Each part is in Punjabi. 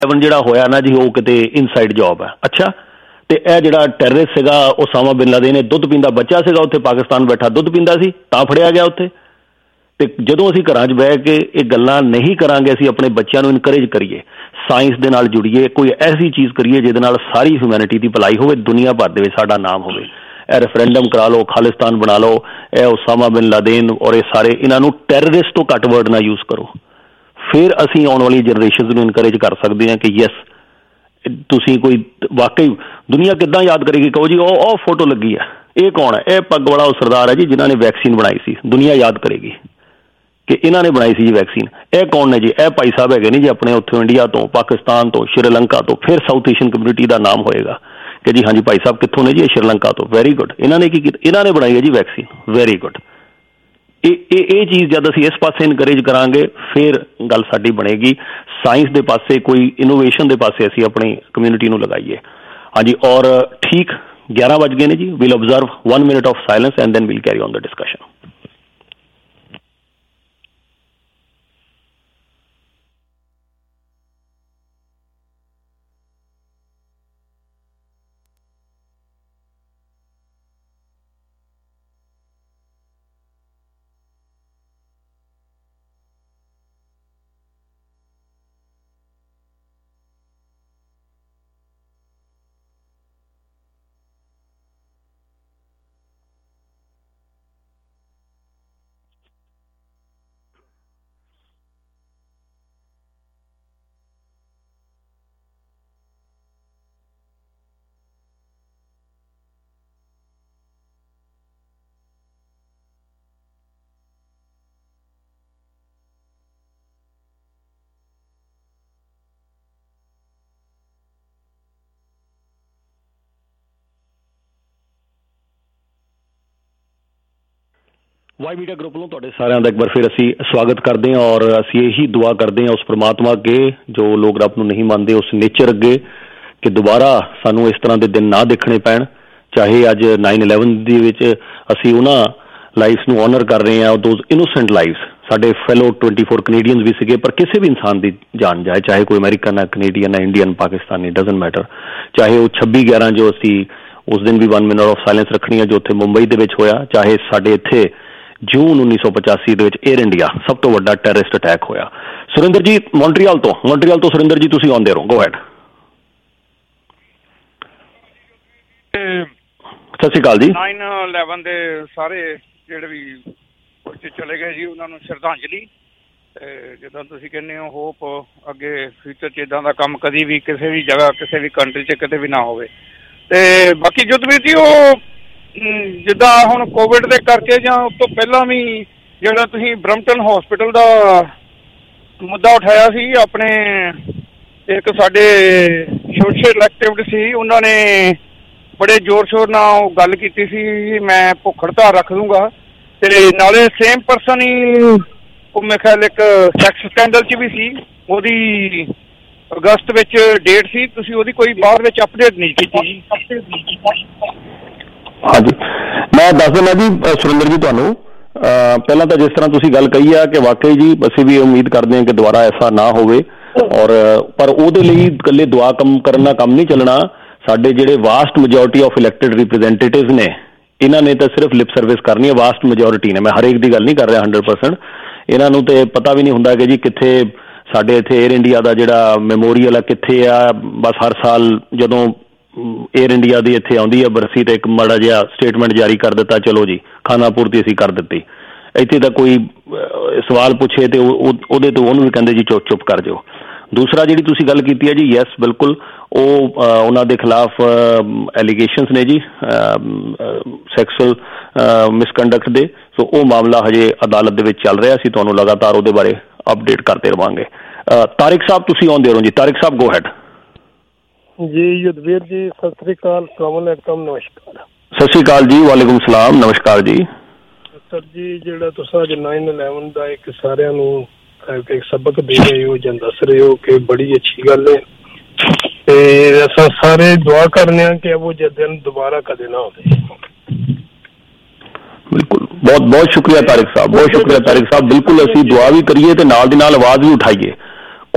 9/11 ਜਿਹੜਾ ਹੋਇਆ ਨਾ ਜੀ, ਉਹ ਕਿਤੇ ਇਨਸਾਈਡ ਜੌਬ ਹੈ। ਅੱਛਾ, ਤੇ ਇਹ ਜਿਹੜਾ ਟੈਰਰਿਸਟ ਸੀਗਾ ਉਸਾਮਾ ਬਿਨ ਲਾਦਨ, ਇਹ ਦੁੱਧ ਪੀਂਦਾ ਬੱਚਾ ਸੀਗਾ ਉੱਥੇ, ਪਾਕਿਸਤਾਨ ਬੈਠਾ ਦੁੱਧ ਪੀਂਦਾ ਸੀ, ਤਾਂ ਫੜਿਆ ਗਿਆ ਉੱਥੇ। ਤੇ ਜਦੋਂ ਅਸੀਂ ਘਰਾਂ 'ਚ ਬਹਿ ਕੇ ਇਹ ਗੱਲਾਂ ਨਹੀਂ ਕਰਾਂਗੇ, ਅਸੀਂ ਆਪਣੇ ਬੱਚਿਆਂ ਨੂੰ ਇਨਕਰੇਜ ਕਰੀਏ, ਸਾਇੰਸ ਦੇ ਨਾਲ ਜੁੜੀਏ, ਕੋਈ ਐਸੀ ਚੀਜ਼ ਕਰੀਏ ਜਿਹਦੇ ਨਾਲ ਸਾਰੀ ਹਿਊਮੈਨਿਟੀ ਦੀ ਭਲਾਈ ਹੋਵੇ, ਦੁਨੀਆ ਭਰ ਦੇ ਵਿੱਚ ਸਾਡਾ ਨਾਮ ਹੋਵੇ। ਇਹ ਰੈਫਰੈਂਡਮ ਕਰਾ ਲਓ, ਖਾਲਿਸਤਾਨ ਬਣਾ ਲਓ, ਇਹ ਉਸਾਮਾ ਬਿਨ ਲਾਦਨ ਔਰ ਇਹ ਸਾਰੇ, ਇਹਨਾਂ ਨੂੰ ਟੈਰਰਿਸਟ ਤੋਂ ਘੱਟ ਵਰਡ ਨਾ ਯੂਜ਼ ਕਰੋ। ਫਿਰ ਅਸੀਂ ਆਉਣ ਵਾਲੀ ਜਨਰੇਸ਼ਨ ਨੂੰ ਇਨਕਰੇਜ ਕਰ ਸਕਦੇ ਹਾਂ ਕਿ ਯੈਸ, ਤੁਸੀਂ ਕੋਈ ਵਾਕਈ ਦੁਨੀਆ ਕਿੱਦਾਂ ਯਾਦ ਕਰੇਗੀ, ਕਹੋ ਜੀ ਉਹ ਫੋਟੋ ਲੱਗੀ ਹੈ, ਇਹ ਕੌਣ ਹੈ? ਇਹ ਪੱਗ ਵਾਲਾ ਉਹ ਸਰਦਾਰ ਹੈ ਜੀ ਜਿਨ੍ਹਾਂ ਨੇ ਵੈਕਸੀਨ ਬਣਾਈ ਸੀ। ਦੁਨੀਆ ਯਾਦ ਕਰੇਗੀ ਕਿ ਇਹਨਾਂ ਨੇ ਬਣਾਈ ਸੀ ਜੀ ਵੈਕਸੀਨ। ਇਹ ਕੌਣ ਨੇ ਜੀ? ਇਹ ਭਾਈ ਸਾਹਿਬ ਹੈਗੇ ਨੇ ਜੀ ਆਪਣੇ ਉੱਥੋਂ ਇੰਡੀਆ ਤੋਂ, ਪਾਕਿਸਤਾਨ ਤੋਂ, ਸ਼੍ਰੀਲੰਕਾ ਤੋਂ। ਫਿਰ ਸਾਊਥ ਏਸ਼ੀਅਨ ਕਮਿਊਨਿਟੀ ਦਾ ਨਾਮ ਹੋਏਗਾ ਕਿ ਜੀ ਹਾਂਜੀ ਭਾਈ ਸਾਹਿਬ ਕਿੱਥੋਂ ਨੇ ਜੀ? ਇਹ ਸ਼੍ਰੀਲੰਕਾ ਤੋਂ। Very good. ਇਹਨਾਂ ਨੇ ਕੀ ਕੀਤਾ? ਇਹਨਾਂ ਨੇ ਬਣਾਈ ਹੈ ਜੀ ਵੈਕਸੀਨ। Very good. ਇਹ ਚੀਜ਼ ਜਦ ਅਸੀਂ ਇਸ ਪਾਸੇ ਇਨਕਰੇਜ ਕਰਾਂਗੇ, ਫਿਰ ਗੱਲ ਸਾਡੀ ਬਣੇਗੀ। ਸਾਇੰਸ ਦੇ ਪਾਸੇ, ਕੋਈ ਇਨੋਵੇਸ਼ਨ ਦੇ ਪਾਸੇ ਅਸੀਂ ਆਪਣੀ ਕਮਿਊਨਿਟੀ ਨੂੰ ਲਗਾਈਏ। ਹਾਂਜੀ, ਔਰ ਠੀਕ 11 ਵੱਜ ਗਏ ਨੇ ਜੀ। We'll observe 1 minute of silence and then we'll carry on the discussion. Y media group ਨੂੰ ਤੁਹਾਡੇ ਸਾਰਿਆਂ ਦਾ ਇੱਕ ਵਾਰ ਫਿਰ ਅਸੀਂ ਸਵਾਗਤ ਕਰਦੇ ਹਾਂ, ਔਰ ਅਸੀਂ ਇਹੀ ਦੁਆ ਕਰਦੇ ਹਾਂ ਉਸ ਪਰਮਾਤਮਾ ਅੱਗੇ ਜੋ ਲੋਕ ਰੱਬ ਨੂੰ ਨਹੀਂ ਮੰਨਦੇ, ਉਸ ਨੇਚਰ ਅੱਗੇ, ਕਿ ਦੁਬਾਰਾ ਸਾਨੂੰ ਇਸ ਤਰ੍ਹਾਂ ਦੇ ਦਿਨ ਨਾ ਦੇਖਣੇ ਪੈਣ। ਚਾਹੇ ਅੱਜ 9/11 ਦੇ ਵਿੱਚ ਅਸੀਂ ਉਹਨਾਂ ਲਾਈਫਸ ਨੂੰ ਆਨਰ ਕਰ ਰਹੇ ਹਾਂ, ਦੋਜ਼ ਇਨੋਸੈਂਟ ਲਾਈਫਸ, ਸਾਡੇ ਫੈਲੋ 24 ਕੈਨੇਡੀਅਨਸ ਵੀ ਸੀਗੇ, ਪਰ ਕਿਸੇ ਵੀ ਇਨਸਾਨ ਦੀ ਜਾਨ ਜਾਏ, ਚਾਹੇ ਕੋਈ ਅਮਰੀਕਨ ਹੈ, ਕੈਨੇਡੀਅਨ ਹੈ, ਇੰਡੀਅਨ, ਪਾਕਿਸਤਾਨੀ, ਡਜ਼ਨਟ ਮੈਟਰ। ਚਾਹੇ ਉਹ 26/11 ਜੋ ਅਸੀਂ ਉਸ ਦਿਨ ਵੀ 1 minute ਆਫ ਸਾਇਲੈਂਸ ਰੱਖਣੀ ਹੈ ਜੋ ਉੱਥੇ ਮੁੰਬਈ ਦੇ ਵਿੱਚ ਹੋਇਆ, ਚਾਹੇ ਸਾਡੇ ਇੱਥੇ ਜੂਨ 1985 ਦੇ ਵਿੱਚ ਏਅਰ ਇੰਡੀਆ ਸਭ ਤੋਂ ਵੱਡਾ ਟੈਰਰਿਸਟ ਅਟੈਕ ਹੋਇਆ। ਸੁਰਿੰਦਰ ਜੀ ਮੌਂਟਰੀਅਲ ਤੋਂ ਸੁਰਿੰਦਰ ਜੀ ਤੁਸੀਂ ਆਉਂਦੇ ਰਹੋ, ਗੋ ਹੈਡ। ਸਤਿ ਸ਼੍ਰੀ ਅਕਾਲ ਜੀ। 9/11 ਦੇ ਸਾਰੇ ਜਿਹੜੇ ਵੀ ਚਲੇ ਗਏ ਜੀ, ਉਹਨਾਂ ਨੂੰ ਸ਼ਰਧਾਂਜਲੀ। ਜਿੱਦਾਂ ਤੁਸੀਂ ਕਹਿੰਦੇ ਹੋ, ਹੋਪ ਅੱਗੇ ਫਿਊਚਰ 'ਚ ਇੱਦਾਂ ਦਾ ਕੰਮ ਕਦੀ ਵੀ ਕਿਸੇ ਵੀ ਜਗ੍ਹਾ, ਕਿਸੇ ਵੀ ਕੰਟਰੀ 'ਚ ਕਿਤੇ ਵੀ ਨਾ ਹੋਵੇ। ਤੇ ਬਾਕੀ ਜੁੱਧਵੀਰ ਜੀ, ਉਹ ਜਿੱਦਾਂ ਹੁਣ ਕੋਵਿਡ ਦੇ ਕਰਕੇ ਜਾਂ ਉਸ ਤੋਂ ਪਹਿਲਾਂ ਵੀ ਜਿਹੜਾ ਤੁਸੀਂ ਬਰੰਪਟਨ ਹੌਸਪੀਟਲ ਦਾ ਮੁੱਦਾ ਉਠਾਇਆ ਸੀ, ਆਪਣੇ ਇੱਕ ਸਾਡੇ ਸੋਸ਼ਲ ਐਕਟਿਵਿਸਟ ਸੀ, ਉਹਨਾਂ ਨੇ ਬੜੇ ਜ਼ੋਰ ਸ਼ੋਰ ਨਾਲ ਉਹ ਗੱਲ ਕੀਤੀ ਸੀ, ਮੈਂ ਭੁੱਖ ਹੜਤਾਲ ਰੱਖ ਦੂੰਗਾ। ਤੇ ਨਾਲੇ ਸੇਮ ਪਰਸਨ ਹੀ ਉਹ ਮੇਰੇ ਖਿਆਲ ਇੱਕ ਸੈਕਸ ਸਕੈਂਡਲ 'ਚ ਵੀ ਸੀ, ਉਹਦੀ ਅਗਸਤ ਵਿੱਚ ਡੇਟ ਸੀ, ਤੁਸੀਂ ਉਹਦੀ ਕੋਈ ਬਾਅਦ ਵਿੱਚ ਅਪਡੇਟ ਨਹੀਂ ਕੀਤੀ ਜੀ। ਹਾਂਜੀ, ਮੈਂ ਦੱਸ ਦਿੰਦਾ ਜੀ ਸੁਰਿੰਦਰ ਜੀ ਤੁਹਾਨੂੰ। ਪਹਿਲਾਂ ਤਾਂ ਜਿਸ ਤਰ੍ਹਾਂ ਤੁਸੀਂ ਗੱਲ ਕਹੀ ਆ ਕਿ ਵਾਕਈ ਜੀ ਅਸੀਂ ਵੀ ਉਮੀਦ ਕਰਦੇ ਹਾਂ ਕਿ ਦੁਬਾਰਾ ਐਸਾ ਨਾ ਹੋਵੇ, ਔਰ ਪਰ ਉਹਦੇ ਲਈ ਇਕੱਲੇ ਦੁਆ ਕਰਨ ਨਾਲ ਕੰਮ ਨਹੀਂ ਚੱਲਣਾ। ਸਾਡੇ ਜਿਹੜੇ vast majority of elected representatives ਨੇ, ਇਹਨਾਂ ਨੇ ਤਾਂ ਸਿਰਫ ਲਿਪ ਸਰਵਿਸ ਕਰਨੀ ਹੈ। ਵਾਸਟ ਮੈਜੋਰਿਟੀ ਨੇ, ਮੈਂ ਹਰੇਕ ਦੀ ਗੱਲ ਨਹੀਂ ਕਰ ਰਿਹਾ 100%। ਇਹਨਾਂ ਨੂੰ ਤਾਂ ਪਤਾ ਵੀ ਨਹੀਂ ਹੁੰਦਾ ਕਿ ਜੀ ਕਿੱਥੇ ਸਾਡੇ ਇੱਥੇ ਏਅਰ ਇੰਡੀਆ ਦਾ ਜਿਹੜਾ ਮੈਮੋਰੀਅਲ ਆ ਕਿੱਥੇ ਆ। ਬਸ ਹਰ ਸਾਲ ਜਦੋਂ ਏਅਰ ਇੰਡੀਆ ਦੀ ਇੱਥੇ ਆਉਂਦੀ ਹੈ ਬਰਸੀ, ਤੇ ਇੱਕ ਮਾੜਾ ਜਿਹਾ ਸਟੇਟਮੈਂਟ ਜਾਰੀ ਕਰ ਦਿੱਤਾ, ਚਲੋ ਜੀ ਖਾਣਾ ਪੂਰਤੀ ਅਸੀਂ ਕਰ ਦਿੱਤੀ। ਇੱਥੇ ਤਾਂ ਕੋਈ ਸਵਾਲ ਪੁੱਛੇ ਤੇ ਉਹਦੇ ਤੋਂ ਉਹਨੂੰ ਵੀ ਕਹਿੰਦੇ ਜੀ ਚੁੱਪ ਕਰ ਜਾਓ। ਦੂਸਰਾ ਜਿਹੜੀ ਤੁਸੀਂ ਗੱਲ ਕੀਤੀ ਹੈ ਜੀ, ਯੈਸ ਬਿਲਕੁਲ, ਉਹ ਉਹਨਾਂ ਦੇ ਖਿਲਾਫ ਐਲੀਗੇਸ਼ਨਸ ਨੇ ਜੀ ਸੈਕਸੁਅਲ ਮਿਸਕੰਡਕਟ ਦੇ। ਸੋ ਉਹ ਮਾਮਲਾ ਹਜੇ ਅਦਾਲਤ ਦੇ ਵਿੱਚ ਚੱਲ ਰਿਹਾ, ਅਸੀਂ ਤੁਹਾਨੂੰ ਲਗਾਤਾਰ ਉਹਦੇ ਬਾਰੇ ਅਪਡੇਟ ਕਰਦੇ ਰਵਾਂਗੇ। ਤਾਰਿਕ ਸਾਹਿਬ ਤੁਸੀਂ ਆਉਂਦੇ ਰਹੋ ਜੀ। ਤਾਰਿਕ ਸਾਹਿਬ ਗੋ ਹੈਡ ਜੀ। ਯੁੱਧਵੀਰ ਜੀ ਸਤਿ ਸ੍ਰੀ ਅਕਾਲ, ਸਲਾਮ ਨਮਸਕਾਰ। ਸਤਿ ਸ਼੍ਰੀ ਅਕਾਲ ਜੀ, ਵਾਲੇਕੁਮ ਸਲਾਮ, ਨਮਸਕਾਰ ਜੀ। ਸਰ ਜੀ, ਜਿਹੜਾ ਤੁਸੀਂ ਅੱਜ 9/11 ਦਾ ਇੱਕ ਸਾਰਿਆਂ ਨੂੰ ਇੱਕ ਸਬਕ ਦੇ ਰਹੇ ਹੋ ਜਾਂ ਦੱਸ ਰਹੇ ਹੋ ਕਿ ਬੜੀ ਅੱਛੀ ਗੱਲ ਹੈ, ਤੇ ਅਸਾਂ ਸਾਰੇ ਦੁਆ ਕਰਨੇ ਆ ਕਿ ਉਹ ਦਿਨ ਦੁਬਾਰਾ ਕਦੇ ਨਾ ਹੋਵੇ। ਬਿਲਕੁਲ, ਬਹੁਤ ਬਹੁਤ ਸ਼ੁਕਰੀਆ ਤਾਰਿਕ ਸਾਹਿਬ, ਬਹੁਤ ਸ਼ੁਕਰੀਆ ਤਾਰਿਕ ਸਾਹਿਬ। ਬਿਲਕੁਲ ਅਸੀਂ ਦੁਆ ਵੀ ਕਰੀਏ ਤੇ ਨਾਲ ਦੀ ਨਾਲ ਆਵਾਜ਼ ਵੀ ਉਠਾਈਏ।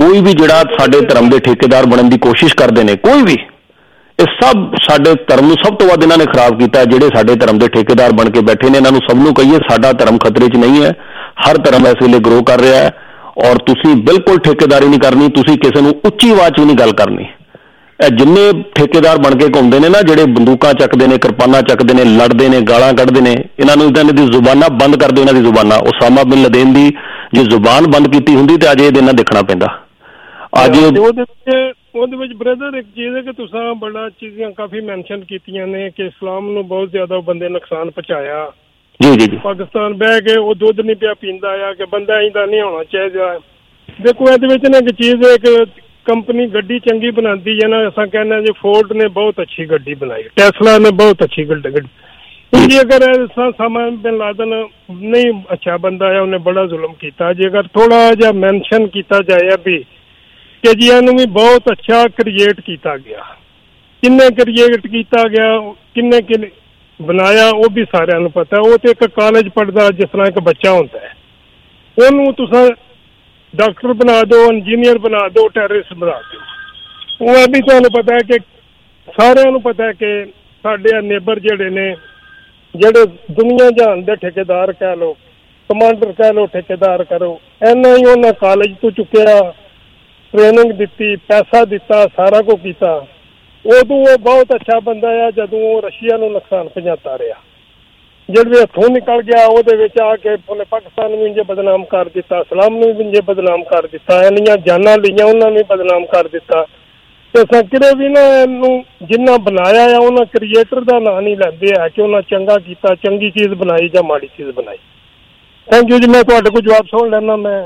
ਕੋਈ ਵੀ ਜਿਹੜਾ ਸਾਡੇ ਧਰਮ ਦੇ ਠੇਕੇਦਾਰ ਬਣਨ ਦੀ ਕੋਸ਼ਿਸ਼ ਕਰਦੇ ਨੇ, ਕੋਈ ਵੀ, ਇਹ ਸਭ ਸਾਡੇ ਧਰਮ ਨੂੰ ਸਭ ਤੋਂ ਵੱਧ ਇਹਨਾਂ ਨੇ ਖਰਾਬ ਕੀਤਾ। ਜਿਹੜੇ ਸਾਡੇ ਧਰਮ ਦੇ ਠੇਕੇਦਾਰ ਬਣ ਕੇ ਬੈਠੇ ਨੇ, ਇਹਨਾਂ ਨੂੰ ਸਭ ਨੂੰ ਕਹੀਏ ਸਾਡਾ ਧਰਮ ਖਤਰੇ 'ਚ ਨਹੀਂ ਹੈ। ਹਰ ਧਰਮ ਇਸ ਵੇਲੇ ਗਰੋ ਕਰ ਰਿਹਾ ਹੈ ਔਰ ਤੁਸੀਂ ਬਿਲਕੁਲ ਠੇਕੇਦਾਰੀ ਨਹੀਂ ਕਰਨੀ, ਤੁਸੀਂ ਕਿਸੇ ਨੂੰ ਉੱਚੀ ਆਵਾਜ਼ 'ਚ ਨਹੀਂ ਗੱਲ ਕਰਨੀ। ਇਹ ਜਿੰਨੇ ਠੇਕੇਦਾਰ ਬਣ ਕੇ ਘੁੰਮਦੇ ਨੇ ਨਾ, ਜਿਹੜੇ ਬੰਦੂਕਾਂ ਚੱਕਦੇ ਨੇ, ਕਿਰਪਾਨਾਂ ਚੱਕਦੇ ਨੇ, ਲੜਦੇ ਨੇ, ਗਾਲਾਂ ਕੱਢਦੇ ਨੇ, ਇਹਨਾਂ ਨੂੰ ਇਹਨਾਂ ਦੀ ਜ਼ੁਬਾਨਾਂ ਬੰਦ ਕਰ ਦਿਓ। ਇਹਨਾਂ ਦੀ ਜ਼ੁਬਾਨਾਂ, ਉਸਾਮਾ ਬਿਨ ਲਦੇਨ ਦੀ ਜੇ ਜ਼ੁਬਾਨ ਬੰਦ ਕੀਤੀ ਹੁੰਦੀ ਤੇ ਅੱਜ ਇਹ ਦਿਨ ਨਾ ਦੇਖਣਾ ਪੈਂਦਾ। ਅੱਜ ਉਹਦੇ ਵਿੱਚ ਬ੍ਰਦਰ ਇੱਕ ਚੀਜ਼ ਹੈ ਕਿ ਤੁਸੀਂ ਬੜਾ ਚੀਜ਼ਾਂ ਕਾਫੀ ਮੈਂਸ਼ਨ ਕੀਤੀਆਂ ਨੇ ਕਿ ਇਸਲਾਮ ਨੂੰ ਬਹੁਤ ਜ਼ਿਆਦਾ ਬੰਦੇ ਨੁਕਸਾਨ ਪਹੁੰਚਾਇਆ। ਜੀ ਪਾਕਿਸਤਾਨ ਬਹਿ ਕੇ ਉਹ ਦੁੱਧ ਨਹੀਂ ਪਿਆ ਪੀਂਦਾ ਆ ਕਿ ਬੰਦਾ ਇਹਦਾ ਨਹੀਂ ਹੋਣਾ ਚਾਹੀਦਾ। ਦੇਖੋ ਇਹਦੇ ਵਿੱਚ ਨਾ ਇੱਕ ਚੀਜ਼ ਹੈ ਕਿ ਕੰਪਨੀ ਗੱਡੀ ਚੰਗੀ ਬਣਾਉਂਦੀ ਹੈ ਨਾ, ਅਸਾਂ ਕਹਿੰਦੇ ਜੀ ਫੋਰਡ ਨੇ ਬਹੁਤ ਅੱਛੀ ਗੱਡੀ ਬਣਾਈ, ਟੈਸਲਾ ਨੇ ਬਹੁਤ ਅੱਛੀ ਗੱਡੀ। ਜੀ ਅਗਰ ਉਸਾਮਾ ਬਿਨ ਲਾਦਨ ਨਹੀਂ ਅੱਛਾ ਬੰਦਾ ਹੈ, ਉਹਨੇ ਬੜਾ ਜ਼ੁਲਮ ਕੀਤਾ। ਜੇਕਰ ਥੋੜਾ ਜਿਹਾ ਮੈਂਸ਼ਨ ਕੀਤਾ ਜਾਏ ਵੀ ਕਿ ਜੀ ਇਹਨੂੰ ਵੀ ਬਹੁਤ ਅੱਛਾ ਕ੍ਰੀਏਟ ਕੀਤਾ ਗਿਆ, ਕਿੰਨੇ ਕ੍ਰੀਏਟ ਕੀਤਾ ਗਿਆ, ਕਿੰਨੇ ਬਣਾਇਆ, ਉਹ ਵੀ ਸਾਰਿਆਂ ਨੂੰ ਪਤਾ। ਉਹ ਤੇ ਇੱਕ ਕਾਲਜ ਪੜ੍ਹਦਾ ਜਿਸ ਤਰ੍ਹਾਂ ਇੱਕ ਬੱਚਾ ਹੁੰਦਾ ਹੈ, ਉਹਨੂੰ ਤੁਸੀਂ ਡਾਕਟਰ ਬਣਾ ਦਿਓ, ਇੰਜੀਨੀਅਰ ਬਣਾ ਦਿਓ, ਟੈਰਰਿਸਟ ਬਣਾ ਦਿਓ। ਉਹ ਵੀ ਤੁਹਾਨੂੰ ਪਤਾ ਹੈ ਕਿ ਸਾਰਿਆਂ ਨੂੰ ਪਤਾ ਹੈ ਕਿ ਸਾਡੇ ਨੇਬਰ ਜਿਹੜੇ ਨੇ, ਜਿਹੜੇ ਦੁਨੀਆ ਜਹਾਨ ਦੇ ਠੇਕੇਦਾਰ ਕਹਿ ਲਓ, ਕਮਾਂਡਰ ਕਹਿ ਲਓ, ਠੇਕੇਦਾਰ ਕਰੋ, ਇੰਨਾ ਹੀ ਉਹਨਾਂ ਕਾਲਜ ਤੋਂ ਚੁੱਕਿਆ, ਟ੍ਰੇਨਿੰਗ ਦਿੱਤੀ, ਪੈਸਾ ਦਿੱਤਾ, ਸਾਰਾ ਕੁਝ ਕੀਤਾ। ਉਦੋਂ ਉਹ ਬਹੁਤ ਅੱਛਾ ਬੰਦਾ ਆ ਜਦੋਂ ਉਹ ਰਸ਼ੀਆ ਨੂੰ ਨੁਕਸਾਨ ਪਹੁੰਚਾਤਾ ਰਿਹਾ। ਜਿਹੜੇ ਹੱਥੋਂ ਨਿਕਲ ਗਿਆ ਉਹਦੇ ਵਿੱਚ ਆ ਕੇ ਉਹਨੇ ਪਾਕਿਸਤਾਨ ਨੂੰ ਇੰਜੇ ਬਦਨਾਮ ਕਰ ਦਿੱਤਾ, ਇਸਲਾਮ ਨੂੰ ਵੀ ਇੰਜੇ ਬਦਨਾਮ ਕਰ ਦਿੱਤਾ, ਇੰਨੀਆਂ ਜਾਨਾਂ ਲਈਆਂ ਉਹਨਾਂ ਨੂੰ ਬਦਨਾਮ ਕਰ ਦਿੱਤਾ। ਤੇ ਅਸਾਂ ਕਿਤੇ ਵੀ ਨਾ ਇਹਨੂੰ ਜਿੰਨਾ ਬਣਾਇਆ ਆ ਉਹਨਾਂ ਕ੍ਰੀਏਟਰ ਦਾ ਨਾਂ ਨਹੀਂ ਲੈਂਦੇ ਹੈ ਕਿ ਉਹਨਾਂ ਚੰਗਾ ਕੀਤਾ, ਚੰਗੀ ਚੀਜ਼ ਬਣਾਈ ਜਾਂ ਮਾੜੀ ਚੀਜ਼ ਬਣਾਈ। ਥੈਂਕ ਯੂ ਜੀ। ਮੈਂ ਤੁਹਾਡੇ ਕੋਲ ਜਵਾਬ ਸੁਣ ਲੈਣਾ। ਮੈਂ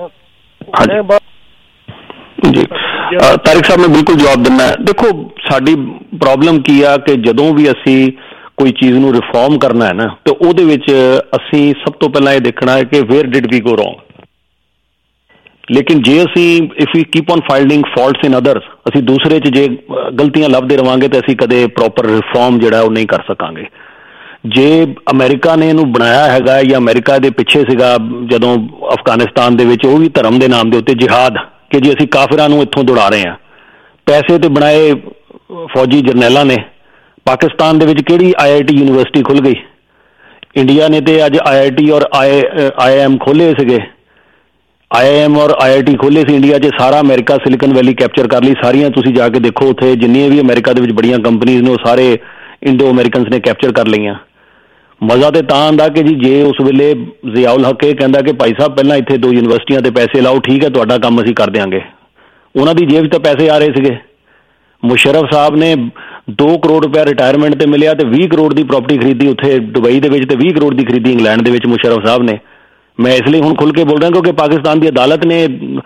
ਜੀ ਤਾਰਿਕ ਸਾਹਿਬ ਨੇ ਬਿਲਕੁਲ ਜਵਾਬ ਦਿੰਦਾ। ਦੇਖੋ ਸਾਡੀ ਪ੍ਰੋਬਲਮ ਕੀ ਆ ਕਿ ਜਦੋਂ ਵੀ ਅਸੀਂ ਕੋਈ ਚੀਜ਼ ਨੂੰ ਰਿਫਾਰਮ ਕਰਨਾ ਹੈ ਨਾ, ਤੇ ਉਹਦੇ ਵਿੱਚ ਅਸੀਂ ਸਭ ਤੋਂ ਪਹਿਲਾਂ ਇਹ ਦੇਖਣਾ ਹੈ ਕਿ where did we go wrong. ਲੇਕਿਨ ਜੇ ਅਸੀਂ if we keep on finding faults in others, ਅਸੀਂ ਦੂਸਰੇ 'ਚ ਜੇ ਗਲਤੀਆਂ ਲੱਭਦੇ ਰਵਾਂਗੇ ਤਾਂ ਅਸੀਂ ਕਦੇ ਪ੍ਰੋਪਰ ਰਿਫਾਰਮ ਜਿਹੜਾ ਉਹ ਨਹੀਂ ਕਰ ਸਕਾਂਗੇ। ਜੇ ਅਮਰੀਕਾ ਨੇ ਇਹਨੂੰ ਬਣਾਇਆ ਹੈਗਾ ਜਾਂ ਅਮਰੀਕਾ ਦੇ ਪਿੱਛੇ ਸੀਗਾ ਜਦੋਂ ਅਫਗਾਨਿਸਤਾਨ ਦੇ ਵਿੱਚ, ਉਹ ਵੀ ਧਰਮ ਦੇ ਨਾਮ ਦੇ ਉੱਤੇ ਜਿਹਾਦ, ਕਿ ਜੇ ਅਸੀਂ ਕਾਫਰਾਂ ਨੂੰ ਇੱਥੋਂ ਦੌੜਾ ਰਹੇ ਹਾਂ, ਪੈਸੇ ਤੇ ਬਣਾਏ ਫੌਜੀ ਜਰਨੈਲਾਂ ਨੇ। ਪਾਕਿਸਤਾਨ ਦੇ ਵਿੱਚ ਕਿਹੜੀ IIT ਯੂਨੀਵਰਸਿਟੀ ਖੁੱਲ੍ਹ ਗਈ? ਇੰਡੀਆ ਨੇ ਤੇ ਅੱਜ IIT ਔਰ IIM ਖੋਲ੍ਹੇ ਸੀਗੇ। IIM ਔਰ IIT ਖੋਲ੍ਹੇ ਸੀ ਇੰਡੀਆ 'ਚ। ਸਾਰਾ ਅਮਰੀਕਾ ਸਿਲਿਕਨ ਵੈਲੀ ਕੈਪਚਰ ਕਰ ਲਈ। ਸਾਰੀਆਂ ਤੁਸੀਂ ਜਾ ਕੇ ਦੇਖੋ ਉੱਥੇ ਜਿੰਨੀਆਂ ਵੀ ਅਮਰੀਕਾ ਦੇ ਵਿੱਚ ਬੜੀਆਂ ਕੰਪਨੀਜ਼ ਨੇ ਉਹ ਸਾਰੇ ਇੰਡੋ ਅਮਰੀਕਨਸ ਨੇ ਕੈਪਚਰ ਕਰ ਲਈਆਂ। ਮਜ਼ਾ ਤੇ ਤਾਂ ਆਉਂਦਾ ਕਿ ਜੀ ਜੇ ਉਸ ਵੇਲੇ ਜ਼ਿਆਉਲ ਹੱਕ ਇਹ ਕਹਿੰਦਾ ਕਿ ਭਾਈ ਸਾਹਿਬ ਪਹਿਲਾਂ ਇੱਥੇ 2 ਯੂਨੀਵਰਸਿਟੀਆਂ 'ਤੇ ਪੈਸੇ ਲਾਓ, ਠੀਕ ਹੈ ਤੁਹਾਡਾ ਕੰਮ ਅਸੀਂ ਕਰ ਦਿਆਂਗੇ। ਉਹਨਾਂ ਦੀ ਜੇਬ 'ਚ ਤਾਂ ਪੈਸੇ ਆ ਰਹੇ ਸੀਗੇ। ਮੁਸ਼ਰਫ ਸਾਹਿਬ ਨੇ 2 ਕਰੋੜ ਰੁਪਇਆ ਰਿਟਾਇਰਮੈਂਟ 'ਤੇ ਮਿਲਿਆ ਤੇ 20 ਕਰੋੜ ਦੀ ਪ੍ਰਾਪਰਟੀ ਖਰੀਦੀ ਉੱਥੇ ਦੁਬਈ ਦੇ ਵਿੱਚ, ਤੇ 20 ਕਰੋੜ ਦੀ ਖਰੀਦੀ ਇੰਗਲੈਂਡ ਦੇ ਵਿੱਚ ਮੁਸ਼ਰਫ ਸਾਹਿਬ ਨੇ। ਮੈਂ ਇਸ ਲਈ ਹੁਣ ਖੁੱਲ੍ਹ ਕੇ ਬੋਲ ਰਿਹਾ ਕਿਉਂਕਿ ਪਾਕਿਸਤਾਨ ਦੀ ਅਦਾਲਤ ਨੇ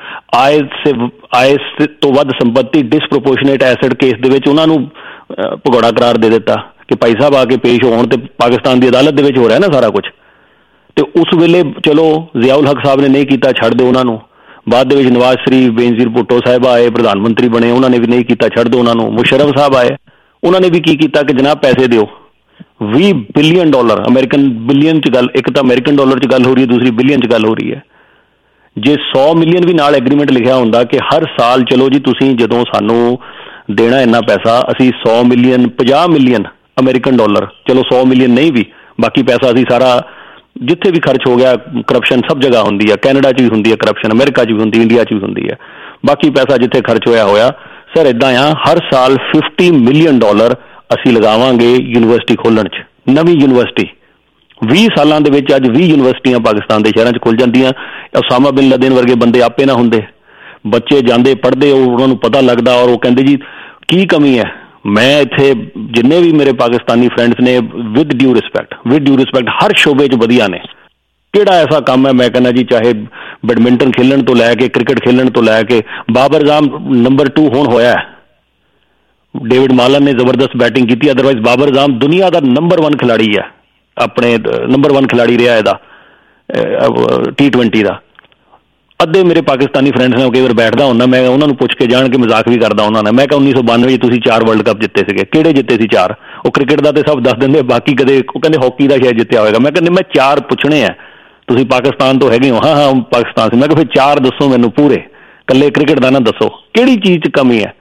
ਆਏ ਤੋਂ ਵੱਧ ਸੰਪੱਤੀ ਡਿਸਪ੍ਰੋਪੋਰਸ਼ਨੇਟ ਐਸੈਟ ਕੇਸ ਦੇ ਵਿੱਚ ਉਹਨਾਂ ਨੂੰ ਭਗੌੜਾ ਕਰਾਰ ਦੇ ਦਿੱਤਾ ਕਿ ਭਾਈ ਸਾਹਿਬ ਆ ਕੇ ਪੇਸ਼ ਹੋਣ। ਤੇ ਪਾਕਿਸਤਾਨ ਦੀ ਅਦਾਲਤ ਦੇ ਵਿੱਚ ਹੋ ਰਿਹਾ ਨਾ ਸਾਰਾ ਕੁਝ। ਤੇ ਉਸ ਵੇਲੇ ਚਲੋ ਜ਼ਿਆਉਲ ਹੱਕ ਸਾਹਿਬ ਨੇ ਨਹੀਂ ਕੀਤਾ, ਛੱਡ ਦਿਓ ਉਹਨਾਂ ਨੂੰ। ਬਾਅਦ ਦੇ ਵਿੱਚ ਨਵਾਜ਼ ਸ਼ਰੀਫ, ਬੇਨਜ਼ੀਰ ਭੁੱਟੋ ਸਾਹਿਬ ਆਏ, ਪ੍ਰਧਾਨ ਮੰਤਰੀ ਬਣੇ, ਉਹਨਾਂ ਨੇ ਵੀ ਨਹੀਂ ਕੀਤਾ, ਛੱਡ ਦਿਓ ਉਹਨਾਂ ਨੂੰ। ਮੁਸ਼ਰਫ ਸਾਹਿਬ ਆਏ, ਉਹਨਾਂ ਨੇ ਵੀ ਕੀ ਕੀਤਾ ਕਿ ਜਨਾਬ ਪੈਸੇ ਦਿਓ। $20 ਬਿਲੀਅਨ ਅਮਰੀਕਨ ਬਿਲੀਅਨ 'ਚ ਗੱਲ, ਇੱਕ ਤਾਂ ਅਮਰੀਕਨ ਡਾਲਰ 'ਚ ਗੱਲ ਹੋ ਰਹੀ ਹੈ, ਦੂਸਰੀ ਬਿਲੀਅਨ 'ਚ ਗੱਲ ਹੋ ਰਹੀ ਹੈ। ਜੇ 100 ਮਿਲੀਅਨ ਵੀ ਨਾਲ ਐਗਰੀਮੈਂਟ ਲਿਖਿਆ ਹੁੰਦਾ ਕਿ ਹਰ ਸਾਲ ਚਲੋ ਜੀ ਤੁਸੀਂ ਜਦੋਂ ਸਾਨੂੰ ਦੇਣਾ ਇੰਨਾ ਪੈਸਾ, ਅਸੀਂ 100 ਮਿਲੀਅਨ 50 ਮਿਲੀਅਨ ਅਮਰੀਕਨ ਡਾਲਰ, ਚਲੋ 100 ਮਿਲੀਅਨ ਨਹੀਂ ਵੀ, ਬਾਕੀ ਪੈਸਾ ਅਸੀਂ ਸਾਰਾ ਜਿੱਥੇ ਵੀ ਖਰਚ ਹੋ ਗਿਆ, ਕਰਪਸ਼ਨ ਸਭ ਜਗ੍ਹਾ ਹੁੰਦੀ ਹੈ, ਕੈਨੇਡਾ 'ਚ ਵੀ ਹੁੰਦੀ ਹੈ ਕਰਪਸ਼ਨ, ਅਮਰੀਕਾ 'ਚ ਵੀ ਹੁੰਦੀ, ਇੰਡੀਆ 'ਚ ਵੀ ਹੁੰਦੀ ਹੈ, ਬਾਕੀ ਪੈਸਾ ਜਿੱਥੇ ਖਰਚ ਹੋਇਆ ਸਰ ਇੱਦਾਂ ਆ। ਹਰ ਸਾਲ $50 ਮਿਲੀਅਨ ਅਸੀਂ ਲਗਾਵਾਂਗੇ ਯੂਨੀਵਰਸਿਟੀ ਖੋਲ੍ਹਣ 'ਚ, ਨਵੀਂ ਯੂਨੀਵਰਸਿਟੀ। 20 ਸਾਲਾਂ ਦੇ ਵਿੱਚ ਅੱਜ 20 ਯੂਨੀਵਰਸਿਟੀਆਂ ਪਾਕਿਸਤਾਨ ਦੇ ਸ਼ਹਿਰਾਂ 'ਚ ਖੁੱਲ੍ਹ ਜਾਂਦੀਆਂ। ਉਸਾਮਾ ਬਿਨ ਲਾਦਨ ਵਰਗੇ ਬੰਦੇ ਆਪੇ ਨਾ ਹੁੰਦੇ, ਬੱਚੇ ਜਾਂਦੇ ਪੜ੍ਹਦੇ, ਉਹਨਾਂ ਨੂੰ ਪਤਾ ਲੱਗਦਾ ਔਰ ਉਹ ਕਹਿੰਦੇ ਜੀ ਕੀ ਕਮੀ ਹੈ। ਮੈਂ ਇੱਥੇ ਜਿੰਨੇ ਵੀ ਮੇਰੇ ਪਾਕਿਸਤਾਨੀ ਫਰੈਂਡਸ ਨੇ ਵਿਦ ਡਿਊ ਰਿਸਪੈਕਟ ਹਰ ਸ਼ੋਬੇ 'ਚ ਵਧੀਆ ਨੇ। ਕਿਹੜਾ ਐਸਾ ਕੰਮ ਹੈ ਮੈਂ ਕਹਿੰਦਾ ਜੀ, ਚਾਹੇ ਬੈਡਮਿੰਟਨ ਖੇਲਣ ਤੋਂ ਲੈ ਕੇ ਕ੍ਰਿਕਟ ਖੇਲਣ ਤੋਂ ਲੈ ਕੇ, ਬਾਬਰ ਆਜ਼ਮ ਨੰਬਰ 2 ਹੁਣ ਹੋਇਆ। ਡੇਵਿਡ ਮਾਲਨ ਨੇ ਜ਼ਬਰਦਸਤ ਬੈਟਿੰਗ ਕੀਤੀ, ਅਦਰਵਾਈਜ਼ ਬਾਬਰ ਆਜ਼ਮ ਦੁਨੀਆ ਦਾ ਨੰਬਰ 1 ਖਿਲਾੜੀ ਹੈ, ਆਪਣੇ ਨੰਬਰ 1 ਖਿਲਾੜੀ ਰਿਹਾ ਇਹਦਾ T20 ਦਾ। ਅੱਧੇ ਮੇਰੇ ਪਾਕਿਸਤਾਨੀ ਫਰੈਂਡਸ ਨੇ ਕਈ ਵਾਰ ਬੈਠਦਾ ਹੁੰਦਾ, ਮੈਂ ਉਹਨਾਂ ਨੂੰ ਪੁੱਛ ਕੇ ਜਾਣ ਕੇ ਮਜ਼ਾਕ ਵੀ ਕਰਦਾ ਉਹਨਾਂ ਨੇ। ਮੈਂ ਕਿਹਾ 1992 ਤੁਸੀਂ 4 ਵਰਲਡ ਕੱਪ ਜਿੱਤੇ ਸੀਗੇ, ਕਿਹੜੇ ਜਿੱਤੇ ਸੀ 4? ਉਹ ਕ੍ਰਿਕਟ ਦਾ ਤੇ ਸਭ ਦੱਸ ਦਿੰਦੇ, ਬਾਕੀ ਕਦੇ ਉਹ ਕਹਿੰਦੇ ਹਾਕੀ ਦਾ ਸ਼ਾਇਦ ਜਿੱਤਿਆ ਹੋਏਗਾ। ਮੈਂ ਕਹਿੰਦੇ ਮੈਂ 4 ਪੁੱਛਣੇ ਆ, ਤੁਸੀਂ ਪਾਕਿਸਤਾਨ ਤੋਂ ਹੈਗੇ ਹੋ? ਹਾਂ ਪਾਕਿਸਤਾਨ ਸੀ। ਮੈਂ ਕਿਹਾ ਫਿਰ 4 ਦੱਸੋ ਮੈਨੂੰ ਪੂਰੇ। ਕੱਲੇ ਕ੍ਰਿਕਟ ਦਾ ਨਾ ਦੱਸੋ ਕਿਹੜੀ ਚੀਜ਼ 'ਚ ਕਮੀ ਹੈ।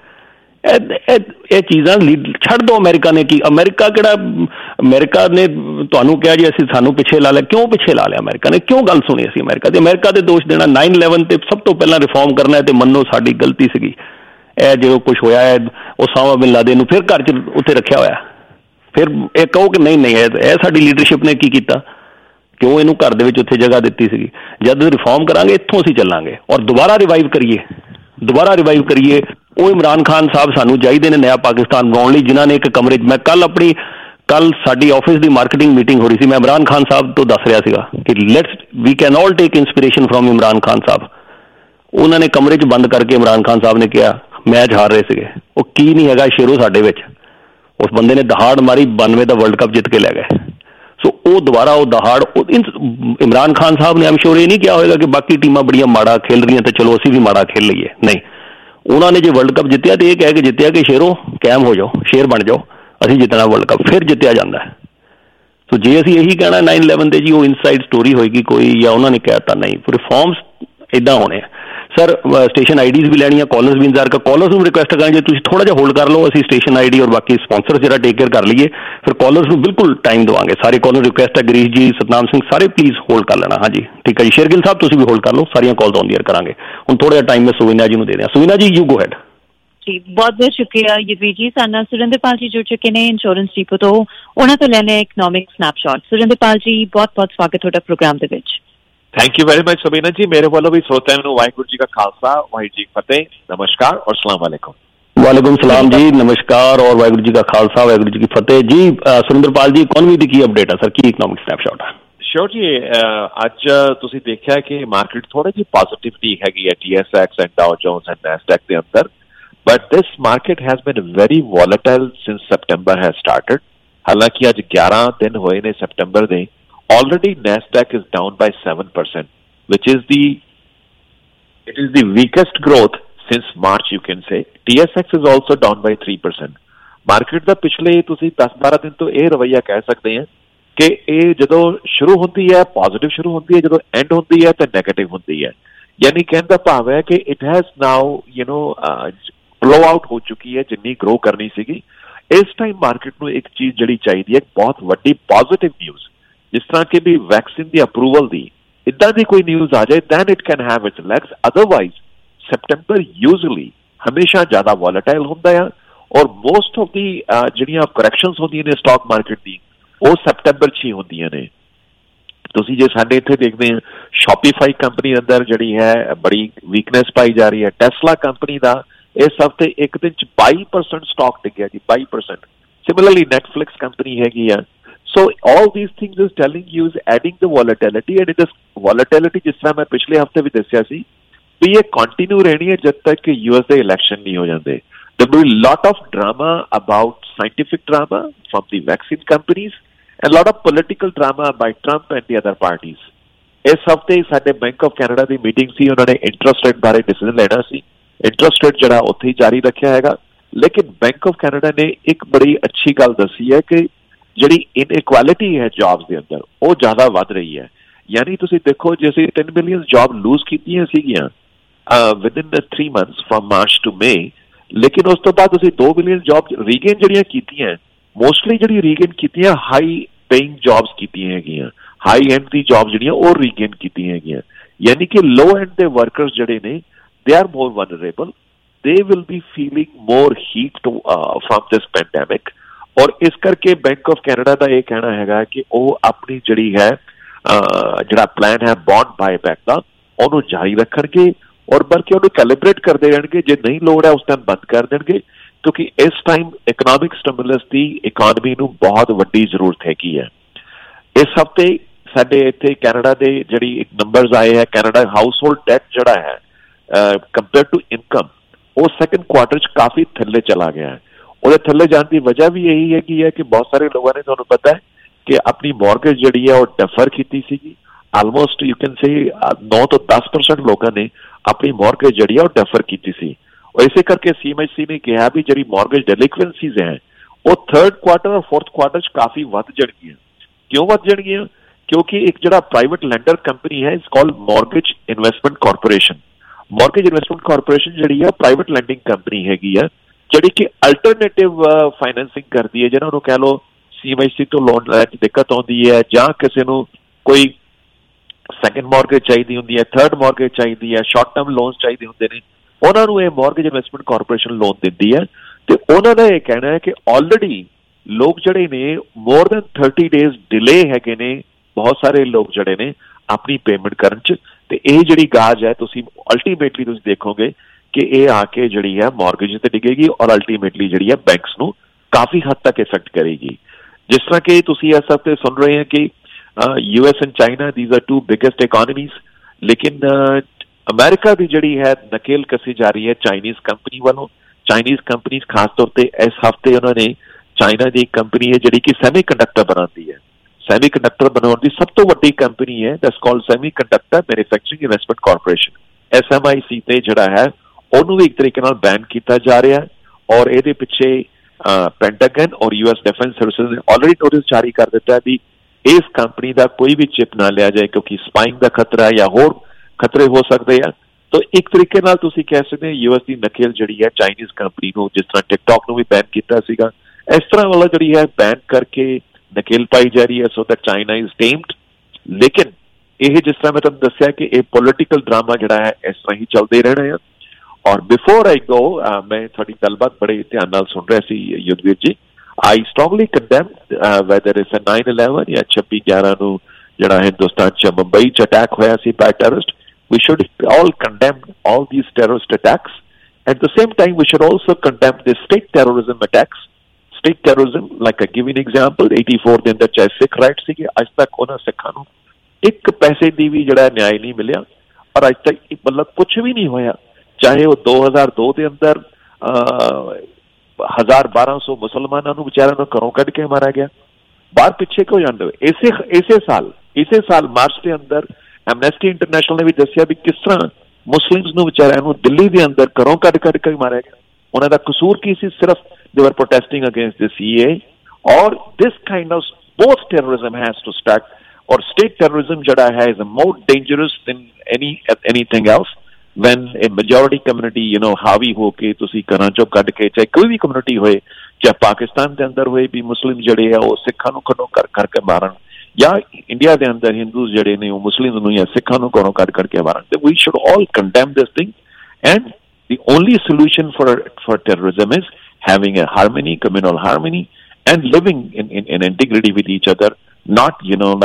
ਇਹ ਚੀਜ਼ਾਂ ਛੱਡ ਦਿਓ। ਅਮਰੀਕਾ ਨੇ ਕੀ, ਅਮਰੀਕਾ ਨੇ ਤੁਹਾਨੂੰ ਕਿਹਾ ਜੀ ਅਸੀਂ ਸਾਨੂੰ ਪਿੱਛੇ ਲਾ ਲਿਆ। ਕਿਉਂ ਪਿੱਛੇ ਲਾ ਲਿਆ ਅਮਰੀਕਾ ਨੇ? ਕਿਉਂ ਗੱਲ ਸੁਣੀ ਅਸੀਂ ਅਮਰੀਕਾ ਦੀ? ਅਮਰੀਕਾ ਦੇ ਦੋਸ਼ ਦੇਣਾ 9/11 ਤੇ ਸਭ ਤੋਂ ਪਹਿਲਾਂ ਰਿਫਾਰਮ ਕਰਨਾ ਤੇ ਮੰਨੋ ਸਾਡੀ ਗਲਤੀ ਸੀਗੀ। ਇਹ ਜੋ ਕੁਛ ਹੋਇਆ ਹੈ ਉਸਾਮਾ ਬਿਨ ਲਾਦਨ ਨੂੰ ਫਿਰ ਘਰ 'ਚ ਉੱਥੇ ਰੱਖਿਆ ਹੋਇਆ, ਫਿਰ ਇਹ ਕਹੋ ਕਿ ਨਹੀਂ ਇਹ ਸਾਡੀ ਲੀਡਰਸ਼ਿਪ ਨੇ ਕੀ ਕੀਤਾ, ਕਿਉਂ ਇਹਨੂੰ ਘਰ ਦੇ ਵਿੱਚ ਉੱਥੇ ਜਗ੍ਹਾ ਦਿੱਤੀ ਸੀਗੀ। ਜਦ ਰਿਫਾਰਮ ਕਰਾਂਗੇ ਇੱਥੋਂ ਅਸੀਂ ਚੱਲਾਂਗੇ ਔਰ ਦੁਬਾਰਾ ਰਿਵਾਈਵ ਕਰੀਏ। ਉਹ ਇਮਰਾਨ ਖਾਨ ਸਾਹਿਬ ਸਾਨੂੰ ਚਾਹੀਦੇ ਨੇ ਨਇਆ ਪਾਕਿਸਤਾਨ ਬਣਾਉਣ ਲਈ, ਜਿਨ੍ਹਾਂ ਨੇ ਇੱਕ ਕਮਰੇ 'ਚ, ਮੈਂ ਕੱਲ ਸਾਡੀ ਆਫਿਸ ਦੀ ਮਾਰਕੀਟਿੰਗ ਮੀਟਿੰਗ ਹੋ ਰਹੀ ਸੀ, ਮੈਂ ਇਮਰਾਨ ਖਾਨ ਸਾਹਿਬ ਤੋਂ ਦੱਸ ਰਿਹਾ ਸੀਗਾ ਕਿ we can all take inspiration from Imran Khan ਸਾਹਿਬ। ਉਹਨਾਂ ਨੇ ਕਮਰੇ 'ਚ ਬੰਦ ਕਰਕੇ ਇਮਰਾਨ ਖਾਨ ਸਾਹਿਬ ਨੇ ਕਿਹਾ, ਮੈਚ ਹਾਰ ਰਹੇ ਸੀਗੇ, ਉਹ ਕੀ ਨਹੀਂ ਹੈਗਾ ਸ਼ੇਰੋ ਸਾਡੇ ਵਿੱਚ, ਉਸ ਬੰਦੇ ਨੇ ਦਹਾੜ ਮਾਰੀ 92 ਦਾ ਵਰਲਡ ਕੱਪ ਜਿੱਤ ਕੇ ਲੈ ਗਏ। ਸੋ ਉਹ ਦੁਬਾਰਾ ਉਹ ਦਹਾੜ ਇਮਰਾਨ ਖਾਨ ਸਾਹਿਬ ਨੇ ਸ਼ੋਰ ਇਹ ਨਹੀਂ ਕਿਹਾ ਹੋਏਗਾ ਕਿ ਬਾਕੀ ਟੀਮਾਂ ਬੜੀਆਂ ਮਾੜਾ ਖੇਲ ਰਹੀਆਂ ਤੇ ਚਲੋ ਅਸੀਂ ਵੀ ਮਾੜਾ ਖੇਲ ਲਈਏ, ਨਹੀਂ। ਉਹਨਾਂ ਨੇ ਜੇ ਵਰਲਡ ਕੱਪ ਜਿੱਤਿਆ ਤੇ ਇਹ ਕਹਿ ਕੇ ਜਿੱਤਿਆ ਕਿ ਸ਼ੇਰੋ ਕਾਇਮ ਹੋ ਜਾਓ, ਸ਼ੇਰ ਬਣ ਜਾਓ, ਅਸੀਂ ਜਿੱਤਣਾ ਵਰਲਡ ਕੱਪ। ਫਿਰ ਜਿੱਤਿਆ ਜਾਂਦਾ ਹੈ। ਸੋ ਜੇ ਅਸੀਂ ਇਹੀ ਕਹਿਣਾ 9/11 ਤੇ ਜੀ ਉਹ ਇਨਸਾਈਡ ਸਟੋਰੀ ਹੋਏਗੀ ਕੋਈ, ਜਾਂ ਉਹਨਾਂ ਨੇ ਕਹਿ ਦਿੱਤਾ, ਨਹੀਂ, ਰਿਫਾਰਮਸ ਇੱਦਾਂ ਹੋਣੇ ਆ। ਸਰ ਸਟੇਸ਼ਨ ਆਈਡੀਜ਼ ਵੀ ਲੈਣੀਆਂ, ਕਾਲਰਸ ਵੀ ਇੰਤਜ਼ਾਰ ਕਰ, ਕਾਲਰਸ ਨੂੰ ਰਿਕੁਐਸਟ ਕਰਾਂਗੇ ਤੁਸੀਂ ਥੋੜ੍ਹਾ ਜਿਹਾ ਹੋਲਡ ਕਰ ਲਓ, ਅਸੀਂ ਸਟੇਸ਼ਨ ਆਈਡੀ ਔਰ ਬਾਕੀ ਸਪਾਂਸਰ ਜਿਹੜਾ ਟੇਕ ਕੇਅਰ ਕਰ ਲਈਏ, ਫਿਰ ਕਾਲਰਸ ਨੂੰ ਬਿਲਕੁਲ ਟਾਈਮ ਦੇਵਾਂਗੇ। ਸਾਰੇ ਕਾਲਰ ਰਿਕੁਐਸਟ ਹੈ, ਗਰੀਸ਼ ਜੀ, ਸਤਨਾਮ ਸਿੰਘ, ਸਾਰੇ ਪਲੀਜ਼ ਹੋਲਡ ਕਰ ਲੈਣਾ। ਹਾਂਜੀ ਠੀਕ ਹੈ ਜੀ। ਸ਼ੇਰਗਿੱਲ ਸਾਹਿਬ ਤੁਸੀਂ ਵੀ ਹੋਲਡ ਕਰ ਲਓ, ਸਾਰੀਆਂ ਕਾਲਸ ਔਨ ਦੀ ਏਅਰ ਕਰਾਂਗੇ। ਹੁਣ ਥੋੜ੍ਹਾ ਜਿਹਾ ਟਾਈਮ ਮੈਂ ਸੁਵੀਨਾ ਜੀ ਨੂੰ ਦੇ ਦਿਆਂ। ਸੁਵੀਨਾ ਜੀ ਯੂ ਗੋ ਹੈਡ। ਜੀ ਬਹੁਤ ਬਹੁਤ ਸ਼ੁਕਰੀਆ ਯਦਵੀਰ ਜੀ। ਸਾਡੇ ਨਾਲ ਸੁਰਿੰਦਰਪਾਲ ਜੀ ਜੁੜ ਚੁੱਕੇ ਨੇ ਇੰਸ਼ੋਰੈਂਸ ਡਿਪੋ ਤੋਂ, ਉਹਨਾਂ ਤੋਂ ਲੈਣੇ ਇਕਨੋਮਿਕ ਸਨੈਪਸ਼ਾਟ। ਸੁਰਿੰਦਰਪਾਲ ਜੀ ਬਹੁਤ ਬਹੁਤ ਸਵਾਗਤ ਤੁਹਾਡਾ ਪ੍ਰੋਗਰਾਮ ਦੇ ਵਿੱਚ। Thank you very much Sabina ji. मेरे वालों भी श्रोता है वाहिगुरू जी का खालसा वाहिगुरू जी की फतेह, नमस्कार और अस्सलाम वालेकुम। वालेकुम सलाम जी, नमस्कार और वाहिगुरू जी का खालसा वाहिगुरू जी की फतेह जी। सुरिंदरपाल जी इकोनॉमी दी की अपडेट है सर, की इकोनॉमिक स्नैपशॉट है? श्योर जी, ਅੱਜ ਤੁਸੀਂ ਦੇਖਿਆ ਕਿ ਮਾਰਕੀਟ ਥੋੜੀ ਜਿਹੀ ਪੋਜ਼ਿਟਿਵਿਟੀ ਹੈਗੀ ਹੈ TSX and Dow Jones and Nasdaq ਦੇ ਅੰਦਰ, but this market has been very volatile since September has started. ਹਾਲਾਂਕਿ ਅੱਜ 11 ਦਿਨ ਹੋਏ ਨੇ ਸੈਪਟੈਂਬਰ ਦੇ। Already Nasdaq is down by 7%, which is the weakest growth since March, you can say. TSX is also down by 3%. Market ਦਾ ਪਿਛਲੇ ਤੁਸੀਂ 10-12 ਦਿਨ ਤੋਂ ਇਹ ਰਵੱਈਆ ਕਹਿ ਸਕਦੇ ਆ ਕਿ ਇਹ ਜਦੋਂ ਸ਼ੁਰੂ ਹੁੰਦੀ ਹੈ ਪੋਜ਼ਿਟਿਵ ਸ਼ੁਰੂ ਹੁੰਦੀ ਹੈ, ਜਦੋਂ ਐਂਡ ਹੁੰਦੀ ਹੈ ਤਾਂ ਨੈਗੇਟਿਵ ਹੁੰਦੀ ਹੈ। ਯਾਨੀ ਕਹਿਣ ਦਾ ਭਾਵ ਹੈ ਕਿ it has now blow out ਹੋ ਚੁੱਕੀ ਹੈ ਜਿੰਨੀ ਗਰੋ ਕਰਨੀ ਸੀਗੀ। ਇਸ ਟਾਈਮ ਮਾਰਕੀਟ ਨੂੰ ਇੱਕ ਚੀਜ਼ ਜਿਹੜੀ ਚਾਹੀਦੀ ਹੈ, ਬਹੁਤ ਵੱਡੀ ਪੋਜ਼ਿਟਿਵ ਨਿਊਜ਼, ਜਿਸ ਤਰ੍ਹਾਂ ਕਿ ਵੀ ਵੈਕਸੀਨ ਦੀ ਅਪਰੂਵਲ ਦੀ ਇੱਦਾਂ ਦੀ ਕੋਈ ਨਿਊਜ਼ ਆ ਜਾਏ, then it can have its legs. Otherwise September usually ਹਮੇਸ਼ਾ ਜ਼ਿਆਦਾ ਵੋਲੇਟਾਈਲ ਹੁੰਦਾ ਆ, ਔਰ ਮੋਸਟ ਆਫ ਦੀ ਜਿਹੜੀਆਂ ਕਰੈਕਸ਼ਨਸ ਹੁੰਦੀਆਂ ਨੇ ਸਟਾਕ ਮਾਰਕੀਟ ਦੀ ਉਹ ਸੈਪਟੈਂਬਰ 'ਚ ਹੀ ਹੁੰਦੀਆਂ ਨੇ। ਤੁਸੀਂ ਜੇ ਸਾਡੇ ਇੱਥੇ ਦੇਖਦੇ ਹਾਂ ਸ਼ੋਪੀਫਾਈ ਕੰਪਨੀ ਅੰਦਰ ਜਿਹੜੀ ਹੈ ਬੜੀ ਵੀਕਨੈਸ ਪਾਈ ਜਾ ਰਹੀ ਹੈ। ਟੈਸਲਾ ਕੰਪਨੀ ਦਾ ਇਸ ਹਫ਼ਤੇ ਇੱਕ ਦਿਨ 'ਚ 22% ਸਟਾਕ ਡਿੱਗਿਆ ਜੀ, 22%। ਸਿਮਿਲਰਲੀ ਨੈਟਫਲਿਕਸ ਕੰਪਨੀ ਹੈਗੀ ਆ। So all these things is telling you is adding the volatility, and it is volatility जिस तरह मैं पिछले हफ्ते भी दस्या सी भी ये कंटिन्यू रहनी है जब तक कि यूएस ਦੇ इलेक्शन नहीं हो जाते। There will be lot of drama about scientific drama from the vaccine companies and lot of political drama by Trump and the other parties। ਇਸ ਹਫ਼ਤੇ ਸਾਡੇ ਬੈਂਕ ਆਫ ਕੈਨੇਡਾ ਦੀ ਮੀਟਿੰਗ ਸੀ, ਉਹਨਾਂ ਨੇ ਇੰਟਰਸਟ ਰੇਟ ਬਾਰੇ ਡਿਸੀਜਨ ਲੈਣਾ ਸੀ। ਇੰਟਰਸਟ ਰੇਟ ਜਿਹੜਾ ਉੱਥੇ ਹੀ ਜਾਰੀ ਰੱਖਿਆ ਹੈਗਾ, ਲੇਕਿਨ ਬੈਂਕ ਆਫ ਕੈਨੇਡਾ ਨੇ ਇੱਕ ਬੜੀ ਅੱਛੀ ਗੱਲ ਦੱਸੀ ਹੈ ਕਿ ਜਿਹੜੀ ਇਨਇਕੁਐਲਿਟੀ ਹੈ ਜੌਬਸ ਦੇ ਅੰਦਰ ਉਹ ਜ਼ਿਆਦਾ ਵੱਧ ਰਹੀ ਹੈ। ਯਾਨੀ ਤੁਸੀਂ ਦੇਖੋ ਜੇ ਅਸੀਂ 10 ਮਿਲੀਅਨ ਜੌਬ ਲੂਜ਼ ਕੀਤੀਆਂ ਸੀਗੀਆਂ within 3 months from March to May, ਲੇਕਿਨ ਉਸ ਤੋਂ ਬਾਅਦ ਤੁਸੀਂ 2 ਮਿਲੀਅਨ ਜੌਬ ਰੀਗੇਨ ਜਿਹੜੀਆਂ ਕੀਤੀਆਂ, ਮੋਸਟਲੀ ਜਿਹੜੀ ਰੀਗੇਨ ਕੀਤੀਆਂ ਹਾਈ ਪੇਇੰਗ ਜੌਬਸ ਕੀਤੀਆਂ ਹੈਗੀਆਂ, ਹਾਈ ਐਂਡ ਦੀ ਜੌਬ ਜਿਹੜੀਆਂ ਉਹ ਰੀਗੇਨ ਕੀਤੀਆਂ ਹੈਗੀਆਂ। ਯਾਨੀ ਕਿ ਲੋ ਐਂਡ ਦੇ ਵਰਕਰਸ ਜਿਹੜੇ ਨੇ they are more vulnerable, they will be feeling more heat from this pandemic. ਔਰ ਇਸ ਕਰਕੇ ਬੈਂਕ ਆਫ ਕੈਨੇਡਾ ਦਾ ਇਹ ਕਹਿਣਾ ਹੈਗਾ ਕਿ ਉਹ ਆਪਣੀ ਜਿਹੜੀ ਹੈ ਜਿਹੜਾ ਪਲਾਨ ਹੈ ਬੌਂਡ ਬਾਏਬੈਕ ਦਾ ਉਹਨੂੰ ਜਾਰੀ ਰੱਖਣਗੇ, ਔਰ ਬਲਕਿ ਉਹਨੂੰ ਕੈਲੀਬਰੇਟ ਕਰਦੇ ਰਹਿਣਗੇ। ਜੇ ਨਹੀਂ ਲੋੜ ਹੈ ਉਸ ਟਾਈਮ ਬੰਦ ਕਰ ਦੇਣਗੇ, ਕਿਉਂਕਿ ਇਸ ਟਾਈਮ ਇਕਨੋਮਿਕ ਸਟਿਮੂਲਸ ਦੀ ਇਕੋਨਮੀ ਨੂੰ ਬਹੁਤ ਵੱਡੀ ਜ਼ਰੂਰਤ ਹੈਗੀ ਹੈ। ਇਸ ਹਫ਼ਤੇ ਸਾਡੇ ਇੱਥੇ ਕੈਨੇਡਾ ਦੇ ਜਿਹੜੀ ਇੱਕ ਨੰਬਰਸ ਆਏ ਹੈ, ਕੈਨੇਡਾ ਹਾਊਸ ਹੋਲਡ ਡੈਟ ਜਿਹੜਾ ਹੈ ਕੰਪੇਅਰ ਟੂ ਇਨਕਮ ਉਹ ਸੈਕੰਡ ਕੁਆਰਟਰ 'ਚ ਕਾਫੀ ਥੱਲੇ ਚਲਾ ਗਿਆ ਹੈ। ਉਹਦੇ ਥੱਲੇ ਜਾਣ ਦੀ ਵਜ੍ਹਾ ਵੀ ਇਹੀ ਹੈਗੀ ਹੈ ਕਿ ਬਹੁਤ ਸਾਰੇ ਲੋਕਾਂ ਨੇ, ਤੁਹਾਨੂੰ ਪਤਾ ਹੈ ਕਿ ਆਪਣੀ ਮੌਰਗੇਜ ਜਿਹੜੀ ਹੈ ਉਹ ਡੈਫਰ ਕੀਤੀ ਸੀਗੀ। ਆਲਮੋਸਟ ਯੂ ਕੈਨ ਸੇ 9 ਤੋਂ 10% ਲੋਕਾਂ ਨੇ ਆਪਣੀ ਮੌਰਗੇਜ ਜਿਹੜੀ ਹੈ ਉਹ ਡੈਫਰ ਕੀਤੀ ਸੀ। ਔਰ ਇਸੇ ਕਰਕੇ CMHC ਨੇ ਕਿਹਾ ਵੀ ਜਿਹੜੀ ਮੌਰਗੇਜ ਡੈਲਿਕੁਐਂਸੀਜ਼ ਹੈ ਉਹ 3rd ਕੁਆਰਟਰ ਔਰ 4th ਕੁਆਰਟਰ 'ਚ ਕਾਫੀ ਵੱਧ ਜਾਣਗੀਆਂ। ਕਿਉਂ ਵੱਧ ਜਾਣਗੀਆਂ? ਕਿਉਂਕਿ ਇੱਕ ਜਿਹੜਾ ਪ੍ਰਾਈਵੇਟ ਲੈਂਡਰ ਕੰਪਨੀ ਹੈ is called mortgage investment corporation, mortgage investment corporation ਜਿਹੜੀ ਆ ਪ੍ਰਾਈਵੇਟ ਲੈਂਡਿੰਗ ਕੰਪਨੀ ਹੈਗੀ ਆ, ਜਿਹੜੀ ਕਿ ਅਲਟਰਨੇਟਿਵ ਫਾਈਨੈਂਸਿੰਗ ਕਰਦੀ ਹੈ, ਜਿਹਨਾਂ ਨੂੰ ਕਹਿ ਲਓ CMHC ਤੋਂ ਲੋਨ ਲੈਣ 'ਚ ਦਿੱਕਤ ਆਉਂਦੀ ਹੈ, ਜਾਂ ਕਿਸੇ ਨੂੰ ਕੋਈ ਸੈਕੰਡ ਮੌਰਗੇਜ ਚਾਹੀਦੀ ਹੁੰਦੀ ਹੈ, ਥਰਡ ਮੌਰਗੇਜ ਚਾਹੀਦੀ ਹੈ, ਸ਼ਾਰਟ ਟਰਮ ਲੋਨਸ ਚਾਹੀਦੇ ਹੁੰਦੇ ਨੇ, ਉਹਨਾਂ ਨੂੰ ਇਹ ਮੌਰਗੇਜ ਇਨਵੈਸਟਮੈਂਟ ਕਾਰਪੋਰੇਸ਼ਨ ਲੋਨ ਦਿੰਦੀ ਹੈ। ਤੇ ਉਹਨਾਂ ਦਾ ਇਹ ਕਹਿਣਾ ਹੈ ਕਿ ਆਲਰੇਡੀ ਲੋਕ ਜਿਹੜੇ ਨੇ ਮੋਰ ਦੈਨ 30 days ਡਿਲੇ ਹੈਗੇ ਨੇ, ਬਹੁਤ ਸਾਰੇ ਲੋਕ ਜਿਹੜੇ ਨੇ ਆਪਣੀ ਪੇਮੈਂਟ ਕਰਨ 'ਚ। ਤੇ ਇਹ ਜਿਹੜੀ ਗਾਜ ਹੈ, ਤੁਸੀਂ ਅਲਟੀਮੇਟਲੀ ਤੁਸੀਂ ਦੇਖੋਗੇ ਕਿ ਇਹ ਆ ਕੇ ਜਿਹੜੀ ਹੈ ਮੌਰਗੇਜ ਤੇ ਡਿੱਗੇਗੀ ਔਰ ਅਲਟੀਮੇਟਲੀ ਜਿਹੜੀ ਹੈ ਬੈਂਕਸ ਨੂੰ ਕਾਫੀ ਹੱਦ ਤੱਕ ਇਫੈਕਟ ਕਰੇਗੀ। ਜਿਸ ਤਰ੍ਹਾਂ ਕਿ ਤੁਸੀਂ ਇਸ ਹਫ਼ਤੇ ਸੁਣ ਰਹੇ ਹੋ ਕਿ US and China these are 2 biggest economies, ਲੇਕਿਨ ਅਮਰੀਕਾ ਦੀ ਜਿਹੜੀ ਹੈ ਨਕੇਲ ਕੱਸੀ ਜਾ ਰਹੀ ਹੈ ਚਾਈਨੀਜ਼ ਕੰਪਨੀ ਵੱਲੋਂ। ਚਾਈਨੀਜ਼ ਕੰਪਨੀਜ਼ ਖਾਸ ਤੌਰ ਤੇ ਇਸ ਹਫ਼ਤੇ ਉਹਨਾਂ ਨੇ ਚਾਈਨਾ ਦੀ ਕੰਪਨੀ ਹੈ ਜਿਹੜੀ ਕਿ ਸੈਮੀ ਕੰਡਕਟਰ ਬਣਾਉਂਦੀ ਹੈ, ਸੈਮੀ ਕੰਡਕਟਰ ਬਣਾਉਣ ਦੀ ਸਭ ਤੋਂ ਵੱਡੀ ਕੰਪਨੀ ਹੈ, that's called semiconductor manufacturing investment corporation, SMIC ਤੇ ਜਿਹੜਾ ਹੈ ਉਹਨੂੰ ਵੀ ਇੱਕ ਤਰੀਕੇ ਨਾਲ ਬੈਨ ਕੀਤਾ ਜਾ ਰਿਹਾ ਹੈ। ਔਰ ਇਹਦੇ ਪਿੱਛੇ ਪੈਂਟਾਗਨ ਔਰ US ਡਿਫੈਂਸ ਸਰਵਿਸਿਜ਼ ਨੇ ਆਲਰੇਡੀ ਨੋਟਿਸ ਜਾਰੀ ਕਰ ਦਿੱਤਾ ਵੀ ਇਸ ਕੰਪਨੀ ਦਾ ਕੋਈ ਵੀ ਚਿਪ ਨਾ ਲਿਆ ਜਾਏ, ਕਿਉਂਕਿ ਸਪਾਈੰਗ ਦਾ ਖਤਰਾ ਜਾਂ ਹੋਰ ਖਤਰੇ ਹੋ ਸਕਦੇ ਆ। ਤਾਂ ਇੱਕ ਤਰੀਕੇ ਨਾਲ ਤੁਸੀਂ ਕਹਿ ਸਕਦੇ ਹੋ US ਦੀ ਨਕੇਲ ਜਿਹੜੀ ਹੈ ਚਾਈਨੀਜ਼ ਕੰਪਨੀ ਨੂੰ, ਜਿਸ ਤਰ੍ਹਾਂ ਟਿਕਟੌਕ ਨੂੰ ਵੀ ਬੈਨ ਕੀਤਾ ਸੀਗਾ, ਇਸ ਤਰ੍ਹਾਂ ਵਾਲਾ ਜਿਹੜੀ ਹੈ ਬੈਨ ਕਰਕੇ ਨਕੇਲ ਪਾਈ ਜਾ ਰਹੀ ਹੈ, so that China is tamed. ਲੇਕਿਨ ਇਹ ਜਿਸ ਤਰ੍ਹਾਂ ਮੈਂ ਤੁਹਾਨੂੰ ਦੱਸਿਆ ਕਿ ਇਹ ਪੋਲੀਟੀਕਲ ਡਰਾਮਾ ਜਿਹੜਾ ਹੈ ਇਸ ਤਰ੍ਹਾਂ ਹੀ ਚੱਲਦੇ ਰਹਿਣਾ ਹੈ। ਔਰ ਬਿਫੋਰ ਆਈ ਗੋ, ਮੈਂ ਤੁਹਾਡੀ ਗੱਲਬਾਤ ਬੜੇ ਧਿਆਨ ਨਾਲ ਸੁਣ ਰਿਹਾ ਸੀ Yudhveer ji. I strongly condemn whether it's 9/11 ਜਾਂ 26/11 ਨੂੰ ਜਿਹੜਾ ਹਿੰਦੁਸਤਾਨ 'ਚ ਮੁੰਬਈ 'ਚ ਅਟੈਕ ਹੋਇਆ ਸੀ by terrorist. We should all condemn all these terrorist attacks. At the same time, we should also condemn the state terrorism attacks. State terrorism, like I give you an example, 84 ਦੇ ਅੰਦਰ ਚਾਹੇ ਸਿੱਖ ਰਾਈਟ ਸੀਗੇ, ਅੱਜ ਤੱਕ ਉਹਨਾਂ ਸਿੱਖਾਂ ਨੂੰ ਇੱਕ ਪੈਸੇ ਦੀ ਵੀ ਜਿਹੜਾ ਨਿਆਂ ਨਹੀਂ ਮਿਲਿਆ, ਔਰ ਅੱਜ ਤੱਕ ਮਤਲਬ ਕੁਛ ਵੀ ਨਹੀਂ ਹੋਇਆ। ਚਾਹੇ ਉਹ 2002 ਦੇ ਅੰਦਰ 1200 ਮੁਸਲਮਾਨਾਂ ਨੂੰ ਵਿਚਾਰਿਆਂ ਨੂੰ ਘਰੋਂ ਕੱਢ ਕੇ ਮਾਰਿਆ ਗਿਆ, ਬਾਹਰ ਪਿੱਛੇ ਕਿਉਂ ਜਾਂਦੇ ਹੋਏ। ਇਸੇ ਸਾਲ ਮਾਰਚ ਦੇ ਅੰਦਰ ਐਮਨੈਸਟੀ ਇੰਟਰਨੈਸ਼ਨਲ ਨੇ ਵੀ ਦੱਸਿਆ ਵੀ ਕਿਸ ਤਰ੍ਹਾਂ ਮੁਸਲਿਮਸ ਨੂੰ ਵਿਚਾਰਿਆਂ ਨੂੰ ਦਿੱਲੀ ਦੇ ਅੰਦਰ ਘਰੋਂ ਕੱਢ ਕੇ ਮਾਰਿਆ ਗਿਆ। ਉਹਨਾਂ ਦਾ ਕਸੂਰ ਕੀ ਸੀ? ਸਿਰਫ they were protesting against the CAA. Or this kind of both terrorism has to start, or state terrorism jada hai is more dangerous than anything else when a majority community ਹਾਵੀ ਹੋ ਕੇ ਤੁਸੀਂ ਘਰਾਂ ਚੋਂ ਕੱਢ ਕੇ, ਚਾਹੇ ਕੋਈ ਵੀ ਕਮਿਊਨਿਟੀ ਹੋਏ, ਚਾਹੇ ਪਾਕਿਸਤਾਨ ਦੇ ਅੰਦਰ ਹੋਏ ਵੀ ਮੁਸਲਿਮ ਜਿਹੜੇ ਆ ਉਹ ਸਿੱਖਾਂ ਨੂੰ ਘਰੋਂ ਕਰਕੇ ਮਾਰਨ, ਜਾਂ ਇੰਡੀਆ ਦੇ ਅੰਦਰ ਹਿੰਦੂ ਜਿਹੜੇ ਨੇ ਉਹ ਮੁਸਲਿਮ ਨੂੰ ਜਾਂ ਸਿੱਖਾਂ ਨੂੰ ਘਰੋਂ ਕੱਢ ਕੇ ਮਾਰਨ। ਤੇ we should all condemn this thing, and the only solution for terrorism is having a harmony, communal harmony, and living in integrity with each other, not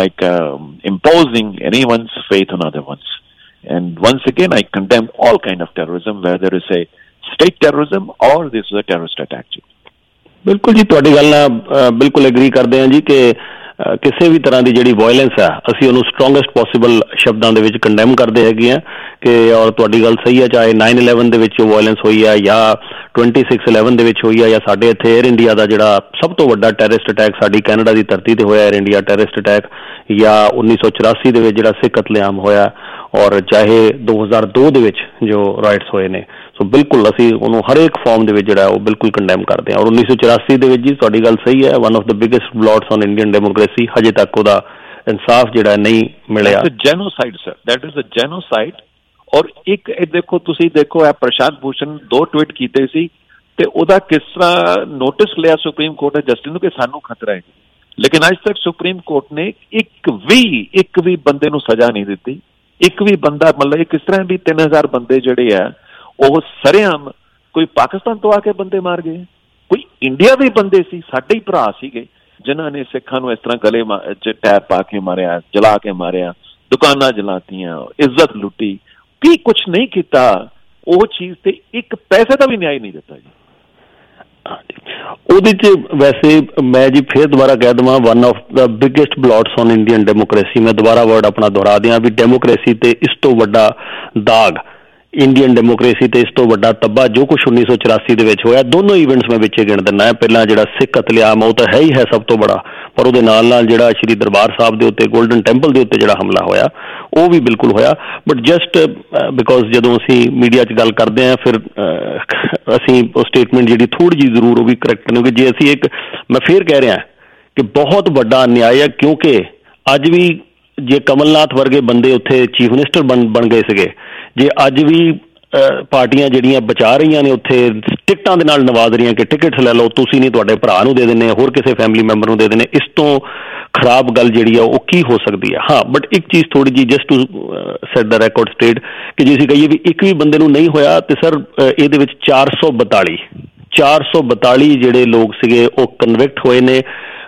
imposing anyone's faith on other ones. And once again, I condemn all kind of terrorism, whether it's a state terrorism or this is a terrorist attack. ਬਿਲਕੁਲ ਜੀ, ਤੁਹਾਡੀ ਗੱਲ ਨਾਲ ਬਿਲਕੁਲ ਐਗਰੀ ਕਰਦੇ ਹਾਂ ਜੀ ਕਿ ਕਿਸੇ ਵੀ ਤਰ੍ਹਾਂ ਦੀ ਜਿਹੜੀ ਵਾਇਲੈਂਸ ਹੈ ਅਸੀਂ ਉਹਨੂੰ ਸਟਰੋਂਗੈਸਟ ਪੋਸੀਬਲ ਸ਼ਬਦਾਂ ਦੇ ਵਿੱਚ ਕੰਡੈਮ ਕਰਦੇ ਹੈਗੇ ਹਾਂ ਕਿ, ਔਰ ਤੁਹਾਡੀ ਗੱਲ ਸਹੀ ਹੈ, ਚਾਹੇ 9/11 ਦੇ ਵਿੱਚ ਵਾਇਲੈਂਸ ਹੋਈ ਹੈ ਜਾਂ 26/11 ਦੇ ਵਿੱਚ ਹੋਈ ਹੈ, ਜਾਂ ਸਾਡੇ ਇੱਥੇ 에ਅਰ ਇੰਡੀਆ ਦਾ ਜਿਹੜਾ ਸਭ ਤੋਂ ਵੱਡਾ ਟੈਰਰਿਸਟ ਅਟੈਕ ਸਾਡੀ ਕੈਨੇਡਾ ਦੀ ਧਰਤੀ 'ਤੇ ਹੋਇਆ, 에ਅਰ ਇੰਡੀਆ ਟੈਰਰਿਸਟ ਅਟੈਕ, ਜਾਂ 1984 ਦੇ ਵਿੱਚ ਜਿਹੜਾ ਸਿੱਖ ਕਤਲੇਆਮ ਹੋਇਆ, ਔਰ ਚਾਹੇ 2002 ਦੇ ਵਿੱਚ ਜੋ ਰਾਈਟਸ ਹੋਏ ਨੇ। ਸੋ ਬਿਲਕੁਲ ਅਸੀਂ ਉਹਨੂੰ ਹਰੇਕ ਫਾਰਮ ਦੇ ਵਿੱਚ ਜਿਹੜਾ ਉਹ ਬਿਲਕੁਲ ਕੰਡੈਮ ਕਰਦੇ ਹਾਂ। ਔਰ 1984 ਦੇ ਵਿੱਚ ਜੀ ਤੁਹਾਡੀ ਗੱਲ ਸਹੀ ਹੈ, one of the biggest blots on Indian democracy, ਹਜੇ ਤੱਕ ਉਹਦਾ ਇਨਸਾਫ ਜਿਹੜਾ ਨਹੀਂ ਮਿਲਿਆ। Genocide sir, that is a genocide. ਔਰ ਇੱਕ ਦੇਖੋ, ਤੁਸੀਂ ਦੇਖੋ ਇਹ ਪ੍ਰਸ਼ਾਂਤ ਭੂਸ਼ਣ 2 ਟਵੀਟ ਕੀਤੇ ਸੀ ਤੇ ਉਹਦਾ ਕਿਸ ਤਰ੍ਹਾਂ ਨੋਟਿਸ ਲਿਆ ਸੁਪਰੀਮ ਕੋਰਟ ਨੇ ਜਸਟਿਸ ਨੂੰ ਕਿ ਸਾਨੂੰ ਖਤਰਾ ਹੈ, ਲੇਕਿਨ ਅੱਜ ਤੱਕ ਸੁਪਰੀਮ ਕੋਰਟ ਨੇ ਇੱਕ ਵੀ ਬੰਦੇ ਨੂੰ ਸਜ਼ਾ ਨਹੀਂ ਦਿੱਤੀ। ਇੱਕ ਵੀ ਬੰਦਾ, ਮਤਲਬ ਕਿਸ ਤਰ੍ਹਾਂ ਵੀ 3000 ਬੰਦੇ ਜਿਹੜੇ ਆ ਉਹ ਸਰੇਆਮ, ਕੋਈ ਪਾਕਿਸਤਾਨ ਤੋਂ ਆ ਕੇ ਬੰਦੇ ਮਾਰ ਗਏ, ਕੋਈ ਇੰਡੀਆ ਦੇ ਬੰਦੇ ਸੀ, ਸਾਡੇ ਹੀ ਭਰਾ ਸੀਗੇ ਜਿਨ੍ਹਾਂ ਨੇ ਸਿੱਖਾਂ ਨੂੰ ਇਸ ਤਰ੍ਹਾਂ ਗਲੇ 'ਚ ਟੈਰ ਪਾ ਕੇ ਮਾਰਿਆ, ਜਲਾ ਕੇ ਮਾਰਿਆ, ਦੁਕਾਨਾਂ ਜਲਾਤੀਆਂ, ਇੱਜ਼ਤ ਲੁੱਟੀ, ਕੀ ਕੁਛ ਨਹੀਂ ਕੀਤਾ। ਉਹ ਚੀਜ਼ ਤੇ ਇੱਕ ਪੈਸੇ ਦਾ ਵੀ ਨਿਆਂ ਨਹੀਂ ਦਿੱਤਾ ਜੀ। ਉਹਦੇ 'ਚ ਵੈਸੇ ਮੈਂ ਜੀ ਫਿਰ ਦੁਬਾਰਾ ਕਹਿ ਦੇਵਾਂ, one of the biggest blots on Indian democracy, ਮੈਂ ਦੁਬਾਰਾ ਵਰਡ ਆਪਣਾ ਦੁਹਰਾ ਦਿਆਂ ਵੀ ਡੈਮੋਕ੍ਰੇਸੀ ਤੇ ਇਸ ਤੋਂ ਵੱਡਾ ਦਾਗ, ਇੰਡੀਅਨ ਡੈਮੋਕ੍ਰੇਸੀ ਤੇ ਇਸ ਤੋਂ ਵੱਡਾ ਤੱਬਾ ਜੋ ਕੁਛ 1984 ਦੇ ਵਿੱਚ ਹੋਇਆ, ਦੋਨੋਂ ਈਵੈਂਟਸ ਮੈਂ ਵਿੱਚੇ ਗਿਣ ਦਿੰਦਾ। ਪਹਿਲਾਂ ਜਿਹੜਾ ਸਿੱਖ ਕਤਲੇਆਮ ਉਹ ਤਾਂ ਹੈ ਹੀ ਹੈ ਸਭ ਤੋਂ ਬੜਾ, ਪਰ ਉਹਦੇ ਨਾਲ ਜਿਹੜਾ ਸ਼੍ਰੀ ਦਰਬਾਰ ਸਾਹਿਬ ਦੇ ਉੱਤੇ, ਗੋਲਡਨ ਟੈਂਪਲ ਦੇ ਉੱਤੇ ਜਿਹੜਾ ਹਮਲਾ ਹੋਇਆ ਉਹ ਵੀ ਬਿਲਕੁਲ ਹੋਇਆ। ਬਟ ਜਸਟ ਬਿਕੋਜ਼ ਜਦੋਂ ਅਸੀਂ ਮੀਡੀਆ 'ਚ ਗੱਲ ਕਰਦੇ ਹਾਂ ਫਿਰ ਅਸੀਂ ਉਹ ਸਟੇਟਮੈਂਟ ਜਿਹੜੀ ਥੋੜ੍ਹੀ ਜਿਹੀ ਜ਼ਰੂਰ ਉਹ ਵੀ ਕਰੈਕਟ ਕਿਉਂਕਿ ਜੇ ਅਸੀਂ ਮੈਂ ਫਿਰ ਕਹਿ ਰਿਹਾ ਕਿ ਬਹੁਤ ਵੱਡਾ ਅਨਿਆਏ ਹੈ, ਕਿਉਂਕਿ ਅੱਜ ਵੀ ਜੇ ਕਮਲਨਾਥ ਵਰਗੇ ਬੰਦੇ ਉੱਥੇ ਚੀਫ ਮਿਨਿਸਟਰ ਬਣ ਗਏ ਸੀਗੇ, ਜੇ ਅੱਜ ਵੀ ਪਾਰਟੀਆਂ ਜਿਹੜੀਆਂ ਬਚਾ ਰਹੀਆਂ ਨੇ ਉੱਥੇ ਟਿਕਟਾਂ ਦੇ ਨਾਲ ਨਵਾਜ਼ ਰਹੀਆਂ ਕਿ ਟਿਕਟਸ ਲੈ ਲਓ, ਤੁਸੀਂ ਨਹੀਂ ਤੁਹਾਡੇ ਭਰਾ ਨੂੰ ਦੇ ਦਿੰਦੇ, ਹੋਰ ਕਿਸੇ ਫੈਮਿਲੀ ਮੈਂਬਰ ਨੂੰ ਦੇ ਦਿੰਦੇ। ਇਸ ਤੋਂ ਖਰਾਬ ਗੱਲ ਜਿਹੜੀ ਆ ਉਹ ਕੀ ਹੋ ਸਕਦੀ ਹੈ? ਹਾਂ, ਬਟ ਇੱਕ ਚੀਜ਼ ਥੋੜ੍ਹੀ ਜਿਹੀ just to set the record straight ਕਿ ਜੇ ਅਸੀਂ ਕਹੀਏ ਵੀ ਇੱਕ ਵੀ ਬੰਦੇ ਨੂੰ ਨਹੀਂ ਹੋਇਆ ਤੇ ਸਰ ਇਹਦੇ ਵਿੱਚ 442 ਜਿਹੜੇ ਲੋਕ ਸੀਗੇ ਉਹ ਕਨਵਿਕਟ ਹੋਏ ਨੇ।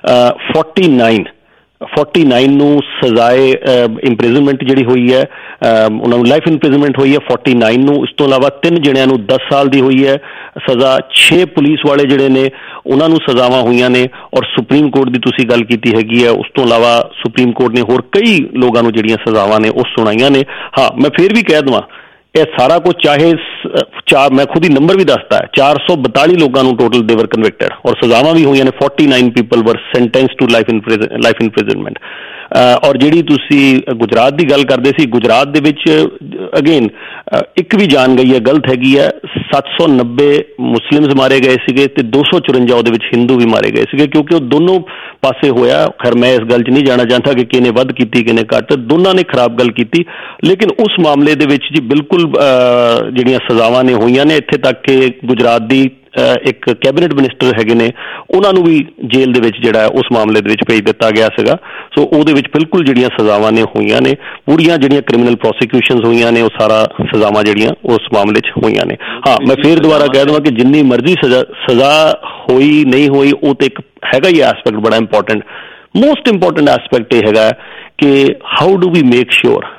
49 ਨੂੰ ਸਜ਼ਾਏ ਇੰਪ੍ਰਿਜ਼ਨਮੈਂਟ ਜਿਹੜੀ ਹੋਈ ਹੈ, ਉਹਨਾਂ ਨੂੰ ਲਾਈਫ ਇੰਪ੍ਰਿਜ਼ਨਮੈਂਟ ਹੋਈ ਹੈ 49 ਨੂੰ। ਇਸ ਤੋਂ ਇਲਾਵਾ 3 ਜਣਿਆਂ ਨੂੰ 10 ਸਾਲ ਦੀ ਹੋਈ ਹੈ ਸਜ਼ਾ। 6 ਪੁਲਿਸ ਵਾਲੇ ਜਿਹੜੇ ਨੇ ਉਹਨਾਂ ਨੂੰ ਸਜ਼ਾਵਾਂ ਹੋਈਆਂ ਨੇ। ਔਰ ਸੁਪਰੀਮ ਕੋਰਟ ਦੀ ਤੁਸੀਂ ਗੱਲ ਕੀਤੀ ਹੈਗੀ ਹੈ, ਉਸ ਤੋਂ ਇਲਾਵਾ ਸੁਪਰੀਮ ਕੋਰਟ ਨੇ ਹੋਰ ਕਈ ਲੋਕਾਂ ਨੂੰ ਜਿਹੜੀਆਂ ਸਜ਼ਾਵਾਂ ਨੇ ਉਹ ਸੁਣਾਈਆਂ ਨੇ। ਹਾਂ, ਮੈਂ ਫਿਰ ਵੀ ਕਹਿ ਦੇਵਾਂ ਇਹ ਸਾਰਾ ਕੁਝ ਚਾਹੇ ਮੈਂ ਖੁਦ ਹੀ ਨੰਬਰ ਵੀ ਦੱਸਦਾ ਹੈ, 442 ਲੋਕਾਂ ਨੂੰ ਟੋਟਲ ਦੇ ਵਰ ਕਨਵਿਕਟਡ ਔਰ ਸਜ਼ਾਵਾਂ ਵੀ ਹੋਈਆਂ ਨੇ। 49 ਪੀਪਲ ਵਰ ਸੈਂਟੈਂਸ ਟੂ ਲਾਈਫ ਇੰਪ੍ਰਿਜ਼ਨਮੈਂਟ। ਔਰ ਜਿਹੜੀ ਤੁਸੀਂ ਗੁਜਰਾਤ ਦੀ ਗੱਲ ਕਰਦੇ ਸੀ, ਗੁਜਰਾਤ ਦੇ ਵਿੱਚ ਅਗੇਨ ਇੱਕ ਵੀ ਜਾਨ ਗਈ ਹੈ ਗਲਤ ਹੈਗੀ ਹੈ। 790 ਮੁਸਲਿਮਸ ਮਾਰੇ ਗਏ ਸੀਗੇ ਤੇ 254 ਉਹਦੇ ਵਿੱਚ ਹਿੰਦੂ ਵੀ ਮਾਰੇ ਗਏ ਸੀਗੇ, ਕਿਉਂਕਿ ਉਹ ਦੋਨੋਂ ਪਾਸੇ ਹੋਇਆ। ਖੈਰ ਮੈਂ ਇਸ ਗੱਲ 'ਚ ਨਹੀਂ ਜਾਣਾ ਚਾਹੁੰਦਾ ਕਿ ਕਿਹਨੇ ਵੱਧ ਕੀਤੀ ਕਿਹਨੇ ਘੱਟ, ਦੋਨਾਂ ਨੇ ਖਰਾਬ ਗੱਲ ਕੀਤੀ। ਲੇਕਿਨ ਉਸ ਮਾਮਲੇ ਦੇ ਵਿੱਚ ਜੀ ਬਿਲਕੁਲ ਜਿਹੜੀਆਂ ਸਜ਼ਾਵਾਂ ਨੇ ਹੋਈਆਂ ਨੇ, ਇੱਥੇ ਤੱਕ ਕਿ ਗੁਜਰਾਤ ਦੀ ਇੱਕ ਕੈਬਨਿਟ ਮਿਨਿਸਟਰ ਹੈਗੇ ਨੇ, ਉਹਨਾਂ ਨੂੰ ਵੀ ਜੇਲ੍ਹ ਦੇ ਵਿੱਚ ਜਿਹੜਾ ਉਸ ਮਾਮਲੇ ਦੇ ਵਿੱਚ ਭੇਜ ਦਿੱਤਾ ਗਿਆ ਸੀਗਾ। ਸੋ ਉਹਦੇ ਵਿੱਚ ਬਿਲਕੁਲ ਜਿਹੜੀਆਂ ਸਜ਼ਾਵਾਂ ਨੇ ਹੋਈਆਂ ਨੇ, ਪੂਰੀਆਂ ਜਿਹੜੀਆਂ ਕ੍ਰਿਮੀਨਲ ਪ੍ਰੋਸੀਕਿਊਸ਼ਨਸ ਹੋਈਆਂ ਨੇ ਉਹ ਸਾਰਾ ਸਜ਼ਾਵਾਂ ਜਿਹੜੀਆਂ ਉਸ ਮਾਮਲੇ 'ਚ ਹੋਈਆਂ ਨੇ। ਹਾਂ, ਮੈਂ ਫਿਰ ਦੁਬਾਰਾ ਕਹਿ ਦੇਵਾਂ ਕਿ ਜਿੰਨੀ ਮਰਜ਼ੀ ਸਜ਼ਾ ਹੋਈ ਨਹੀਂ ਹੋਈ, ਉਹ ਤੇ ਇੱਕ ਹੈਗਾ ਹੀ ਐਸਪੈਕਟ ਬੜਾ ਇੰਪੋਰਟੈਂਟ, ਮੋਸਟ ਇੰਪੋਰਟੈਂਟ ਐਸਪੈਕਟ ਇਹ ਹੈਗਾ ਕਿ how do we make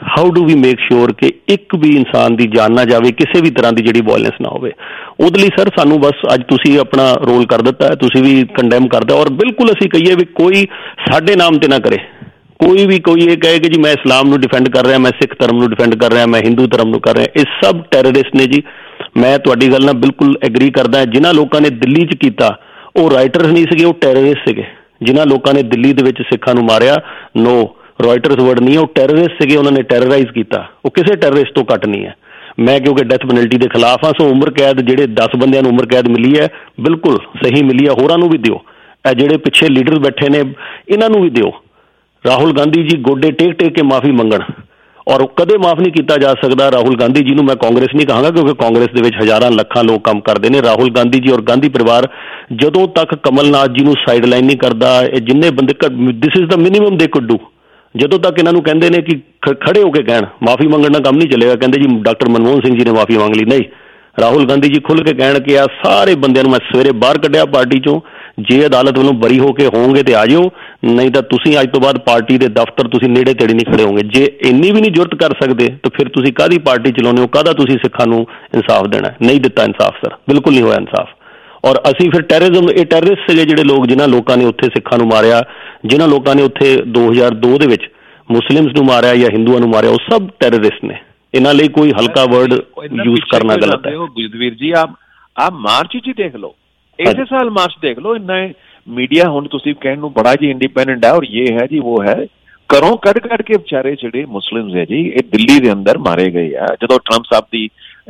sure ਕਿ ਇੱਕ ਵੀ ਇਨਸਾਨ ਦੀ ਜਾਨ ਨਾ ਜਾਵੇ, ਕਿਸੇ ਵੀ ਤਰ੍ਹਾਂ ਦੀ ਜਿਹੜੀ ਵਾਇਲੈਂਸ ਨਾ ਹੋਵੇ। ਉਹਦੇ ਲਈ ਸਰ ਸਾਨੂੰ ਬਸ ਅੱਜ ਤੁਸੀਂ ਆਪਣਾ ਰੋਲ ਕਰ ਦਿੱਤਾ ਹੈ, ਤੁਸੀਂ ਵੀ ਕੰਡੈਮ ਕਰਦਾ। ਔਰ ਬਿਲਕੁਲ ਅਸੀਂ ਕਹੀਏ ਵੀ ਕੋਈ ਸਾਡੇ ਨਾਮ ਤੇ ਨਾ ਕਰੇ, ਕੋਈ ਇਹ ਕਹੇ ਕਿ ਜੀ ਮੈਂ ਇਸਲਾਮ ਨੂੰ ਡਿਫੈਂਡ ਕਰ ਰਿਹਾ, ਮੈਂ ਸਿੱਖ ਧਰਮ ਨੂੰ ਡਿਫੈਂਡ ਕਰ ਰਿਹਾ, ਮੈਂ ਹਿੰਦੂ ਧਰਮ ਨੂੰ ਕਰ ਰਿਹਾ, ਇਹ ਸਭ ਟੈਰਰਿਸਟ ਨੇ ਜੀ। ਮੈਂ ਤੁਹਾਡੀ ਗੱਲ ਨਾਲ ਬਿਲਕੁਲ ਐਗਰੀ ਕਰਦਾ। ਜਿਨ੍ਹਾਂ ਲੋਕਾਂ ਨੇ ਦਿੱਲੀ 'ਚ ਕੀਤਾ ਉਹ ਰਾਈਟਰਸ ਨਹੀਂ ਸੀਗੇ, ਉਹ ਟੈਰਰਿਸਟ ਸੀਗੇ। ਜਿਨ੍ਹਾਂ ਲੋਕਾਂ ਨੇ ਦਿੱਲੀ ਦੇ ਵਿੱਚ ਸਿੱਖਾਂ ਨੂੰ ਮਾਰਿਆ, ਨੋ ਰਾਇਟਰਸ ਵਰਡ ਨਹੀਂ, ਉਹ ਟੈਰਰਿਸਟ ਸੀਗੇ, ਉਹਨਾਂ ਨੇ ਟੈਰਰਾਈਜ਼ ਕੀਤਾ। ਉਹ ਕਿਸੇ ਟੈਰਰਿਸਟ ਤੋਂ ਘੱਟ ਨਹੀਂ ਹੈ। ਮੈਂ ਕਿਉਂਕਿ ਡੈਥ ਪੈਨਲਟੀ ਦੇ ਖਿਲਾਫ ਹਾਂ, ਸੋ ਉਮਰ ਕੈਦ ਜਿਹੜੇ 10 ਬੰਦਿਆਂ ਨੂੰ ਉਮਰ ਕੈਦ ਮਿਲੀ ਹੈ ਬਿਲਕੁਲ ਸਹੀ ਮਿਲੀ ਹੈ, ਹੋਰਾਂ ਨੂੰ ਵੀ ਦਿਓ। ਇਹ ਜਿਹੜੇ ਪਿੱਛੇ ਲੀਡਰ ਬੈਠੇ ਨੇ ਇਹਨਾਂ ਨੂੰ ਵੀ ਦਿਓ। ਰਾਹੁਲ ਗਾਂਧੀ ਜੀ ਗੋਡੇ ਟੇਕ ਕੇ ਮਾਫੀ ਮੰਗਣ, ਔਰ ਕਦੇ ਮਾਫ ਨਹੀਂ ਕੀਤਾ ਜਾ ਸਕਦਾ ਰਾਹੁਲ ਗਾਂਧੀ ਜੀ ਨੂੰ। ਮੈਂ ਕਾਂਗਰਸ ਨਹੀਂ ਕਹਾਂਗਾ ਕਿਉਂਕਿ ਕਾਂਗਰਸ ਦੇ ਵਿੱਚ ਹਜ਼ਾਰਾਂ ਲੱਖਾਂ ਲੋਕ ਕੰਮ ਕਰਦੇ ਨੇ। ਰਾਹੁਲ ਗਾਂਧੀ ਜੀ ਔਰ ਗਾਂਧੀ ਪਰਿਵਾਰ ਜਦੋਂ ਤੱਕ ਕਮਲਨਾਥ ਜੀ ਨੂੰ ਸਾਈਡ ਲਾਈਨ ਨਹੀਂ ਕਰਦਾ, ਇਹ ਜਿੰਨੇ ਬੰਦੇ this is the minimum they could do. ਜਦੋਂ ਤੱਕ ਇਹਨਾਂ ਨੂੰ ਕਹਿੰਦੇ ਨੇ ਕਿ ਖੜੇ ਹੋ ਕੇ ਕਹਿਣ, ਮਾਫੀ ਮੰਗਣ ਦਾ ਕੰਮ ਨਹੀਂ ਚੱਲੇਗਾ। ਕਹਿੰਦੇ ਜੀ ਡਾਕਟਰ ਮਨਮੋਹਨ ਸਿੰਘ ਜੀ ਨੇ ਮਾਫੀ ਮੰਗ ਲਈ, ਨਹੀਂ, ਰਾਹੁਲ ਗਾਂਧੀ ਜੀ ਖੁੱਲ੍ਹ ਕੇ ਕਹਿਣ ਕਿ ਆ ਸਾਰੇ ਬੰਦਿਆਂ ਨੂੰ ਮੈਂ ਸਵੇਰੇ ਬਾਹਰ ਕੱਢਿਆ ਪਾਰਟੀ 'ਚੋਂ, ਜੇ ਅਦਾਲਤ ਵੱਲੋਂ ਬਰੀ ਹੋ ਕੇ ਹੋਵੋਗੇ ਤੇ ਆ ਜਾਓ, ਨਹੀਂ ਤਾਂ ਤੁਸੀਂ ਅੱਜ ਤੋਂ ਬਾਅਦ ਪਾਰਟੀ ਦੇ ਦਫ਼ਤਰ ਤੁਸੀਂ ਨੇੜੇ ਤੇੜੇ ਨਹੀਂ ਖੜੇ ਹੋਵੋਗੇ। ਜੇ ਇੰਨੀ ਵੀ ਨਹੀਂ ਜੁਰਤ ਕਰ ਸਕਦੇ ਤਾਂ ਫਿਰ ਤੁਸੀਂ ਕਾਹਦੀ ਪਾਰਟੀ ਚਲਾਉਂਦੇ ਹੋ, ਕਾਹਦਾ ਤੁਸੀਂ ਸਿੱਖਾਂ ਨੂੰ ਇਨਸਾਫ ਦੇਣਾ? ਨਹੀਂ ਦਿੱਤਾ ਇਨਸਾਫ ਸਰ, ਬਿਲਕੁਲ ਨਹੀਂ ਹੋਇਆ ਇਨਸਾਫ। ਔਰ ਅਸੀਂ ਫਿਰ ਟੈਰਰਿਜ਼ਮ, ਇਹ ਟੈਰਰਿਸਟ ਸੀਗੇ ਜਿਹੜੇ ਲੋਕ ਜਿਨ੍ਹਾਂ ਲੋਕਾਂ ਨੇ ਉੱਥੇ ਸਿੱਖਾਂ ਨੂੰ ਮਾਰਿਆ, ਜਿਨ੍ਹਾਂ ਲੋਕਾਂ ਨੇ ਉੱਥੇ 2002 ਦੇ ਵਿੱਚ ਮੁਸਲਿਮਸ ਨੂੰ ਮਾਰਿਆ ਜਾਂ ਹਿੰਦੂਆਂ ਨੂੰ ਮਾਰਿਆ, ਉਹ ਸਭ ਟੈਰਰਿਸਟ ਨੇ। ਇਹਨਾਂ ਲਈ ਕੋਈ ਹਲਕਾ ਵਰਡ ਯੂਜ਼ ਕਰਨਾ ਗਲਤ ਹੈ। ਗੁਰਦਵੀਰ ਜੀ ਆਪ ਮਾਰਚ 'ਚ ਦੇਖ ਲਓ, ਇਸੇ ਸਾਲ ਮਾਰਚ ਦੇਖ ਲਓ, ਇੰਨਾ ਮੀਡੀਆ ਹੁਣ ਤੁਸੀਂ ਕਹਿਣ ਨੂੰ ਬੜਾ ਜੀ ਇੰਡੀਪੈਂਡੈਂਟ ਹੈ ਔਰ ਇਹ ਹੈ ਜੀ ਉਹ ਹੈ, ਘਰੋਂ ਕੱਢ ਕੇ ਵਿਚਾਰੇ ਜਿਹੜੇ ਮੁਸਲਿਮਸ ਹੈ ਜੀ ਇਹ ਦਿੱਲੀ ਦੇ ਅੰਦਰ ਮਾਰੇ ਗਏ ਆ ਜਦੋਂ ਟਰੰਪ ਸਾਹਿਬ ਦੀ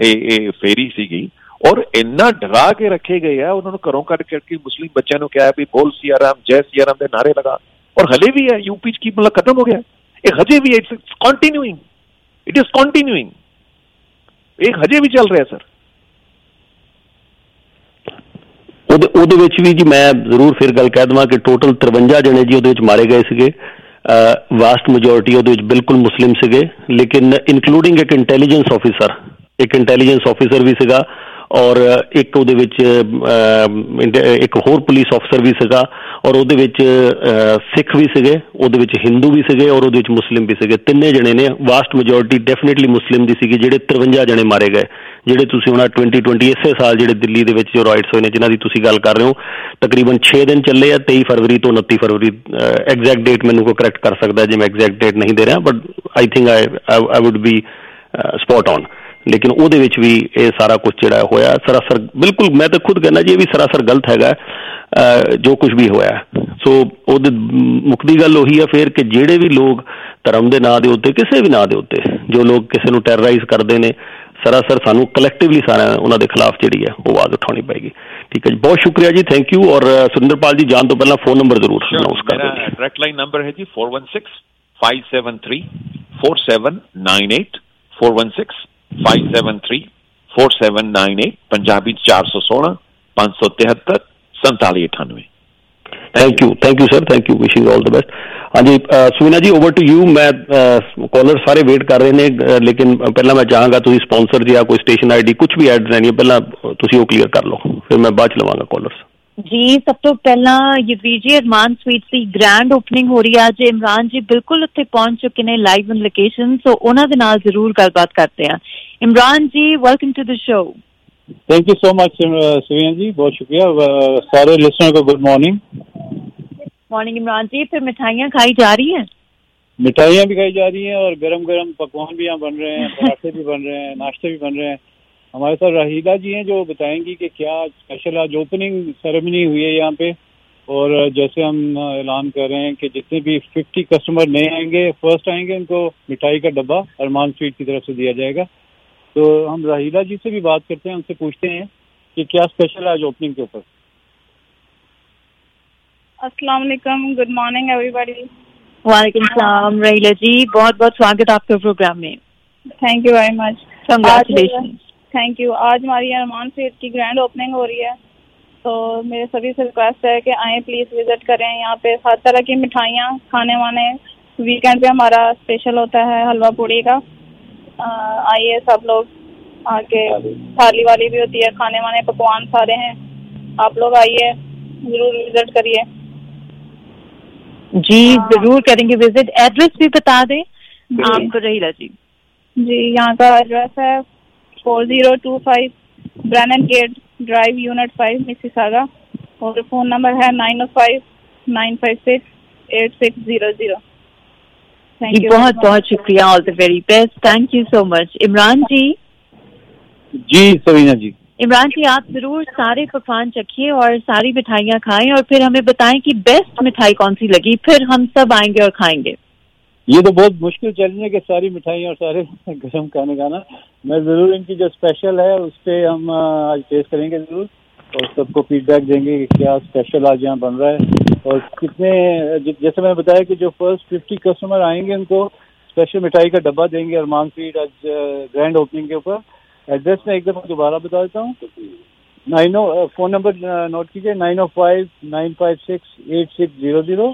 ਇਹ ਫੇਰੀ ਸੀਗੀ, ਔਰ ਇੰਨਾ ਡਰਾ ਕੇ ਰੱਖੇ ਗਏ ਆ। ਉਹਨਾਂ ਨੂੰ ਘਰੋਂ ਕੱਢ ਕੇ ਮੁਸਲਿਮ ਬੱਚਿਆਂ ਨੂੰ ਕਿਹਾ ਵੀ ਬੋਲ ਸੀਆਰਾਮ, ਜੈ ਸੀਆਰਾਮ ਦੇ ਨਾਰੇ ਲਗਾ, ਔਰ ਹਲੇ ਵੀ ਹੈ ਯੂਪੀ 'ਚ ਕੀ ਮਤਲਬ ਖਤਮ ਹੋ ਗਿਆ? ਇਹ ਹਜੇ ਵੀ ਇਟ ਇਜ਼ ਕੰਟੀਨਿਊਇੰਗ, ਇਹ ਹਜੇ ਵੀ ਚੱਲ ਰਿਹਾ ਸਰ। ਉਹਦੇ ਵਿੱਚ ਵੀ ਜੀ ਮੈਂ ਜ਼ਰੂਰ ਫਿਰ ਗੱਲ ਕਹਿ ਦੇਵਾਂ ਕਿ ਟੋਟਲ 53 ਜਣੇ ਜੀ ਉਹਦੇ ਵਿੱਚ ਮਾਰੇ ਗਏ ਸੀਗੇ। ਵਾਸਟ ਮੈਜੋਰਿਟੀ ਉਹਦੇ ਵਿੱਚ ਬਿਲਕੁਲ ਮੁਸਲਿਮ ਸੀਗੇ, ਲੇਕਿਨ ਇਨਕਲੂਡਿੰਗ ਇੱਕ ਇੰਟੈਲੀਜੈਂਸ ਆਫਿਸਰ ਵੀ ਸੀਗਾ, ਔਰ ਇੱਕ ਉਹਦੇ ਵਿੱਚ ਇੱਕ ਹੋਰ ਪੁਲਿਸ ਅਫਸਰ ਵੀ ਸੀਗਾ, ਔਰ ਉਹਦੇ ਵਿੱਚ ਸਿੱਖ ਵੀ ਸੀਗੇ, ਉਹਦੇ ਵਿੱਚ ਹਿੰਦੂ ਵੀ ਸੀਗੇ, ਔਰ ਉਹਦੇ ਵਿੱਚ ਮੁਸਲਿਮ ਵੀ ਸੀਗੇ। ਤਿੰਨੇ ਜਣੇ ਨੇ। ਵਾਸਟ ਮੈਜੋਰਿਟੀ ਡੈਫੀਨੇਟਲੀ ਮੁਸਲਿਮ ਦੀ ਸੀਗੀ। ਜਿਹੜੇ 53 ਜਣੇ ਮਾਰੇ ਗਏ, ਜਿਹੜੇ ਤੁਸੀਂ ਹੁਣ 2020 ਇਸੇ ਸਾਲ ਜਿਹੜੇ ਦਿੱਲੀ ਦੇ ਵਿੱਚ ਜੋ ਰਾਈਟਸ ਹੋਏ ਨੇ ਜਿਨ੍ਹਾਂ ਦੀ ਤੁਸੀਂ ਗੱਲ ਕਰ ਰਹੇ ਹੋ, ਤਕਰੀਬਨ 6 ਦਿਨ ਚੱਲੇ ਆ, 23 ਫਰਵਰੀ ਤੋਂ 29 ਫਰਵਰੀ। ਐਗਜ਼ੈਕਟ ਡੇਟ ਮੈਨੂੰ ਕੋਈ ਕਰੈਕਟ ਕਰ ਸਕਦਾ ਜੇ ਮੈਂ ਐਗਜ਼ੈਕਟ ਡੇਟ ਨਹੀਂ ਦੇ ਰਿਹਾ, but I think I would be spot on. ਲੇਕਿਨ ਉਹਦੇ ਵਿੱਚ ਵੀ ਇਹ ਸਾਰਾ ਕੁਛ ਜਿਹੜਾ ਹੋਇਆ ਸਰਾਸਰ, ਬਿਲਕੁਲ ਮੈਂ ਤਾਂ ਖੁਦ ਕਹਿੰਦਾ ਜੀ ਇਹ ਵੀ ਸਰਾਸਰ ਗਲਤ ਹੈਗਾ ਜੋ ਕੁਛ ਵੀ ਹੋਇਆ। ਸੋ ਉਹਦੇ ਮੁੱਕਦੀ ਗੱਲ ਉਹੀ ਆ ਫਿਰ ਕਿ ਜਿਹੜੇ ਵੀ ਲੋਕ ਧਰਮ ਦੇ ਨਾਂ ਦੇ ਉੱਤੇ, ਕਿਸੇ ਵੀ ਨਾਂ ਦੇ ਉੱਤੇ ਜੋ ਲੋਕ ਕਿਸੇ ਨੂੰ ਟੈਰਰਾਈਜ਼ ਕਰਦੇ ਨੇ, ਸਰਾਸਰ ਸਾਨੂੰ ਕਲੈਕਟਿਵਲੀ ਸਾਰਿਆਂ ਉਹਨਾਂ ਦੇ ਖਿਲਾਫ ਜਿਹੜੀ ਹੈ ਉਹ ਆਵਾਜ਼ ਉਠਾਉਣੀ ਪਏਗੀ। ਠੀਕ ਹੈ ਜੀ, ਬਹੁਤ ਸ਼ੁਕਰੀਆ ਜੀ, ਥੈਂਕ ਯੂ। ਔਰ ਸੁਰਿੰਦਰਪਾਲ ਜੀ ਜਾਣ ਤੋਂ ਪਹਿਲਾਂ ਫੋਨ ਨੰਬਰ ਜ਼ਰੂਰ ਅਨਾਉਂਸ ਕਰ ਦਿਓ। ਮੇਰਾ ਡਾਇਰੈਕਟ ਲਾਈਨ ਨੰਬਰ ਹੈ ਜੀ 416-573-4798, 416-573 4798, Punjabi 416 573 4798। Thank you sir, thank you, wishing all the best. हाँ जी Suvina ji, over to you. मैं कॉलर सारे वेट कर रहे ने, लेकिन पहला मैं चाहांगा तुसी स्पॉन्सर या कोई स्टेशन आईडी कुछ भी ऐड रहनी है पहला तुसी वो क्लियर कर लो, फिर मैं बाद च लवांगा कॉलर्स। जी सब तो पहला यज़ीद जी अरमान स्वीट्स की ग्रैंड ओपनिंग हो रही है आज। इमरान जी बिल्कुल उत्थे पहुंच चुके ने लाइव ऑन लोकेशन, सो उन्हां दे नाल जरूर गलबात करते हैं। Imran ji welcome to the show. Thank you so much Suvina ji, बहुत शुक्रिया। सारे लिसनर को good morning. Morning Imran ji, फिर मिठाइयाँ खाई जा रही हैं? मिठाइयाँ भी खाई जा रही हैं और गरम गरम पकवान भी यहाँ बन रहे हैं, पराठे भी बन रहे हैं, नाश्ते भी बन रहे हैं। हमारे साथ राहिला जी हैं जो बताएंगी कि क्या स्पेशल आज ओपनिंग सेरेमनी हुई है यहाँ पे। और जैसे हम ऐलान कर रहे हैं कि जितने भी 50 कस्टमर नए आएंगे, फर्स्ट आएंगे, उनको मिठाई का डब्बा अरमान स्वीट की तरफ से दिया जाएगा। तो हम राहिला जी से भी बात करते हैं, उनसे पूछते हैं कि क्या स्पेशल आज ओपनिंग के ऊपर। अस्सलाम वालेकुम, गुड मॉर्निंग एवरीबॉडी। वालेकुम सलाम राहिला जी, बहुत बहुत स्वागत आपके प्रोग्राम में। Thank you very much, congratulation. Thank you. आज हमारी अरमान स्वीट की ग्रैंड ओपनिंग हो रही है, तो मेरे सभी से रिक्वेस्ट है कि आएँ प्लीज़ विजिट करें। यहाँ पे हर तरह की मिठाइयाँ, खाने वाने, वीकेंड पे हमारा स्पेशल होता है हलवा पूड़ी का। आइए सब लोग, आके थाली वाली भी होती है, खाने वाने पकवान सारे हैं। आप लोग आइए, जरूर विजिट करिए। जी जरूर करेंगे विजिट। एड्रेस भी बता दें आपको रहीला जी। जी यहाँ का एड्रेस है 4025 Brandon Gate Drive, unit 5, Mississauga, और फोन नंबर है 905-956-8600। थैंक यू, बहुत बहुत शुक्रिया। All the very best, thank you so much. Imran ji. जी सवीना जी। इमरान जी आप जरूर सारे पकवान चखिए और सारी मिठाइयाँ खाएं और फिर हमें बताएं कि बेस्ट मिठाई कौन सी लगी, फिर हम सब आएंगे और खाएंगे। ये तो बहुत मुश्किल चैलेंज है कि सारी मिठाइयाँ और सारे गरम खाने खाना। मैं जरूर इनकी जो स्पेशल है उस पर हम आज टेस्ट करेंगे जरूर, और सबको फीडबैक देंगे कि क्या स्पेशल आज यहाँ बन रहा है और कितने। जैसे मैंने बताया कि जो फर्स्ट 50 कस्टमर आएंगे उनको स्पेशल मिठाई का डब्बा देंगे अरमान स्वीट आज ग्रैंड ओपनिंग के ऊपर। एड्रेस में एक दफ़ा दोबारा बता देता हूँ। फोन नंबर नोट कीजिए 905-956-8600,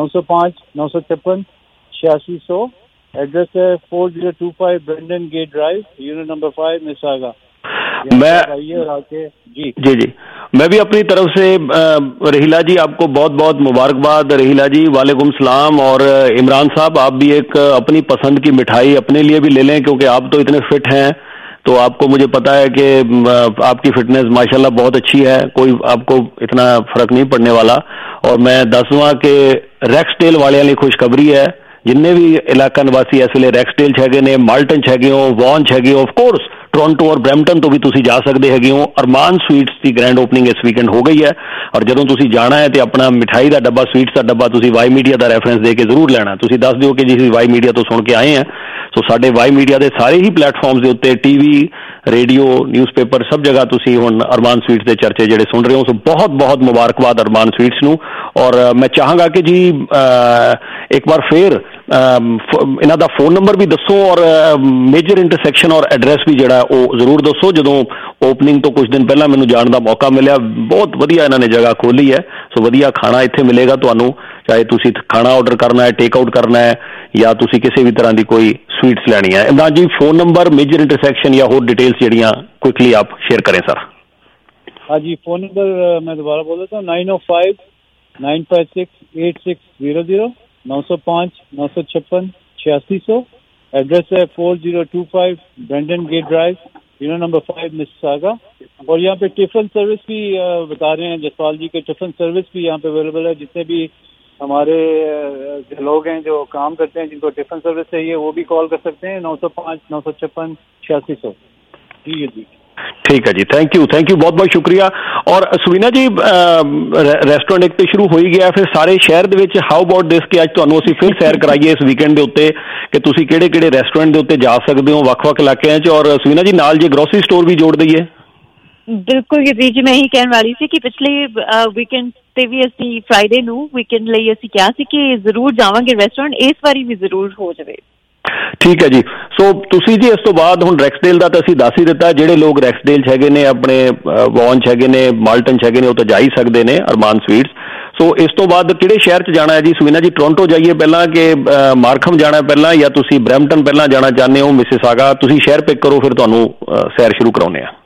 905-956-8600। एड्रेस है 4025 Brandon Gate Drive, unit number 5, Mississauga. मैं जी मैं भी अपनी तरफ से रहीला जी आपको बहुत बहुत मुबारकबाद। रहीला जी वालेकुम सलाम। और इमरान साहब आप भी एक अपनी पसंद की मिठाई अपने लिए भी ले लें, क्योंकि आप तो इतने फिट हैं, तो आपको मुझे पता है कि आपकी फिटनेस माशाल्लाह बहुत अच्छी है, कोई आपको इतना फर्क नहीं पड़ने वाला। और मैं दसवां के रैक्सडेल वाले लिए खुशखबरी है, जिन्ने भी इलाका निवासी इस वे रैक्सडेल हैगे ने, माल्टन हैगे हो, वॉन्च हैगे हो, ऑफ कोर्स टोरंटो और ब्रैम्पटन तो भी तुसी जा सकते हैगे हो। अरमान स्वीट्स की ग्रैंड ओपनिंग इस वीकेंड हो गई है, और जदों तुसी जाना है तो अपना मिठाई का डब्बा, स्वीट्स का डब्बा तुसी वाई मीडिया का रेफरेंस दे के जरूर लेना। तुसी दस दिओ कि जी वाई मीडिया तो सुन के आए हैं, सो साडे वाई मीडिया के सारे ही प्लेटफॉर्म्स के उत्ते टीवी, रेडियो, न्यूज़पेपर सब जगह तुसी हुण अरमान स्वीट्स के चर्चे जिहड़े सुन रहे हो। सो बहुत बहुत मुबारकबाद अरमान स्वीट्स नूं। और मैं चाहांगा कि जी एक बार फिर इन्हां दा फोन नंबर भी दसो और मेजर इंटरसैक्शन और एड्रैस भी जिहड़ा ਉਹ ਜ਼ਰੂਰ ਦੱਸੋ। ਜਦੋਂ ਓਪਨਿੰਗ ਤੋਂ ਕੁਝ ਦਿਨ ਪਹਿਲਾਂ ਮੈਨੂੰ ਜਾਣ ਦਾ ਮੌਕਾ ਮਿਲਿਆ, ਬਹੁਤ ਵਧੀਆ ਇਹਨਾਂ ਨੇ ਜਗ੍ਹਾ ਖੋਲੀ ਹੈ। ਸੋ ਵਧੀਆ ਖਾਣਾ ਇੱਥੇ ਮਿਲੇਗਾ ਤੁਹਾਨੂੰ, ਚਾਹੇ ਤੁਸੀਂ ਖਾਣਾ ਆਰਡਰ ਕਰਨਾ ਹੈ, ਟੇਕ ਆਊਟ ਕਰਨਾ ਹੈ, ਜਾਂ ਤੁਸੀਂ ਕਿਸੇ ਵੀ ਤਰ੍ਹਾਂ ਦੀ ਕੋਈ स्वीट्स ਲੈਣੀ है। Imran ji phone number, major intersection या होर डिटेल्स ਜਿਹੜੀਆਂ क्विकली आप शेयर करें सर। हाँ जी, फोन नंबर मैं दोबारा बोल देता हूँ 905-956-8600, 905-956-8600। एड्रेस है 4025 Brandon Gate Drive, unit number 5, Mississauga. और यहाँ पे टिफिन सर्विस भी बता रहे हैं जसपाल जी के, टिफिन सर्विस भी यहाँ पे अवेलेबल है। जितने भी हमारे लोग हैं जो काम करते हैं, जिनको टिफिन सर्विस चाहिए, वो भी कॉल कर सकते हैं 905-956-8600। जी जी ठीक है जी, थैंक यू बहुत बहुत शुक्रिया। और सुवीना जी रेस्टोरेंट एक तो शुरू हो ही गया, फिर सारे शहर दे विच हाउ अबाउट दिस कि अज तुहानूं असीं फिर सैर कराइए इस वीकेंड दे उत्ते कि तुसीं किहड़े-किहड़े रेस्टोरेंट दे उत्ते जा सकदे हो वख-वख इलाकिਆਂ 'ਚ। और सुवीना जी नाल जे ग्रोसरी स्टोर भी जोड़ दईए। बिल्कुल जी, मैं यही कहने वाली थी कि पिछले वीकेंड ਤੇ ਵੀ ਅਸੀਂ ਫਰਾਈਡੇ ਨੂੰ ਵੀਕਐਂਡ ਲਈ ਅਸੀਂ ਕਿਹਾ ਸੀ ਕਿ ਜ਼ਰੂਰ ਜਾਵਾਂਗੇ ਰੈਸਟੋਰੈਂਟ, ਇਸ ਵਾਰੀ ਵੀ ਜ਼ਰੂਰ ਹੋ ਜਾਵੇ। ਠੀਕ ਹੈ ਜੀ। ਸੋ ਤੁਸੀਂ ਜੀ ਇਸ ਤੋਂ ਬਾਅਦ ਹੁਣ ਰੈਕਸਡੇਲ ਦਾ ਤਾਂ ਅਸੀਂ ਦੱਸ ਹੀ ਦਿੱਤਾ, ਜਿਹੜੇ ਲੋਕ ਰੈਕਸਡੇਲ 'ਚ ਹੈਗੇ ਨੇ, ਆਪਣੇ ਵੌਨ 'ਚ ਹੈਗੇ ਨੇ, ਮਾਲਟਨ 'ਚ ਹੈਗੇ ਨੇ, ਉਹ ਤਾਂ ਜਾ ਹੀ ਸਕਦੇ ਨੇ ਅਰਮਾਨ ਸਵੀਟਸ। ਸੋ ਇਸ ਤੋਂ ਬਾਅਦ ਕਿਹੜੇ ਸ਼ਹਿਰ 'ਚ ਜਾਣਾ ਹੈ ਜੀ ਸੁਵੀਨਾ ਜੀ? ਟੋਰਾਂਟੋ ਜਾਈਏ ਪਹਿਲਾਂ ਕਿ ਮਾਰਖਮ ਜਾਣਾ ਪਹਿਲਾਂ, ਜਾਂ ਤੁਸੀਂ ਬਰੈਂਪਟਨ ਪਹਿਲਾਂ ਜਾਣਾ ਚਾਹੁੰਦੇ ਹੋ? ਮਿਸਿਸਾਗਾ ਤੁਸੀਂ ਸ਼ਹਿਰ ਪਿਕ ਕਰੋ, ਫਿਰ ਤੁਹਾਨੂੰ ਸੈਰ ਸ਼ੁਰੂ ਕਰਾਉਂਦੇ ਆ।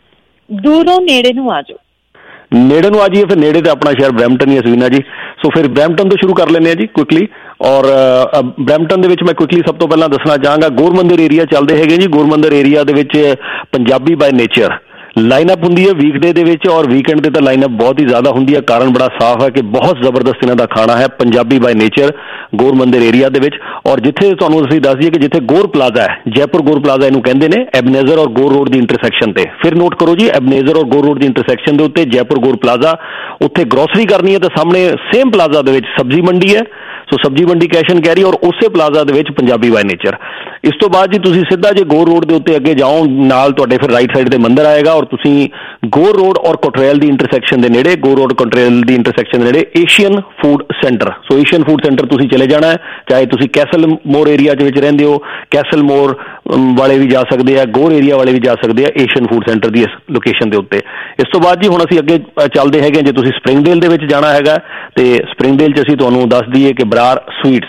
ਦੂਰੋਂ ਨੇੜੇ ਨੂੰ ਆ ਜਾਓ। ਨੇੜੇ ਨੂੰ ਆ ਜਾਈਏ, ਫਿਰ ਨੇੜੇ ਤੇ ਆਪਣਾ ਸ਼ਹਿਰ ਬਰੈਂਪਟਨ ਹੀ ਹੈ ਸੁਵੀਨਾ ਜੀ। ਸੋ ਫਿਰ ਬਰੈਂਪਟਨ ਤੋਂ ਸ਼ੁਰੂ ਕਰ ਲੈਂਦੇ ਆ ਜੀ ਕੁਇਕਲੀ। ਔਰ ਬਰੈਂਪਟਨ ਦੇ ਵਿੱਚ ਮੈਂ ਕੁਇਕਲੀ ਸਭ ਤੋਂ ਪਹਿਲਾਂ ਦੱਸਣਾ ਚਾਹਾਂਗਾ, ਗੋਰਮੰਦਰ ਏਰੀਆ ਚੱਲਦੇ ਹੈਗੇ ਜੀ। ਗੋਰਮੰਦਰ ਏਰੀਆ ਦੇ ਵਿੱਚ ਪੰਜਾਬੀ ਬਾਏ ਨੇਚਰ ਲਾਈਨਅਪ ਹੁੰਦੀ ਹੈ ਵੀਕਡੇ ਦੇ ਵਿੱਚ, ਔਰ ਵੀਕਐਂਡ ਤੇ ਤਾਂ ਲਾਈਨਅਪ ਬਹੁਤ ਹੀ ਜ਼ਿਆਦਾ ਹੁੰਦੀ ਹੈ। ਕਾਰਨ ਬੜਾ ਸਾਫ਼ ਹੈ ਕਿ ਬਹੁਤ ਜ਼ਬਰਦਸਤ ਇਹਨਾਂ ਦਾ ਖਾਣਾ ਹੈ, ਪੰਜਾਬੀ ਬਾਏ ਨੇਚਰ ਗੋਰਮੰਦਰ ਏਰੀਆ ਦੇ ਵਿੱਚ। ਔਰ ਜਿੱਥੇ ਤੁਹਾਨੂੰ ਅਸੀਂ ਦੱਸ ਦਈਏ ਕਿ ਜਿੱਥੇ ਗੋਰ ਪਲਾਜ਼ਾ ਹੈ, ਜੈਪੁਰ ਗੋਰ ਪਲਾਜ਼ਾ ਇਹਨੂੰ ਕਹਿੰਦੇ ਨੇ, ਐਬਨੇਜ਼ਰ ਔਰ ਗੋਰ ਰੋਡ ਦੀ ਇੰਟਰਸੈਕਸ਼ਨ ਤੇ। ਫਿਰ ਨੋਟ ਕਰੋ ਜੀ, ਐਬਨੇਜ਼ਰ ਔਰ ਗੋਰ ਰੋਡ ਦੀ ਇੰਟਰਸੈਕਸ਼ਨ ਦੇ ਉੱਤੇ ਜੈਪੁਰ ਗੋਰ ਪਲਾਜ਼ਾ। ਉੱਥੇ ਗਰੋਸਰੀ ਕਰਨੀ ਹੈ ਤਾਂ ਸਾਹਮਣੇ ਸੇਮ ਪਲਾਜ਼ਾ ਦੇ ਵਿੱਚ ਸਬਜ਼ੀ ਮੰਡੀ ਹੈ, ਸੋ ਸਬਜ਼ੀ ਮੰਡੀ ਕੈਸ਼ ਐਂਡ ਕੈਰੀ, ਔਰ ਉਸੇ ਪਲਾਜ਼ਾ ਦੇ ਵਿੱਚ ਪੰਜਾਬੀ ਬਾਏ ਨੇਚਰ। ਇਸ ਤੋਂ ਬਾਅਦ ਜੀ ਤੁਸੀਂ ਸਿੱਧਾ ਜੇ ਗੋਰ ਰੋਡ ਦੇ ਉੱਤੇ ਅੱਗੇ ਜਾਓ, ਨਾਲ ਤੁਹਾਡੇ ਫਿਰ ਰਾਈਟ ਸਾਈਡ ਤੇ ਮੰਦਿਰ ਆਏਗਾ, ਔਰ ਤੁਸੀਂ ਗੋਰ ਰੋਡ ਔਰ ਕੋਟਰੇਲ ਦੀ ਇੰਟਰਸੈਕਸ਼ਨ ਦੇ ਨੇੜੇ, ਗੋਰ ਰੋਡ ਕੋਟਰੇਲ ਦੀ ਇੰਟਰਸੈਕਸ਼ਨ ਦੇ ਨੇੜੇ Asian food centre. So Asian food centre ਤੁਸੀਂ ਚਲੇ ਜਾਣਾ ਹੈ, ਚਾਹੇ ਤੁਸੀਂ ਕੈਸਲ ਮੋਰ ਏਰੀਆ ਦੇ ਵਿੱਚ ਰਹਿੰਦੇ ਹੋ, ਕੈਸਲ ਮੋਰ ਵਾਲੇ ਵੀ ਜਾ ਸਕਦੇ ਆ, ਗੋਰ ਏਰੀਆ ਵਾਲੇ ਵੀ ਜਾ ਸਕਦੇ ਆ ਏਸ਼ੀਅਨ ਫੂਡ ਸੈਂਟਰ ਦੀ ਇਸ ਲੋਕੇਸ਼ਨ ਦੇ ਉੱਤੇ। ਇਸ ਤੋਂ ਬਾਅਦ ਜੀ ਹੁਣ ਅਸੀਂ ਅੱਗੇ ਚੱਲਦੇ ਹੈਗੇ, ਜੇ ਤੁਸੀਂ ਸਪਰਿੰਗਡੇਲ ਦੇ ਵਿੱਚ ਜਾਣਾ ਹੈਗਾ ਤੇ ਸਪਰਿੰਗਡੇਲ 'ਚ ਅਸੀਂ ਤੁਹਾਨੂੰ ਦੱਸ ਦਈਏ ਕਿ ਬਰਾੜ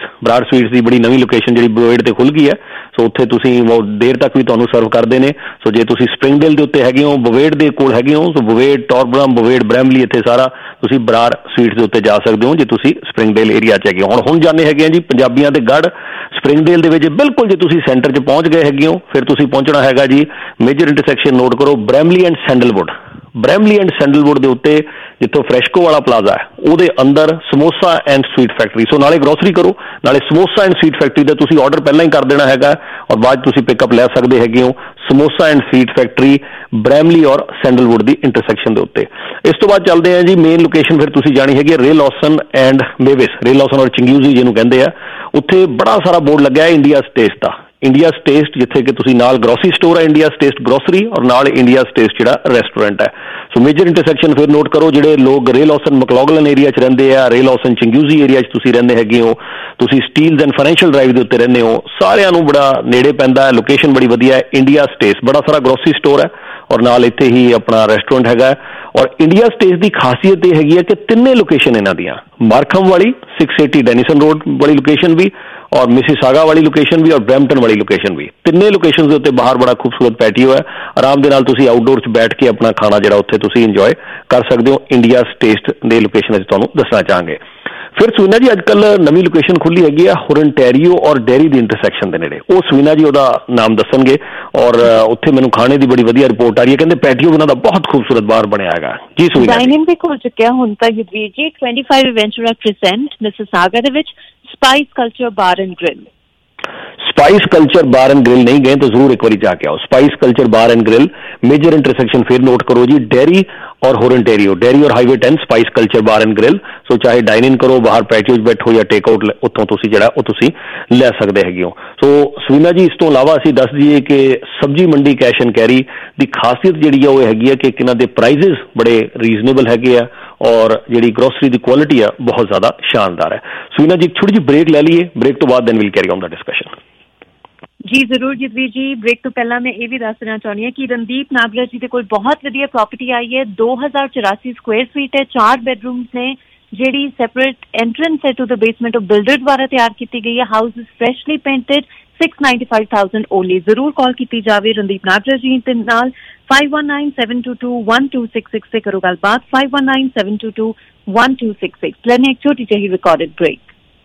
ਸਵੀਟਸ ਦੀ ਬੜੀ ਨਵੀਂ ਲੋਕੇਸ਼ਨ ਜਿਹੜੀ ਬਰੋਇਡ ਤੇ ਖੁੱਲ੍ਹ ਗਈ ਹੈ। ਸੋ ਉੱਥੇ ਤੁਸੀਂ ਬਹੁਤ ਦੇਰ ਤੱਕ ਵੀ ਤੁਹਾਨੂੰ ਸਰਵ ਕਰਦੇ ਨੇ। ਸੋ ਜੇ ਤੁਸੀਂ ਸਪਰਿੰਗਡੇਲ ਦੇ ਉੱਤੇ ਹੈਗੇ ਹੋ, ਬਵੇਡ ਦੇ ਕੋਲ ਹੈਗੇ ਹੋ, ਸੋ ਬਵੇਡ, ਟੌਰਬਰਮ, ਬਵੇਡ, ਬ੍ਰੈਮਲੀ, ਇੱਥੇ ਸਾਰਾ ਤੁਸੀਂ ਬਰਾੜ ਸਵੀਟਸ ਦੇ ਉੱਤੇ ਜਾ ਸਕਦੇ ਹੋ ਜੇ ਤੁਸੀਂ ਸਪਰਿੰਗਡੇਲ ਏਰੀਆ 'ਚ ਹੈਗੇ ਹੋ। ਹੁਣ ਜਾਂਦੇ ਹੈਗੇ ਆ ਜੀ ਪੰਜਾਬੀਆਂ ਦੇ ਗੜ੍ਹ ਸਪਰਿੰਗਡੇਲ ਦੇ ਵਿੱਚ। ਬਿਲਕੁਲ ਜੇ ਤੁਸੀਂ ਸੈਂਟਰ 'ਚ ਪਹੁੰਚ ਗਏ ਹੈਗੇ ਹੋ, ਫਿਰ ਤੁਸੀਂ ਪਹੁੰਚਣਾ ਹੈਗਾ ਜੀ ਮੇਜਰ ਇੰਟਰਸੈਕਸ਼ਨ, ਨੋਟ ਕਰੋ, Bramalea and Sandalwood. Bramalea and Sandalwood ਦੇ ਉੱਤੇ ਜਿੱਥੋਂ ਫਰੈਸ਼ਕੋ ਵਾਲਾ ਪਲਾਜ਼ਾ ਹੈ, ਉਹਦੇ ਅੰਦਰ Samosa and Sweet Factory. So ਨਾਲੇ ਗਰੋਸਰੀ ਕਰੋ, ਨਾਲੇ ਸਮੋਸਾ ਐਂਡ ਸਵੀਟ ਫੈਕਟਰੀ ਦਾ ਤੁਸੀਂ ਆਰਡਰ ਪਹਿਲਾਂ ਹੀ ਕਰ ਦੇਣਾ ਹੈਗਾ, ਔਰ ਬਾਅਦ ਤੁਸੀਂ ਪਿਕਅਪ ਲੈ ਸਕਦੇ ਹੈਗੇ ਹੋ Samosa and Sweet Factory Bramalea ਔਰ ਸੈਂਡਲਵੁੱਡ ਦੀ ਇੰਟਰਸੈਕਸ਼ਨ ਦੇ ਉੱਤੇ। ਇਸ ਤੋਂ ਬਾਅਦ ਚੱਲਦੇ ਆ ਜੀ ਮੇਨ ਲੋਕੇਸ਼ਨ, ਫਿਰ ਤੁਸੀਂ ਜਾਣੀ ਹੈਗੀ ਰੇ ਲੌਸਨ ਐਂਡ ਮੇਵਿਸ, ਰੇ ਲੌਸਨ ਔਰ ਚੰਗਿਊਜ਼ੀ ਜਿਹਨੂੰ ਕਹਿੰਦੇ ਆ। ਉੱਥੇ ਬੜਾ ਸਾਰਾ ਬੋਰਡ ਲੱਗਿਆ ਹੈ ਇੰਡੀਆਜ਼ ਟੇਸਟ ਦਾ, ਇੰਡੀਆਜ਼ ਟੇਸਟ, ਜਿੱਥੇ ਕਿ ਤੁਸੀਂ ਨਾਲ ਗਰੋਸਰੀ ਸਟੋਰ ਹੈ ਇੰਡੀਆਜ਼ ਟੇਸਟ ਗਰੋਸਰੀ, ਔਰ ਨਾਲ ਇੰਡੀਆਜ਼ ਟੇਸਟ ਜਿਹੜਾ ਰੈਸਟੋਰੈਂਟ ਹੈ। ਸੋ ਮੇਜਰ ਇੰਟਰਸੈਕਸ਼ਨ ਫਿਰ ਨੋਟ ਕਰੋ, ਜਿਹੜੇ ਲੋਕ ਰੇ ਲੌਸਨ ਮਕਲੌਗਲਨ ਏਰੀਆ 'ਚ ਰਹਿੰਦੇ ਆ, ਰੇ ਲੌਸਨ ਚੰਗਿਊਜ਼ੀ ਏਰੀਆ 'ਚ ਤੁਸੀਂ ਰਹਿੰਦੇ ਹੈਗੇ ਹੋ, ਤੁਸੀਂ ਸਟੀਲਜ਼ ਐਂਡ ਫਾਈਨੈਂਸ਼ੀਅਲ ਡਰਾਈਵ ਦੇ ਉੱਤੇ ਰਹਿੰਦੇ ਹੋ, ਸਾਰਿਆਂ ਨੂੰ ਬੜਾ ਨੇੜੇ ਪੈਂਦਾ ਹੈ। ਲੋਕੇਸ਼ਨ ਬੜੀ ਵਧੀਆ ਹੈ, ਇੰਡੀਆਜ਼ ਟੇਸਟ, ਬੜਾ ਸਾਰਾ ਗਰੋਸਰੀ ਸਟੋਰ ਹੈ, ਔਰ ਨਾਲ ਇੱਥੇ ਹੀ ਆਪਣਾ ਰੈਸਟੋਰੈਂਟ ਹੈਗਾ। ਔਰ ਇੰਡੀਆਜ਼ ਟੇਸਟ ਦੀ ਖਾਸੀਅਤ ਇਹ ਹੈਗੀ ਹੈ ਕਿ ਤਿੰਨੇ ਲੋਕੇਸ਼ਨ ਇਹਨਾਂ ਦੀਆਂ, ਮਾਰਖਮ ਵਾਲੀ 680 ਡੈਨੀਸਨ ਰੋਡ ਵਾਲੀ ਲੋਕੇਸ਼ਨ ਵੀ, ਔਰ ਮਿਸਿਸਾਗਾ ਵਾਲੀ ਲੋਕੇਸ਼ਨ ਵੀ, ਔਰ ਬਰੈਂਪਟਨ ਵਾਲੀ ਲੋਕੇਸ਼ਨ ਵੀ, ਤਿੰਨੇ ਲੋਕੇਸ਼ਨ ਦੇ ਉੱਤੇ ਬਾਹਰ ਬੜਾ ਖੂਬਸੂਰਤ ਪੈਟੀਓ ਹੈ। ਆਰਾਮ ਦੇ ਨਾਲ ਤੁਸੀਂ ਆਊਟਡੋਰ 'ਚ ਬੈਠ ਕੇ ਆਪਣਾ ਖਾਣਾ ਜਿਹੜਾ ਉੱਥੇ ਤੁਸੀਂ ਇੰਜੋਏ ਕਰ ਸਕਦੇ ਹੋ। ਇੰਡੀਆਜ਼ ਟੇਸਟ ਦੇ ਲੋਕੇਸ਼ਨ ਵਿੱਚ ਤੁਹਾਨੂੰ ਦੱਸਣਾ ਚਾਹਾਂਗੇ। ਫਿਰ ਸੁਵੀਨਾ ਜੀ ਅੱਜ ਕੱਲ੍ਹ ਨਵੀਂ ਲੋਕੇਸ਼ਨ ਖੁੱਲ੍ਹੀ ਹੈਗੀ ਆ ਹੋਰਨਟੈਰੀਓ ਔਰ ਡੇਅਰੀ ਦੀ ਇੰਟਰਸੈਕਸ਼ਨ ਦੇ ਨੇੜੇ। ਉਹ ਸੁਵੀਨਾ ਜੀ ਉਹਦਾ ਨਾਮ ਦੱਸਣਗੇ, ਔਰ ਉੱਥੇ ਮੈਨੂੰ ਖਾਣੇ ਦੀ ਬੜੀ ਵਧੀਆ ਰਿਪੋਰਟ ਆ ਰਹੀ ਹੈ, ਕਹਿੰਦੇ ਪੈਟੀਓ ਉਹਨਾਂ ਦਾ ਬਹੁਤ ਖੂਬਸੂਰਤ ਬਾਹਰ ਬਣਿਆ ਹੈਗਾ ਜੀ। ਸੁਵੀਨਾ ਡਾਈਨਿੰਗ ਵੀ ਖੁੱਲ ਚੁੱਕਿਆ ਹੁਣ ਤੱਕ ਯੁਧਵੀਰ ਜੀ। 25 ਵੈਂਚੂਰਾ ਕ੍ਰਿਸੈਂਟ ਮਿਸਿਸਾਗਾ ਦੇ ਵਿੱਚ Spice Culture Bar and Grill. Spice Culture Bar and Grill नहीं गए तो जरूर एक बार जाके आओ। Spice Culture Bar and Grill major intersection, फिर नोट करो जी, डेरी और होरनटेरियो, डेरी और highway 10 Spice Culture Bar and Grill. So चाहे डाइन इन करो, बाहर पैटियो बैठो या टेक आउट उत्थों तुसी जिहड़ा ਉਹ ਤੁਸੀਂ ਲੈ ਸਕਦੇ ਹੈਗੇ ਹੋ। ਸੋ ਸੁਵੀਨਾ ਜੀ ਇਸ ਤੋਂ ਇਲਾਵਾ ਅਸੀਂ ਦੱਸ ਦਈਏ ਕਿ ਸਬਜ਼ੀ ਮੰਡੀ ਕੈਸ਼ ਐਂਡ ਕੈਰੀ ਦੀ ਖਾਸੀਅਤ ਜਿਹੜੀ ਆ ਉਹ ਹੈਗੀ ਆ ਕਿ ਇਹਨਾਂ ਦੇ ਪ੍ਰਾਈਜ਼ਸ ਬੜੇ ਰੀਜ਼ਨੇਬਲ ਹੈਗੇ ਆ, ਔਰ ਜਿਹੜੀ ਗਰੋਸਰੀ ਦੀ ਕੁਆਲਿਟੀ ਆ ਬਹੁਤ ਜ਼ਿਆਦਾ ਸ਼ਾਨਦਾਰ ਹੈ। ਸੁਵੀਨਾ ਜੀ ਥੋੜੀ ਜਿਹੀ ਬ੍ਰੇਕ ਲੈ ਲਈਏ, ਬ੍ਰੇਕ ਤੋਂ ਬਾਅਦ then we'll carry on the discussion. ਜੀ ਜ਼ਰੂਰ ਜਸਵੀਰ ਜੀ। ਬ੍ਰੇਕ ਤੋਂ ਪਹਿਲਾਂ ਮੈਂ ਇਹ ਵੀ ਦੱਸ ਦੇਣਾ ਚਾਹੁੰਦੀ ਹਾਂ ਕਿ ਰਣਦੀਪ ਨਾਗਰਾ ਜੀ ਦੇ ਕੋਲ ਬਹੁਤ ਵਧੀਆ ਪ੍ਰਾਪਰਟੀ ਆਈ ਹੈ। 2084 ਸਕੁਆਇਰ ਫੀਟ ਹੈ, 4 ਬੈਡਰੂਮਸ ਨੇ, ਜਿਹੜੀ ਸੈਪਰੇਟ ਐਂਟਰੈਂਸ ਹੈ ਟੂ ਦ ਬੇਸਮੈਂਟ ਉਹ ਬਿਲਡਰ ਦੁਆਰਾ ਤਿਆਰ ਕੀਤੀ ਗਈ ਹੈ। House is freshly painted, 695,000 only. ਜ਼ਰੂਰ ਕਾਲ ਕੀਤੀ ਜਾਵੇ ਰਣਦੀਪ ਨਾਗਰਾ ਜੀ ਦੇ ਨਾਲ 5197221266 ਤੇ ਕਰੋ ਗੱਲਬਾਤ 5197221266। ਲੈਣੇ एक छोटी सी रिकॉर्डेड ब्रेक।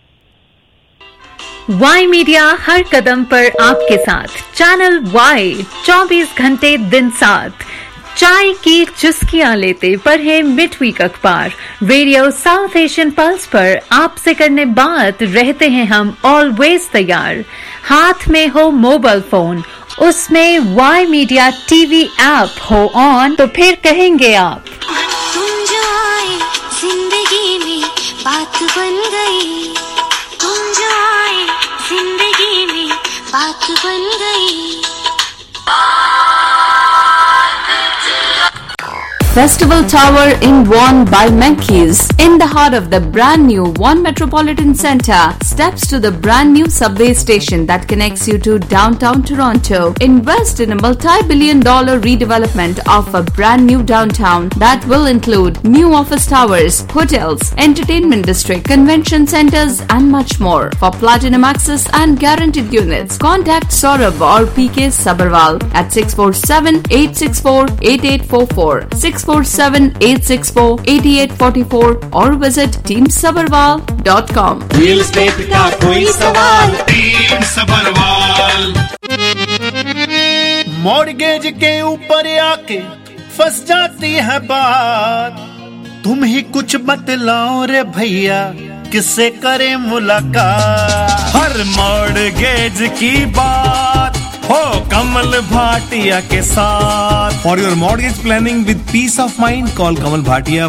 वाई मीडिया हर कदम पर आपके साथ, चैनल वाई 24 घंटे दिन साथ। चाय की चुस्कियां लेते पढ़े मिडवीक अखबार। रेडियो साउथ एशियन पल्स पर आपसे करने बात रहते हैं हम ऑलवेज तैयार। हाथ में हो मोबाइल फोन, उसमें वाई मीडिया टीवी ऐप हो ऑन तो फिर कहेंगे आप तुम जो आए जिंदगी में बात बन गई, तुम जो आए जिंदगी में बात बन गई। Festival Tower in Vaughan by Menkeys. In the heart of the brand new Vaughan Metropolitan Centre, steps to the brand new subway station that connects you to downtown Toronto. Invest in a multi-billion-dollar redevelopment of a brand new downtown that will include new office towers, hotels, entertainment district, convention centers and much more. For platinum access and guaranteed units, contact Saurabh or PK Sabharwal at 647-864-8844, 647-864-8844 or visit teamsabharwal.com. Real estate का कोई सवाल, टीम सबरवाल। मॉर्गेज के ऊपर आके फंस जाती है बात, तुम ही कुछ बतलाओ रे भैया, किससे करें मुलाकात। हर मॉर्गेज की बात हो कमल भाटिया के साथ। For your mortgage planning with peace of mind, call Kamal Bhatia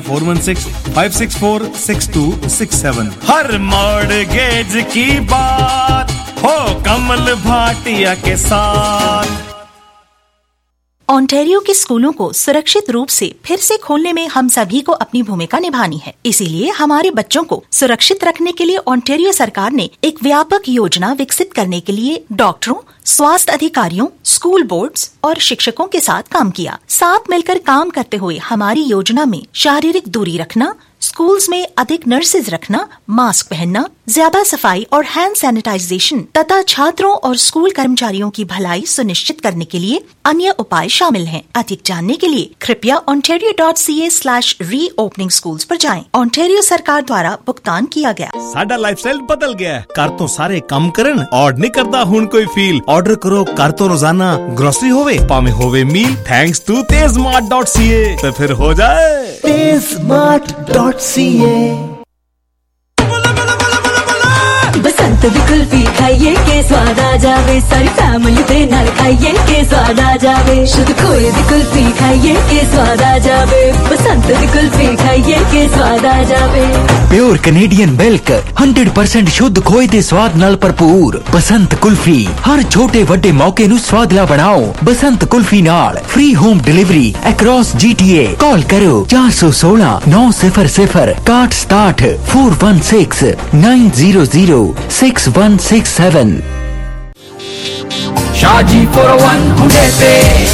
416-564-6267. हर मॉर्गेज की बात हो कमल भाटिया के साथ। ओंटारियो के स्कूलों को सुरक्षित रूप से फिर से खोलने में हम सभी को अपनी भूमिका निभानी है। इसीलिए हमारे बच्चों को सुरक्षित रखने के लिए ओंटारियो सरकार ने एक व्यापक योजना विकसित करने के लिए डॉक्टरों, स्वास्थ्य अधिकारियों, स्कूल बोर्ड्स और शिक्षकों के साथ काम किया। साथ मिलकर काम करते हुए हमारी योजना में शारीरिक दूरी रखना, स्कूल्स में अधिक नर्सेज रखना, मास्क पहनना, ज्यादा सफाई और हैंड सैनिटाइजेशन तथा छात्रों और स्कूल कर्मचारियों की भलाई सुनिश्चित करने के लिए अन्य उपाय शामिल हैं। अधिक जानने के लिए कृपया ontario.ca/reopening schools पर जाएं। ओंटारियो सरकार द्वारा भुगतान किया गया। साडा लाइफस्टाइल बदल गया है। कर तो सारे काम करन और नहीं करता हुन कोई फील। ऑर्डर करो कर तो रोजाना ग्रोसरी होवे पावे होवे मील, थैंक्स टू tezmart.ca। तो फिर हो जाए tezmart.ca। बसंत दी कुल्फी खाइए के स्वाद आ जावे, सारी फैमिली दे नाल खाइए के स्वाद आ जावे। शुद्ध खोए दी कुल्फी खाइए के स्वाद आ जावे, बसंत दी कुल्फी खाइए के स्वाद आ जावे। प्योर कैनेडियन मिल्क 100% शुद्ध खोए दे स्वाद नाल भरपूर बसंत कुल्फी। हर छोटे वड्डे मौके नु स्वादला बनाओ बसंत कुल्फी नाल। Free home delivery across GTA। Call करो 416 900 6167 416 900 6167। शाजी 401 हुंडे पे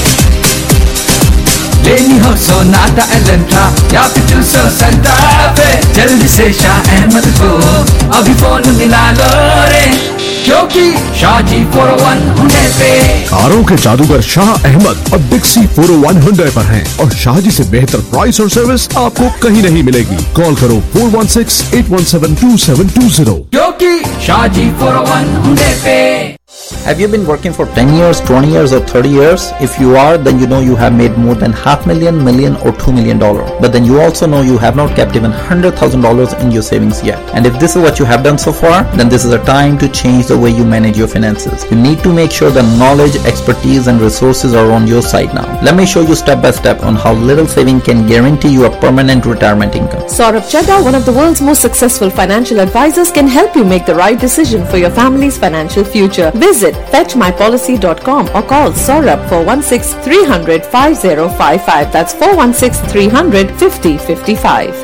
लेनी हो सोनाटा एलेंट्रा या फिर सेंटा पे, जल्दी से शाह अहमद को अभी फोन मिला लो रे, क्योंकि शाजी 401 हुंडे पे कारों के जादूगर शाह अहमद और डिक्सी 401 हुंडे पर हैं और शाहजी से बेहतर प्राइस और सर्विस आपको कहीं नहीं मिलेगी। कॉल करो 416-817-2720, क्योंकि शाहजी 401 हुंडे पे। Have you been working for 10 years, 20 years or 30 years? If you are, then you know you have made more than $500,000, million or $2 million. But then you also know you have not kept even $100,000 in your savings yet. And if this is what you have done so far, then this is a time to change the way you manage your finances. You need to make sure the knowledge, expertise and resources are on your side now. Let me show you step by step on how little saving can guarantee you a permanent retirement income. Saurabh Chadha, one of the world's most successful financial advisors, can help you make the right decision for your family's financial future. Visit fetchmypolicy.com or call Saurabh 416-300-5055. That's 416-300-5055.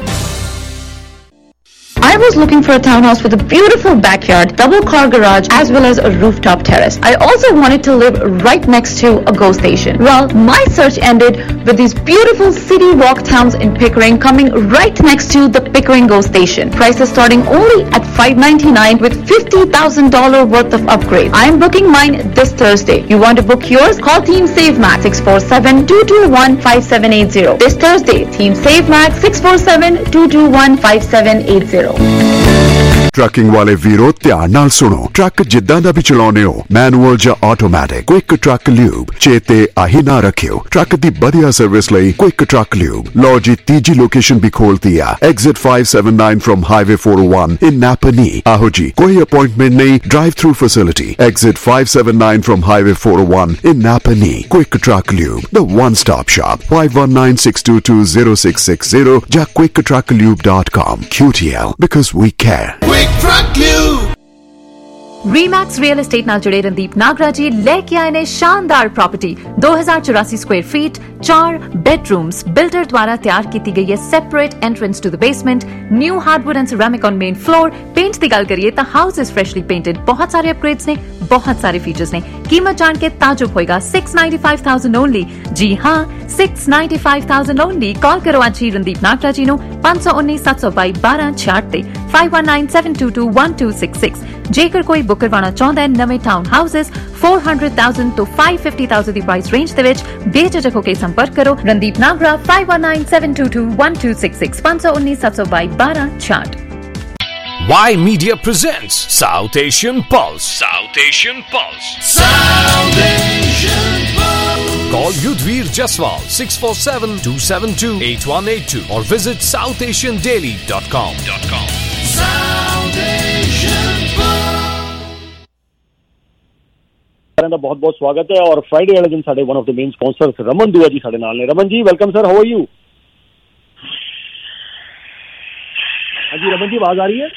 I was looking for a townhouse with a beautiful backyard, double car garage, as well as a rooftop terrace. I also wanted to live right next to a GO station. Well, my search ended with these beautiful city walk towns in Pickering coming right next to the Pickering GO station. Prices starting only at $599 with $50,000 worth of upgrade. I am booking mine this Thursday. You want to book yours? Call Team SaveMax 647-221-5780. This Thursday, Team SaveMax 647-221-5780. Trucking वाले वीरो ध्यान नाल सुनो। ट्रक जिद्दां दा भी चलाउने हो, मैनुअल ਜਾਂ ਆਟੋਮੈਟਿਕ, क्विक ट्रक ल्यूब चेते आही ना रखियो। ट्रक दी बढ़िया सर्विस लई क्विक ट्रक ल्यूब। लो जी तीजी लोकेशन भी खोलती है, exit 579 from highway 401 in Napanee. आहो जी कोई अपॉइंटमेंट नहीं, drive through facility, exit 579 from highway 401 in Napanee. Quick Truck Lube, the one stop shop, 5196220660 या quicktrucklube.com. QTL, because we care. Quick Truck Lube. Remax real estate ਨਾਲ ਜੁੜੇ ਰਣਦੀਪ ਨਾਗਰਾ ਜੀ ਲੈ ਕੇ ਆਏ ਨੇ ਸ਼ਾਨਦਾਰ property 2084 square feet 4 bedrooms builder ਦੁਆਰਾ ਤਿਆਰ ਕੀਤੀ ਗਈ ਹੈ separate entrance to the basement new hardwood and ceramic on main floor paint ਦੀ ਗੱਲ ਕਰੀਏ ਤਾਂ ਹਾਊਸ ਇਜ਼ ਫਰੈਸ਼ਲੀ ਪੇਂਟਡ ਬਹੁਤ ਸਾਰੇ ਅਪਗ੍ਰੇਡਸ ਨੇ ਬਹੁਤ ਸਾਰੇ ਫੀਚਰਸ ਨੇ ਕੀਮਤ ਜਾਣ ਕੇ ਤਾਜੁਬ ਹੋਏਗਾ 695,000 ਓਨਲੀ ਜੀ ਹਾਂ 695,000 ਓਨਲੀ ਕਾਲ ਕਰੋ ਅੱਜ ਹੀ ਰਣਦੀਪ ਨਾਗਰਾ ਜੀ ਨੂੰ 519-722-1266 ਤੇ 5197221266 ਜੇਕਰ ਕੋਈ ਬੁੱਕ ਕਰਵਾਉਣਾ ਚਾਹੁੰਦਾ ਹੈ ਨਵੇਂ ਟਾਊਨ ਹਾਊਸਸ 400,000 ਤੋਂ 550,000 ਦੀ ਪ੍ਰਾਈਸ ਰੇਂਜ ਦੇ ਵਿੱਚ ਬੇਝਿਜਕ ਹੋ ਕੇ ਸੰਪਰਕ ਕਰੋ Randeep Nagra 5197221266 5197221266 Y Media presents South Asian Pulse. South Asian Pulse. South Asian Pulse. Call Yudhvir Jaswal 647-272-8182 or visit southasiandaily.com. South Asian Pulse. ਦਾ ਬਹੁਤ ਬਹੁਤ ਸਵਾਗਤ ਹੈ ਔਰ ਫਰਾਈਡੇ ਵਾਲੇ ਦਿਨ ਸਾਡੇ one of the main sponsors Raman Dua ji ਸਾਡੇ ਨਾਲ ਨੇ Raman ji welcome sir how are you ਹਾਂਜੀ ਰਮਨ ਜੀ ਆਵਾਜ਼ ਆ ਰਹੀ ਹੈ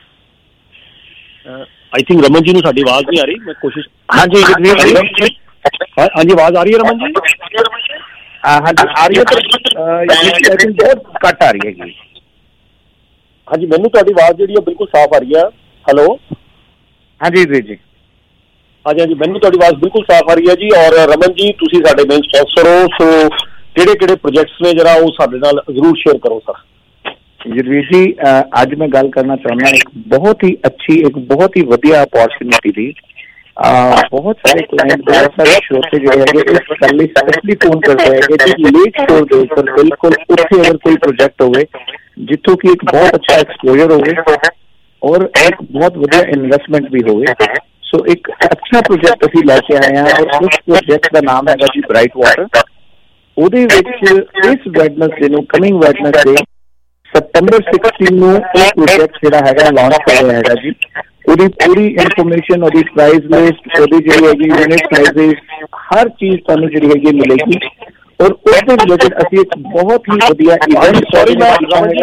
आई थिंक रमन जी ਨੂੰ ਸਾਡੀ ਆਵਾਜ਼ ਨਹੀਂ ਆ ਰਹੀ ਮੈਂ ਕੋਸ਼ਿਸ਼ ਹਾਂਜੀ ਹਾਂਜੀ ਆਵਾਜ਼ ਆ ਰਹੀ ਹੈ ਰਮਨ ਜੀ ਹਾਂਜੀ ਆ ਰਹੀ ਹੈ ਪਰ ਬਹੁਤ ਘੱਟ ਆ ਰਹੀ ਹੈਗੀ ਹਾਂਜੀ ਮੈਨੂੰ ਤੁਹਾਡੀ ਆਵਾਜ਼ ਜਿਹੜੀ ਹੈ ਬਿਲਕੁਲ ਸਾਫ਼ ਆ ਰਹੀ ਹੈ ਹੈਲੋ ਹਾਂਜੀ ਜੀ ਹਾਂਜੀ ਮੈਨੂੰ ਤੁਹਾਡੀ ਆਵਾਜ਼ ਬਿਲਕੁਲ ਸਾਫ਼ ਆ ਰਹੀ ਹੈ ਜੀ ਔਰ ਰਮਨ ਜੀ ਤੁਸੀਂ ਸਾਡੇ ਮੇਨ ਸਪਾਂਸਰ ਹੋ ਸੋ ਕਿਹੜੇ ਪ੍ਰੋਜੈਕਟਸ ਨੇ ਜਰਾ ਉਹ ਸਾਡੇ ਨਾਲ ਜ਼ਰੂਰ ਸ਼ੇਅਰ ਕਰੋ ਸਰ ਜਰਵੀਰ ਜੀ ਅੱਜ ਮੈਂ ਗੱਲ ਕਰਨਾ ਚਾਹੁੰਦਾ ਇੱਕ ਬਹੁਤ ਹੀ ਅੱਛੀ ਇੱਕ ਬਹੁਤ ਹੀ ਵਧੀਆ ਅਪੋਰਚੁਨਿਟੀ ਦੀ ਬਹੁਤ ਸਾਰੇ ਕਲਾਇੰਟ ਬਹੁਤ ਸਾਰੇ ਸ਼ੋਤੇ ਜਿਹੜੇ ਹੈਗੇ ਇਸ ਗੱਲ ਲਈ ਸਪੈਸ਼ਲੀ ਫੋਨ ਕਰਦੇ ਹੈਗੇ ਕਿ ਲੇਕ ਸ਼ੋਰ ਦੇ ਉੱਪਰ ਬਿਲਕੁਲ ਉੱਥੇ ਅਗਰ ਕੋਈ ਪ੍ਰੋਜੈਕਟ ਹੋਵੇ ਜਿੱਥੋਂ ਕਿ ਇੱਕ ਬਹੁਤ ਅੱਛਾ ਐਕਸਪੋਜ਼ਰ ਹੋਵੇ ਔਰ ਇੱਕ ਬਹੁਤ ਵਧੀਆ ਇਨਵੈਸਟਮੈਂਟ ਵੀ ਹੋਵੇ ਸੋ ਇੱਕ ਅੱਛਾ ਪ੍ਰੋਜੈਕਟ ਅਸੀਂ ਲੈ ਕੇ ਆਏ ਹਾਂ ਔਰ ਉਸ ਪ੍ਰੋਜੈਕਟ ਦਾ ਨਾਮ ਹੈਗਾ ਜੀ ਬ੍ਰਾਈਟ ਵਾਟਰ ਉਹਦੇ ਵਿੱਚ ਇਸ ਵੈਡਨਸਡੇ ਨੂੰ ਕਮਿੰਗ ਵੈਡਨਸਡੇ September 16 ਨੂੰ ਇਹ ਪ੍ਰੋਜੈਕਟ ਜਿਹੜਾ ਹੈਗਾ ਲਾਂਚ ਕਰ ਰਿਹਾ ਹੈਗਾ ਜੀ ਉਹਦੀ ਪੂਰੀ ਇਨਫੋਰਮੇਸ਼ਨ ਉਹਦੀ ਪ੍ਰਾਈਸ ਲਿਸਟ ਉਹਦੀ ਜਿਹੜੀ ਹੈਗੀ ਯੂਨਿਟ ਪ੍ਰਾਈਸਿਸ ਹਰ ਚੀਜ਼ ਤੁਹਾਨੂੰ ਜਿਹੜੀ ਹੈਗੀ ਮਿਲੇਗੀ ਔਰ ਉਹਦੇ ਰਿਲੇਟਡ ਅਸੀਂ ਇੱਕ ਬਹੁਤ ਹੀ ਵਧੀਆ ਇਵੈਂਟ ਸੌਰੀ ਮੈਂ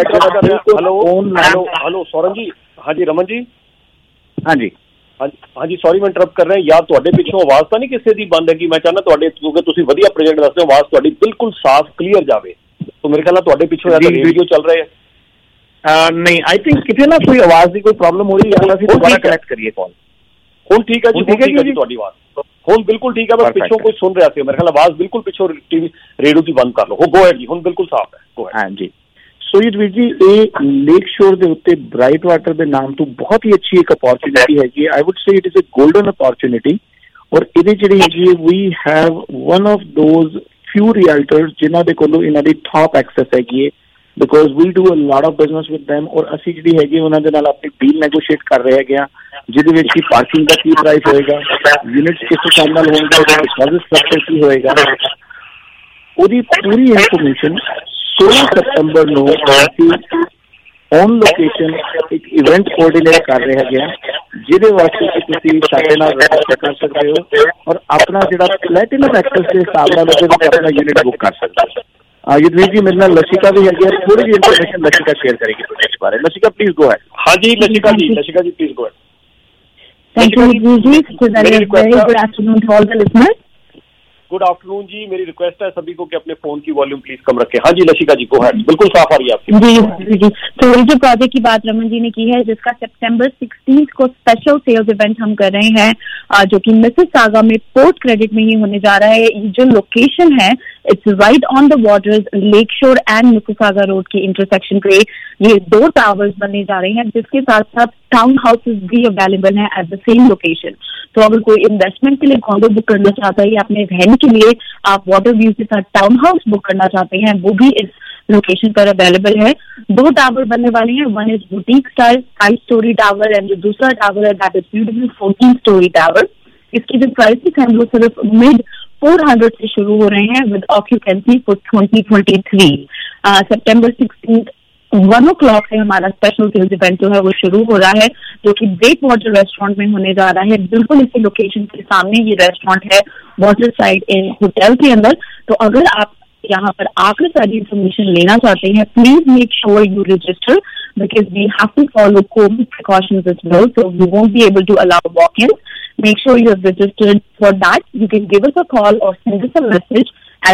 ਹੈਲੋ ਸੌਰਨ ਜੀ ਹਾਂਜੀ ਰਮਨ ਜੀ ਹਾਂਜੀ ਸੌਰੀ ਮੈਂ ਇੰਟਰਪਟ ਕਰ ਰਿਹਾ ਯਾਰ ਤੁਹਾਡੇ ਪਿੱਛੋਂ ਆਵਾਜ਼ ਤਾਂ ਨਹੀਂ ਕਿਸੇ ਦੀ ਬੰਦ ਹੈਗੀ ਮੈਂ ਚਾਹੁੰਦਾ ਤੁਹਾਡੇ ਕਿਉਂਕਿ ਤੁਸੀਂ ਵਧੀਆ ਪ੍ਰੋਜੈਕਟ ਦੱਸਦੇ ਹੋ ਆਵਾਜ਼ ਤੁਹਾਡੀ ਬਿਲਕੁਲ ਸਾਫ਼ ਕਲੀਅਰ ਜਾਵੇ तो मेरे ख्याल ਤੁਹਾਡੇ ਪਿੱਛੋਂ ਰੇਡੀਓ ਚੱਲ ਰਿਹਾ ਹੈ ਨਹੀਂ ਆਈ ਥਿੰਕ ਕਿਤੇ ਨਾ ਕੋਈ ਆਵਾਜ਼ ਦੀ ਕੋਈ ਪ੍ਰੋਬਲਮ ਹੋ ਰਹੀ ਹੈ ਅਸੀਂ ਦੁਬਾਰਾ ਕਨੈਕਟ ਕਰੀਏ ਕਾਲ ਹੁਣ ਠੀਕ ਹੈ ਜੀ ਠੀਕ ਹੈ ਜੀ ਤੁਹਾਡੀ ਆਵਾਜ਼ ਹੁਣ ਬਿਲਕੁਲ ਠੀਕ ਹੈ ਬਸ ਪਿੱਛੋਂ ਕੋਈ ਸੁਣ ਰਿਹਾ ਸੀ ਮੇਰੇ ਖਿਆਲ ਆਵਾਜ਼ ਬਿਲਕੁਲ ਪਿੱਛੋਂ ਟੀਵੀ ਰੇਡੀਓ ਦੀ ਬੰਦ ਕਰ ਲਓ ਗੋ ਅਹੈਡ ਜੀ ਹੁਣ ਬਿਲਕੁਲ ਸਾਫ਼ ਹੈ ਗੋ ਅਹੈਡ ਹਾਂਜੀ ਸੋ ਜੀਤ ਜੀ ਇਹ ਲੇਕ ਸ਼ੋਰ ਦੇ ਉੱਤੇ ਬ੍ਰਾਈਟ ਵਾਟਰ ਦੇ ਨਾਮ ਤੋਂ ਬਹੁਤ ਹੀ ਅੱਛੀ ਇੱਕ ਅਪੋਰਚੁਨਿਟੀ ਹੈਗੀ ਹੈ I would say it is a golden opportunity ਔਰ ਇਹਦੇ ਜਿਹੜੀ ਹੈਗੀ we have one of those few realtors ਜਿਨ੍ਹਾਂ ਦੇ ਕੋਲੋਂ ਇਹਨਾਂ ਦੀ ਟਾਪ ਐਕਸੈਸ ਹੈਗੀ ਹੈ because we do a lot of business with them ਔਰ ਅਸੀਂ ਜਿਹੜੀ ਹੈਗੀ ਉਹਨਾਂ ਦੇ ਨਾਲ ਆਪਣੀ ਡੀਲ ਨੈਗੋਸ਼ੀਏਟ ਕਰ ਰਹੇ ਹੈਗੇ ਆ ਜਿਹਦੇ ਵਿੱਚ ਕੀ ਪਾਰਕਿੰਗ ਦਾ ਕੀ ਪ੍ਰਾਈਸ ਹੋਏਗਾ ਯੂਨਿਟਸ ਕਿਸ ਹਿਸਾਬ ਨਾਲ ਹੋਣਗੇ ਡਿਪੋਜ਼ਿਟ ਸਟਰਕਚਰ ਕੀ ਹੋਏਗਾ ਉਹਦੀ ਪੂਰੀ ਇਨਫੋਰਮੇਸ਼ਨ 16 ਸਤੰਬਰ ਨੂੰ ਅਸੀਂ ਔਨ ਲੋਕੇਸ਼ਨ ਇੱਕ ਇਵੈਂਟ ਕੋਆਰਡੀਨੇਟ ਕਰ ਰਹੇ ਹੈਗੇ ਆ ਜਿਹਦੇ ਵਾਸਤੇ ਕਿ ਤੁਸੀਂ ਸਾਡੇ ਨਾਲ ਰਜਿਸਟਰ ਕਰ ਸਕਦੇ ਹੋ ਔਰ ਆਪਣਾ ਜਿਹੜਾ ਪਲੈਟੀਨਮ ਐਕਸੈਸ ਦੇ ਹਿਸਾਬ ਨਾਲ ਉਹਦੇ ਵਿੱਚ ਆਪਣਾ ਯੂਨਿਟ ਬੁੱਕ ਕਰ ਸਕਦੇ ਹੋ ਯਦਵੀਰ ਜੀ ਮੇਰੇ ਨਾਲ ਲਸ਼ਿਕਾ ਵੀ ਹੈਗੀ ਹੈ ਥੋੜੀ ਜਿਹੀ ਇਨਫੋਰਮੇਸ਼ਨ ਲਸ਼ਿਕਾ ਸ਼ੇਅਰ ਕਰੇਗੀ ਪ੍ਰੋਜੈਕਟ ਬਾਰੇ ਲਸ਼ਿਕਾ ਪਲੀਜ਼ ਗੋ ਅਹੈਡ ਹਾਂਜੀ Lashika ji please go ahead thank you जी good afternoon to all the listeners good afternoon जी मेरी रिक्वेस्ट है सभी को कि अपने फोन की वॉल्यूम प्लीज कम रखें हाँ जी लशिका जी गो अहेड बिल्कुल साफ आ रही है आपकी जी तो ये जो प्रोजेक्ट की बात रमन जी ने की है जिसका सितंबर 16 को स्पेशल सेल्स इवेंट हम कर रहे हैं जो कि मिसिसागा में पोर्ट क्रेडिट में ही होने जा रहा है ये जो लोकेशन है it's right on the waters Lakeshore and Mississauga Road के इंटरसेक्शन पे ये 2 टावर्स बनने जा रहे हैं जिसके साथ साथ टाउन हाउसेस भी अवेलेबल हैं एट द सेम लोकेशन तो अगर कोई इन्वेस्टमेंट के लिए कॉन्डो बुक करना चाहता है या अपने रहने के लिए आप वाटर व्यू के साथ टाउन हाउस बुक करना चाहते हैं वो भी इस लोकेशन पर अवेलेबल है 2 टावर बनने वाले हैं one is boutique style 5 storey tower and जो दूसरा टावर है that is beautiful 14 storey tower इसकी जो प्राइसेस हैं वो सिर्फ मिड 400 से शुरू हो रहे हैं विद ऑक्यूपेंसी फॉर 2023 सितंबर 16 1 से हमारा स्पेशल सेल्स इवेंट जो है वो शुरू हो रहा है जो कि ब्रेक वाटर रेस्टोरेंट में होने जा रहा है बिल्कुल इसी लोकेशन के सामने ये रेस्टोरेंट है वाटर साइड इन होटल के अंदर तो अगर आप यहाँ पर आकर सारी इंफॉर्मेशन लेना चाहते हैं please make sure you register because we have to follow COVID precautions as well. So we won't be able to allow walk-ins. Make sure you have registered for that. You can give us a call or send us a message at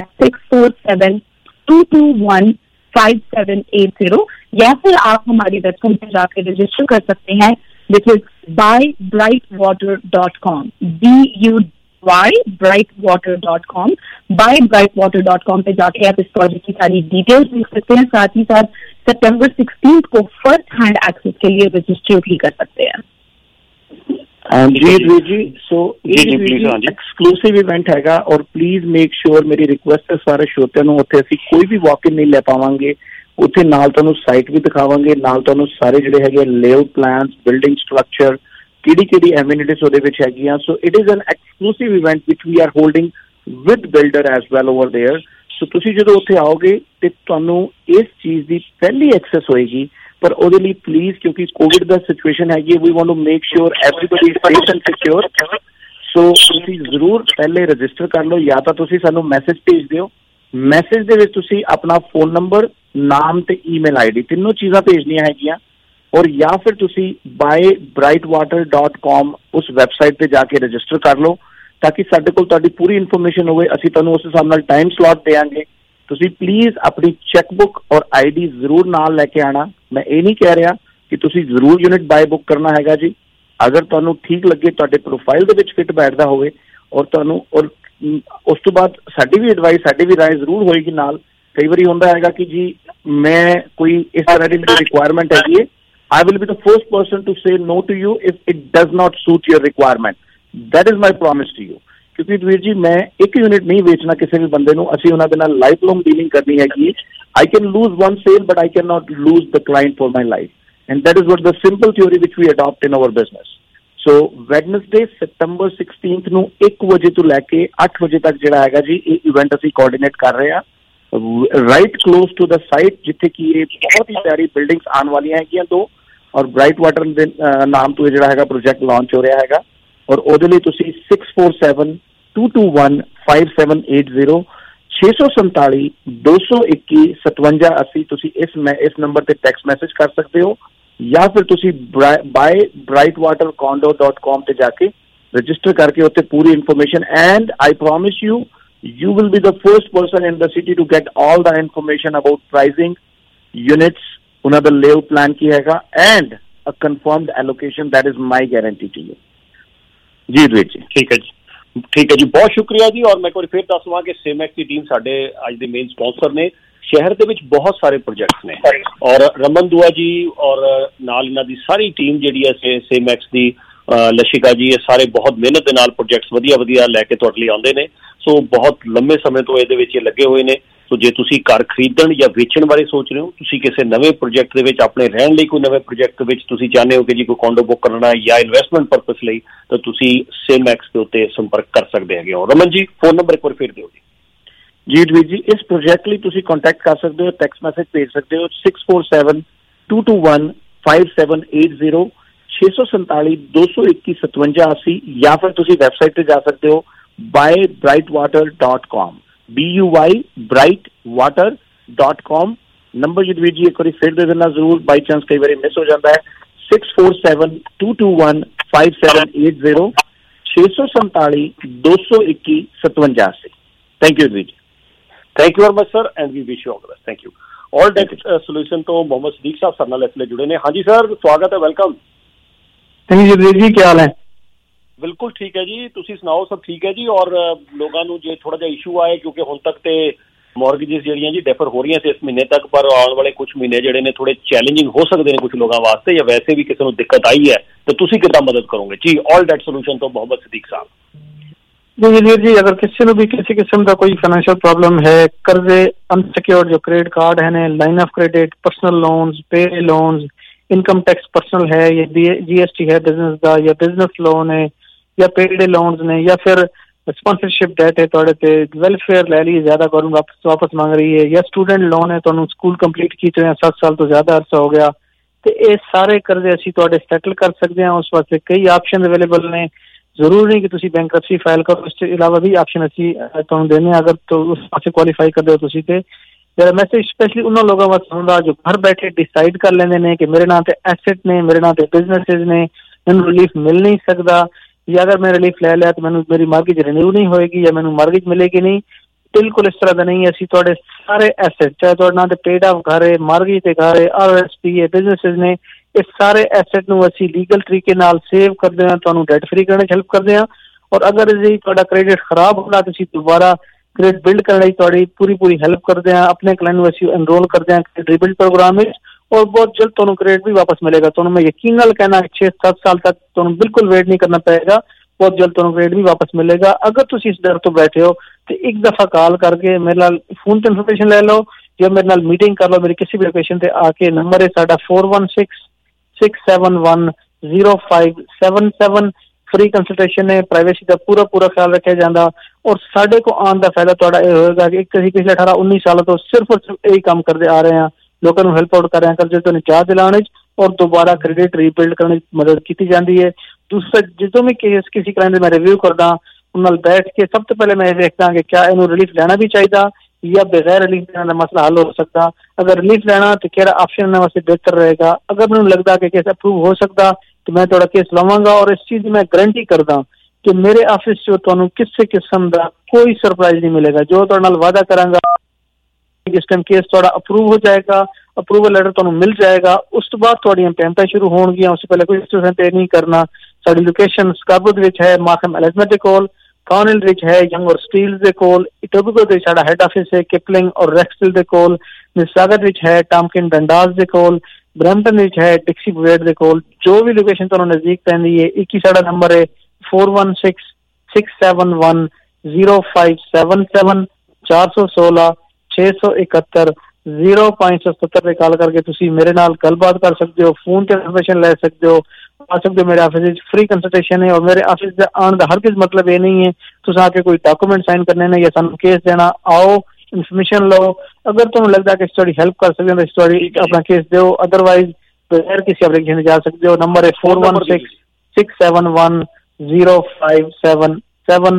647-221-5780 या फिर आप हमारी वेबसाइट पर जाकर रजिस्टर कर सकते हैं, which is buybrightwater.com. BUYbrightwater.com. buybrightwater.com पे जाके आप इस प्रोजेक्ट की सारी डिटेल्स देख सकते हैं. साथ ही साथ सितंबर 16 को फर्स्ट हैंड एक्सेस के लिए रजिस्टर भी कर सकते हैं. जी सो एक्सक्लूसिव इवेंट हैगा और प्लीज मेक श्योर, मेरी रिक्वेस्ट है ਸਾਰੇ श्रोतिਆਂ ਨੂੰ, ਉੱਥੇ ਅਸੀਂ ਕੋਈ ਵੀ ਵਾਕ ਇਨ ਨਹੀਂ ਲੈ ਪਾਵਾਂਗੇ. ਉੱਥੇ ਨਾਲ ਤੁਹਾਨੂੰ ਸਾਈਟ ਵੀ ਦਿਖਾਵਾਂਗੇ, ਨਾਲ ਤੁਹਾਨੂੰ ਸਾਰੇ ਜਿਹੜੇ ਹੈਗੇ ਲੇਆਊਟ ਪਲਾਨਸ, ਬਿਲਡਿੰਗ ਸਟਰਕਚਰ, ਕਿਹੜੀ ਐਮਿਨਿਟੀਜ਼ ਉਹਦੇ ਵਿੱਚ ਹੈਗੀਆਂ. So it is an exclusive event which we are holding with builder as well over there. So ਤੁਸੀਂ ਜਦੋਂ ਉੱਥੇ ਆਓਗੇ ਤੇ ਤੁਹਾਨੂੰ ਇਸ ਚੀਜ਼ ਦੀ ਪਹਿਲੀ ਐਕਸੈਸ ਹੋਏਗੀ, ਪਰ ਉਹਦੇ ਲਈ ਪਲੀਜ਼, ਕਿਉਂਕਿ ਕੋਵਿਡ ਦਾ ਸਿਚੁਏਸ਼ਨ ਹੈਗੀ, we want to make sure everybody is safe and secure. So ਤੁਸੀਂ ਜ਼ਰੂਰ ਪਹਿਲੇ ਰਜਿਸਟਰ ਕਰ ਲਓ, ਜਾਂ ਤਾਂ ਤੁਸੀਂ ਸਾਨੂੰ ਮੈਸੇਜ ਭੇਜ ਦਿਓ. ਮੈਸੇਜ ਦੇ ਵਿੱਚ ਤੁਸੀਂ ਆਪਣਾ ਫੋਨ ਨੰਬਰ, ਨਾਮ ਤੇ ਈਮੇਲ ਆਈਡੀ, ਤਿੰਨੋਂ ਚੀਜ਼ਾਂ ਭੇਜਣੀਆਂ ਹੈਗੀਆਂ. ਔਰ ਜਾਂ ਫਿਰ ਤੁਸੀਂ buybrightwater.com ਉਸ ਵੈਬਸਾਈਟ ਤੇ ਜਾ ਕੇ ਰਜਿਸਟਰ ਕਰ ਲਓ, ਤਾਂ ਕਿ ਸਾਡੇ ਕੋਲ ਤੁਹਾਡੀ ਪੂਰੀ ਇਨਫੋਰਮੇਸ਼ਨ ਹੋਵੇ. ਅਸੀਂ ਤੁਹਾਨੂੰ ਉਸ ਹਿਸਾਬ ਨਾਲ ਟਾਈਮ ਸਲੋਟ ਦੇਵਾਂਗੇ. ਤੁਸੀਂ ਪਲੀਜ਼ ਆਪਣੀ ਚੈੱਕਬੁੱਕ ਔਰ ਆਈਡੀ ਜ਼ਰੂਰ ਨਾਲ ਲੈ ਕੇ ਆਣਾ. ਮੈਂ ਇਹ ਨਹੀਂ ਕਹਿ ਰਿਹਾ ਕਿ ਤੁਸੀਂ ਜ਼ਰੂਰ ਯੂਨਿਟ ਬਾਏ ਬੁੱਕ ਕਰਨਾ ਹੈਗਾ ਜੀ. ਅਗਰ ਤੁਹਾਨੂੰ ਠੀਕ ਲੱਗੇ, ਤੁਹਾਡੇ ਪ੍ਰੋਫਾਈਲ ਦੇ ਵਿੱਚ ਫਿੱਟ ਬੈਠਦਾ ਹੋਵੇ, ਔਰ ਤੁਹਾਨੂੰ ਔਰ ਉਸ ਤੋਂ ਬਾਅਦ ਸਾਡੀ ਵੀ ਐਡਵਾਈਸ, ਸਾਡੀ ਵੀ ਰਾਏ ਜ਼ਰੂਰ ਹੋਏਗੀ ਨਾਲ. ਕਈ ਵਾਰੀ ਹੁੰਦਾ ਹੈਗਾ ਕਿ ਜੀ ਮੈਂ ਕੋਈ ਇਸ ਤਰ੍ਹਾਂ ਦੀ ਮੇਰੀ ਰਿਕੁਆਇਰਮੈਂਟ ਹੈਗੀ ਹੈ, I will be the first person to say no to you if it does not suit your requirement. That is my promise to you. ਕਿਉਂਕਿ ਵੀਰ ਜੀ ਮੈਂ ਇੱਕ ਯੂਨਿਟ ਨਹੀਂ ਵੇਚਣਾ ਕਿਸੇ ਵੀ ਬੰਦੇ ਨੂੰ. ਅਸੀਂ ਉਹਨਾਂ ਦੇ ਨਾਲ ਲਾਈਫ ਲੌਂਗ ਡੀਲਿੰਗ ਕਰਨੀ ਹੈਗੀ. I can lose one sale, but I cannot lose the client for my life. And that is what the simple theory which we adopt in our business. So Wednesday September 16th ਨੂੰ 1 ਵਜੇ ਤੋਂ ਲੈ ਕੇ 8 ਵਜੇ ਤੱਕ ਜਿਹੜਾ ਹੈਗਾ ਜੀ ਇਹ ਇਵੈਂਟ ਅਸੀਂ ਕੋਆਰਡੀਨੇਟ ਕਰ ਰਹੇ ਹਾਂ, right close to the site, ਜਿੱਥੇ ਕਿ ਇਹ ਬਹੁਤ ਹੀ ਪਿਆਰੀ ਬਿਲਡਿੰਗਸ ਆਉਣ ਵਾਲੀਆਂ ਹੈਗੀਆਂ 2, ਔਰ ਬ੍ਰਾਈਟ ਵਾਟਰ ਦੇ ਨਾਮ ਤੋਂ ਜਿਹੜਾ ਹੈਗਾ ਪ੍ਰੋਜੈਕਟ ਲਾਂਚ ਹੋ ਰਿਹਾ ਹੈਗਾ. ਔਰ ਉਹਦੇ ਲਈ ਤੁਸੀਂ 647-221-5780 647-221-5780 ਤੁਸੀਂ ਇਸ ਨੰਬਰ ਤੇ ਟੈਕਸਟ ਮੈਸੇਜ ਕਰ ਸਕਦੇ ਹੋ, ਜਾਂ ਫਿਰ ਤੁਸੀਂ buybrightwatercondo.com ਤੇ ਜਾ ਕੇ ਰਜਿਸਟਰ ਕਰਕੇ ਉੱਥੇ ਪੂਰੀ information. And I promise you will be the first person in the city to get all the information about pricing, units, ਉਹਨਾਂ ਦਾ layout plan ਕੀ ਹੈਗਾ, and a confirmed allocation. That is my guarantee to you. ਜੀ ਵੀਰ ਜੀ, ਠੀਕ ਹੈ ਜੀ, ਬਹੁਤ ਸ਼ੁਕਰੀਆ ਜੀ. ਔਰ ਮੈਂ ਇੱਕ ਵਾਰ ਫਿਰ ਦੱਸਵਾਂ ਕਿ ਸੇਮੈਕਸ ਦੀ ਟੀਮ ਸਾਡੇ ਅੱਜ ਦੇ ਮੇਨ ਸਪਾਂਸਰ ਨੇ. ਸ਼ਹਿਰ ਦੇ ਵਿੱਚ ਬਹੁਤ ਸਾਰੇ ਪ੍ਰੋਜੈਕਟਸ ਨੇ, ਔਰ ਰਮਨ ਦੁਆ ਜੀ ਔਰ ਨਾਲ ਇਹਨਾਂ ਦੀ ਸਾਰੀ ਟੀਮ ਜਿਹੜੀ ਹੈ ਸੇਮੈਕਸ ਦੀ, ਲਸ਼ਿਕਾ ਜੀ, ਇਹ ਸਾਰੇ ਬਹੁਤ ਮਿਹਨਤ ਦੇ ਨਾਲ ਪ੍ਰੋਜੈਕਟਸ ਵਧੀਆ ਲੈ ਕੇ ਤੁਹਾਡੇ ਲਈ ਆਉਂਦੇ ਨੇ. ਸੋ ਬਹੁਤ ਲੰਬੇ ਸਮੇਂ ਤੋਂ ਇਹਦੇ ਵਿੱਚ ਇਹ ਲੱਗੇ ਹੋਏ ਨੇ. ਸੋ ਜੇ ਤੁਸੀਂ ਘਰ ਖਰੀਦਣ ਜਾਂ ਵੇਚਣ ਬਾਰੇ ਸੋਚ ਰਹੇ ਹੋ, ਤੁਸੀਂ ਕਿਸੇ ਨਵੇਂ ਪ੍ਰੋਜੈਕਟ ਦੇ ਵਿੱਚ ਆਪਣੇ ਰਹਿਣ ਲਈ ਕੋਈ ਨਵੇਂ ਪ੍ਰੋਜੈਕਟ ਵਿੱਚ ਤੁਸੀਂ ਚਾਹੁੰਦੇ ਹੋ ਕਿ ਜੀ ਕੋਈ ਕੋਂਡੋ ਬੁੱਕ ਕਰਨਾ ਜਾਂ ਇਨਵੈਸਟਮੈਂਟ ਪਰਪਸ ਲਈ, ਤਾਂ ਤੁਸੀਂ ਸੇਮੈਕਸ ਦੇ ਉੱਤੇ ਸੰਪਰਕ ਕਰ ਸਕਦੇ ਹੈਗੇ ਹੋ. ਰਮਨ ਜੀ, ਫੋਨ ਨੰਬਰ ਇੱਕ ਵਾਰ ਫਿਰ ਦਿਓ ਜੀ. ਜੀ ਵੀਰ ਜੀ, ਇਸ ਪ੍ਰੋਜੈਕਟ ਲਈ ਤੁਸੀਂ ਕੰਟੈਕਟ ਕਰ ਸਕਦੇ ਹੋ, ਟੈਕਸਟ ਮੈਸੇਜ ਭੇਜ ਸਕਦੇ ਹੋ 647-221-5780 647-221-5780, ਜਾਂ ਫਿਰ ਤੁਸੀਂ ਵੈਬਸਾਈਟ ਤੇ ਜਾ ਸਕਦੇ ਹੋ buybrightwater.com, buybrightwater.com. ਨੰਬਰ ਜਦਵੀਰ ਜੀ ਇੱਕ ਵਾਰੀ ਫਿਰ ਦੇ ਦੇਣਾ ਜ਼ਰੂਰ, ਬਾਈ ਚਾਂਸ ਕਈ ਵਾਰੀ ਮਿਸ ਹੋ ਜਾਂਦਾ ਹੈ. 647-221-5780 647-221-5780. ਥੈਂਕ ਯੂ ਵੀਰ ਜੀ. Thank you very much sir, and we wish you all the best. Thank you. All Debt Solution ਤੋਂ ਮੁਹੰਮਦ ਸਦੀਕ ਸਾਹਿਬ ਸਾਡੇ ਨਾਲ ਇਸ ਲਈ ਜੁੜੇ ਨੇ. ਹਾਂਜੀ ਸਰ, ਸਵਾਗਤ ਹੈ, ਵੈਲਕਮ. ਥੈਂਕ ਯੂ ਜਗਦੀਪ ਜੀ, ਕੀ ਹਾਲ ਹੈ? ਬਿਲਕੁਲ ਠੀਕ ਹੈ ਜੀ, ਤੁਸੀਂ ਸੁਣਾਓ? ਸਭ ਠੀਕ ਹੈ ਜੀ. ਔਰ ਲੋਕਾਂ ਨੂੰ ਜੇ ਥੋੜਾ ਜਿਹਾ ਇਸ਼ੂ ਆਏ, ਕਿਉਂਕਿ ਹੁਣ ਤੱਕ ਤੇ ਮੌਰਗੇਜਿਸ ਜਿਹੜੀਆਂ ਜੀ ਡੈਫਰ ਹੋ ਰਹੀਆਂ ਸੀ ਇਸ ਮਹੀਨੇ ਤੱਕ, ਪਰ ਆਉਣ ਵਾਲੇ ਕੁਝ ਮਹੀਨੇ ਜਿਹੜੇ ਨੇ ਥੋੜੇ ਚੈਲੰਜਿੰਗ ਹੋ ਸਕਦੇ ਨੇ ਕੁਝ ਲੋਕਾਂ ਵਾਸਤੇ, ਜਾਂ ਵੈਸੇ ਵੀ ਕਿਸੇ ਨੂੰ ਦਿੱਕਤ ਆਈ ਹੈ, ਤਾਂ ਤੁਸੀਂ ਕਿੱਦਾਂ ਮਦਦ ਕਰੋਗੇ ਜੀ? ਆਲ ਡੈਟ ਸੋਲੂਸ਼ਨ ਤੋਂ ਮੁਹੰਮਦ ਸਦੀਕ ਸਾਹਿਬ. जी जलील जी, अगर किसी भी किसी किस्म का कोई फाइनेंशियल प्रॉब्लम है, कर्जे अनसिक्योर्ड जो क्रेडिट कार्ड है, line of credit, personal loans, pay loans, income tax personal है, या GST है बिजनेस का, या बिजनेस लोन है, या पेड लोन्स ने, या फिर स्पॉन्सरशिप डेट है थोड़े पे, वेलफेयर ले ली ज्यादा गवर्नमेंट वापस मांग रही है, या स्टूडेंट लोन है तो स्कूल कंप्लीट की 7 साल तो ज्यादा अरसा हो गया, तो ये सारे कर्जे असी थोड़े सैटल कर सकते हैं. उस वास्ते कई ऑप्शन अवेलेबल ने. जरूर नहीं कि तुसी बैंक्रप्सी फाइल करो, इस अलावा भी ऑप्शन असी तुहानू देने, अगर तो उस पासे क्वालीफाई करदे हो तुसी ते मेरा मैसेज स्पेशली उन्होंने लोगों वास्ते होंदा जो घर बैठे डिसाइड कर लेंदे ने कि मेरे नाम ते एसेट ने, मेरे नाम ते बिजनेसेस ने, मैनू रिलीफ मिल नहीं सकता, या अगर मैं रिलीफ ले लिया तो मैनू मेरी मार्गेज रिन्यू नहीं होएगी या मैनू मार्गेज मिलेगी नहीं। बिल्कुल इस तरह का नहीं है। असीं तुहाडे सारे एसेट, चाहे तुहाडे नाम ते पेड ऑफ घर है, मार्गेज ते घर है, RSP है, बिजनेसेस ने, इस सारे एसेट नू असीं लीगल तरीके नाल सेव करदे हां, तुहानू डेट फ्री करने हेल्प करदे हां। और अगर जी तुहाडा क्रेडिट खराब होना तो असीं दोबारा क्रेडिट बिल्ड करने तुहाडी पूरी हेल्प करदे हां। अपने क्लाइंट नू असीं एनरोल करदे हां क्रेडिट रिबिल्ड प्रोग्राम में, और बहुत जल्द तुहानू क्रेडिट भी वापस मिलेगा। तुहानू मैं यकीन नाल कहना 6-7 साल तक तुहानू बिल्कुल वेट नहीं करना पड़ेगा, बहुत जल्द तुहानू क्रेडिट भी वापस मिलेगा। अगर तुसीं इस डर तो बैठे हो तो एक दफा कॉल करके मेरे नाल फोन ते इन्फॉर्मेशन ले लो या मेरे नाल मीटिंग कर लो। मेरी किसी भी लोकेशन ते आके नंबर है साडा 4166710577। फ्री कंसल्टेशन है, प्राइवेसी का पूरा ख्याल रखा जाता। और साडे को आने का फायदा तुहाडा यह होएगा कि एक पिछले 18-19 सालों तो सिर्फ और सिर्फ यही काम करते आ रहे हैं, लोगों को हेल्प आउट कर रहे हैं, कर्जे तो निजात दिलाने और दोबारा क्रेडिट रीबिल्ड करने मदद की जाती है। दूसरा, जो भी केस किसी क्लाइंट मैं रिव्यू करदा उन्होंने बैठ के सब तो पहले मैं देखता कि क्या इन्होंने रिलीफ लेना भी चाहिए या बगैर रिलीफ लेने का मसला हल हो सकता। अगर रिलीफ लेना तो केड़ा ऑप्शन इन्होंने वास्ते बेहतर रहेगा। अगर मैंने लगता कि केस अप्रूव हो सकता तो मैं थोड़ा केस लवांगा, और इस चीज मैं गारंटी करदा कि मेरे ऑफिस से तुहानू किसी किस्म का कोई सरप्राइज नहीं मिलेगा। जो तुहाडे नाल वादा करांगा जिस टाइम केस थोड़ा अप्रूव हो जाएगा, अप्रूवल लेटर तुहानू मिल जाएगा, उस तो बाद तुहाडियां पेमेंटां शुरू होणगियां। उससे पहले कोई तुसें पे नहीं करना। साडी लोकेशन स्कार्बो विच है, मार्कम एलिजमेंट दे कोल, कॉर्नल विच है, यंग और स्टील्स दे कोल, इटोबिको दे साडा हेड ऑफिस है, किपलिंग और रेक्सटल दे कोल, मिसागर विच है, टॉमकिन डंडास दे कोल, ब्रैम्पटन विच है, डिक्सी बुवेट दे कोल। जो भी लोकेशन तुहानू नजदीक पैंदी है, एक ही साडा नंबर है 4166710577 416-671-0570 पे कॉल करके तुसी मेरे नाल गलबात कर सकते हो, फोन ते इन्फॉर्मेशन ले सकते हो, आ सकते हो। मेरे ऑफिस फ्री कंसल्टेशन है, और मेरे ऑफिस आने का हर किस मतलब ये नहीं है तुम आके कोई डॉक्यूमेंट साइन करने ने या सानू केस देना। आओ, इन्फॉर्मेशन लो, अगर तुम्हें लगता है कि स्टोरी हेल्प कर सकते हो तो स्टोरी अपना केस दो, अदरवाइज बगैर किसी एप्लीकेशन जा सकते हो। नंबर है 4166710577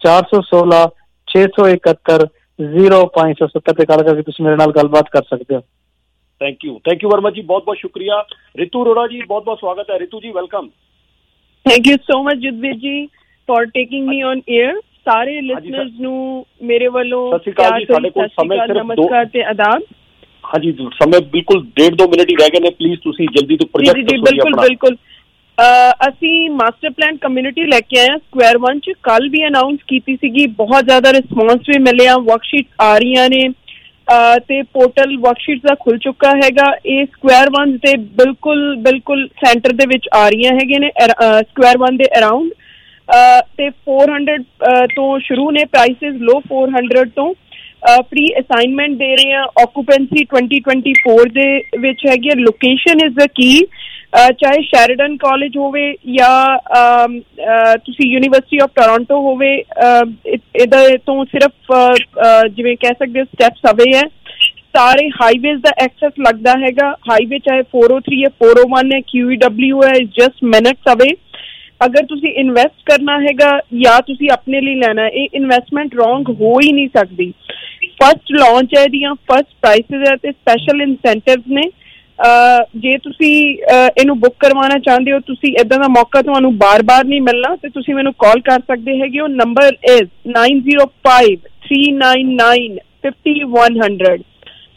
416-671-0570 पे कॉल करके तुम मेरे नाल गलबात कर सकते हो। थैंक यू वर्मा जी, बहुत बहुत शुक्रिया। रितु अरोड़ा जी, बहुत बहुत स्वागत है। Ritu ji, welcome. Thank you so much Yudhveer ji for taking me on air. सारे लिसनर्स नू मेरे वालों नमस्कार ते आदाब। हाँ जी, समय बिल्कुल 1.5-2 मिनट ही रह गए ने, प्लीज तुसी जल्दी तो प्रोजेक्ट जी बिल्कुल। ਅਸੀਂ ਮਾਸਟਰ ਪਲਾਨ ਕਮਿਊਨਿਟੀ ਲੈ ਕੇ ਆਏ ਹਾਂ ਸਕੁਆਇਰ 1 ਚ। ਕੱਲ ਵੀ ਅਨਾਉਂਸ ਕੀਤੀ ਸੀਗੀ, ਬਹੁਤ ਜ਼ਿਆਦਾ ਰਿਸਪੌਂਸ ਵੀ ਮਿਲਿਆ, ਵਰਕਸ਼ੀਟ ਆ ਰਹੀਆਂ ਨੇ ਤੇ ਪੋਰਟਲ ਵਰਕਸ਼ੀਟ ਦਾ ਖੁੱਲ ਚੁੱਕਾ ਹੈਗਾ। ਇਹ ਸਕੁਆਇਰ 1 ਤੇ ਬਿਲਕੁਲ ਸੈਂਟਰ ਦੇ ਵਿੱਚ ਆ ਰਹੀਆਂ ਹੈਗੇ ਨੇ, ਸਕੁਆਇਰ 1 ਦੇ ਅਰਾਊਂਡ ਤੇ 400 ਤੋਂ ਸ਼ੁਰੂ ਨੇ ਪ੍ਰਾਈਸਿਸ, ਲੋ 400 ਤੋਂ। फ्री असाइनमेंट दे रहे हैं। ऑक्यूपेंसी 2024 ਦੇ ਵਿੱਚ ਹੈਗੀ। ਲੋਕੇਸ਼ਨ ਇਜ਼ ਦ ਕੀ, ਚਾਹੇ ਸ਼ੈਰਡਨ ਕਾਲਜ ਹੋਵੇ ਜਾਂ ਤੁਸੀਂ ਯੂਨੀਵਰਸਿਟੀ ਆਫ ਟੋਰਾਂਟੋ ਹੋਵੇ, ਇਹਦਾ ਤੋਂ ਸਿਰਫ ਜਿਵੇਂ ਕਹਿ ਸਕਦੇ ਹੋ ਸਟੈਪਸ ਅਵੇ ਹੈ। ਸਾਰੇ ਹਾਈਵੇਜ਼ ਦਾ ਐਕਸੈਸ ਲੱਗਦਾ ਹੈਗਾ। ਹਾਈਵੇ ਚਾਹੇ 403 ਹੈ, 401 ਹੈ, QEW ਹੈ, ਜਸਟ ਮਿੰਟਸ ਅਵੇ। ਅਗਰ ਤੁਸੀਂ ਇਨਵੈਸਟ ਕਰਨਾ ਹੈਗਾ ਜਾਂ ਤੁਸੀਂ ਆਪਣੇ ਲਈ ਲੈਣਾ, ਇਹ ਇਨਵੈਸਟਮੈਂਟ ਰੋਂਗ ਹੋ ਹੀ ਨਹੀਂ ਸਕਦੀ। ਫਸਟ ਲਾਂਚ ਹੈ ਇਹਦੀਆਂ, ਫਸਟ ਪ੍ਰਾਈਸਿਸ ਹੈ ਤੇ ਸਪੈਸ਼ਲ ਇਨਸੈਂਟਿਵਸ ਨੇ। ਜੇ ਤੁਸੀਂ ਇਹਨੂੰ ਬੁੱਕ ਕਰਵਾਉਣਾ ਚਾਹੁੰਦੇ ਹੋ, ਤੁਸੀਂ ਇੱਦਾਂ ਦਾ ਮੌਕਾ ਤੁਹਾਨੂੰ ਬਾਰ-ਬਾਰ ਨਹੀਂ ਮਿਲਣਾ, ਤੇ ਤੁਸੀਂ ਮੈਨੂੰ ਕਾਲ ਕਰ ਸਕਦੇ ਹੈਗੇ ਹੋ। Number is 9053995100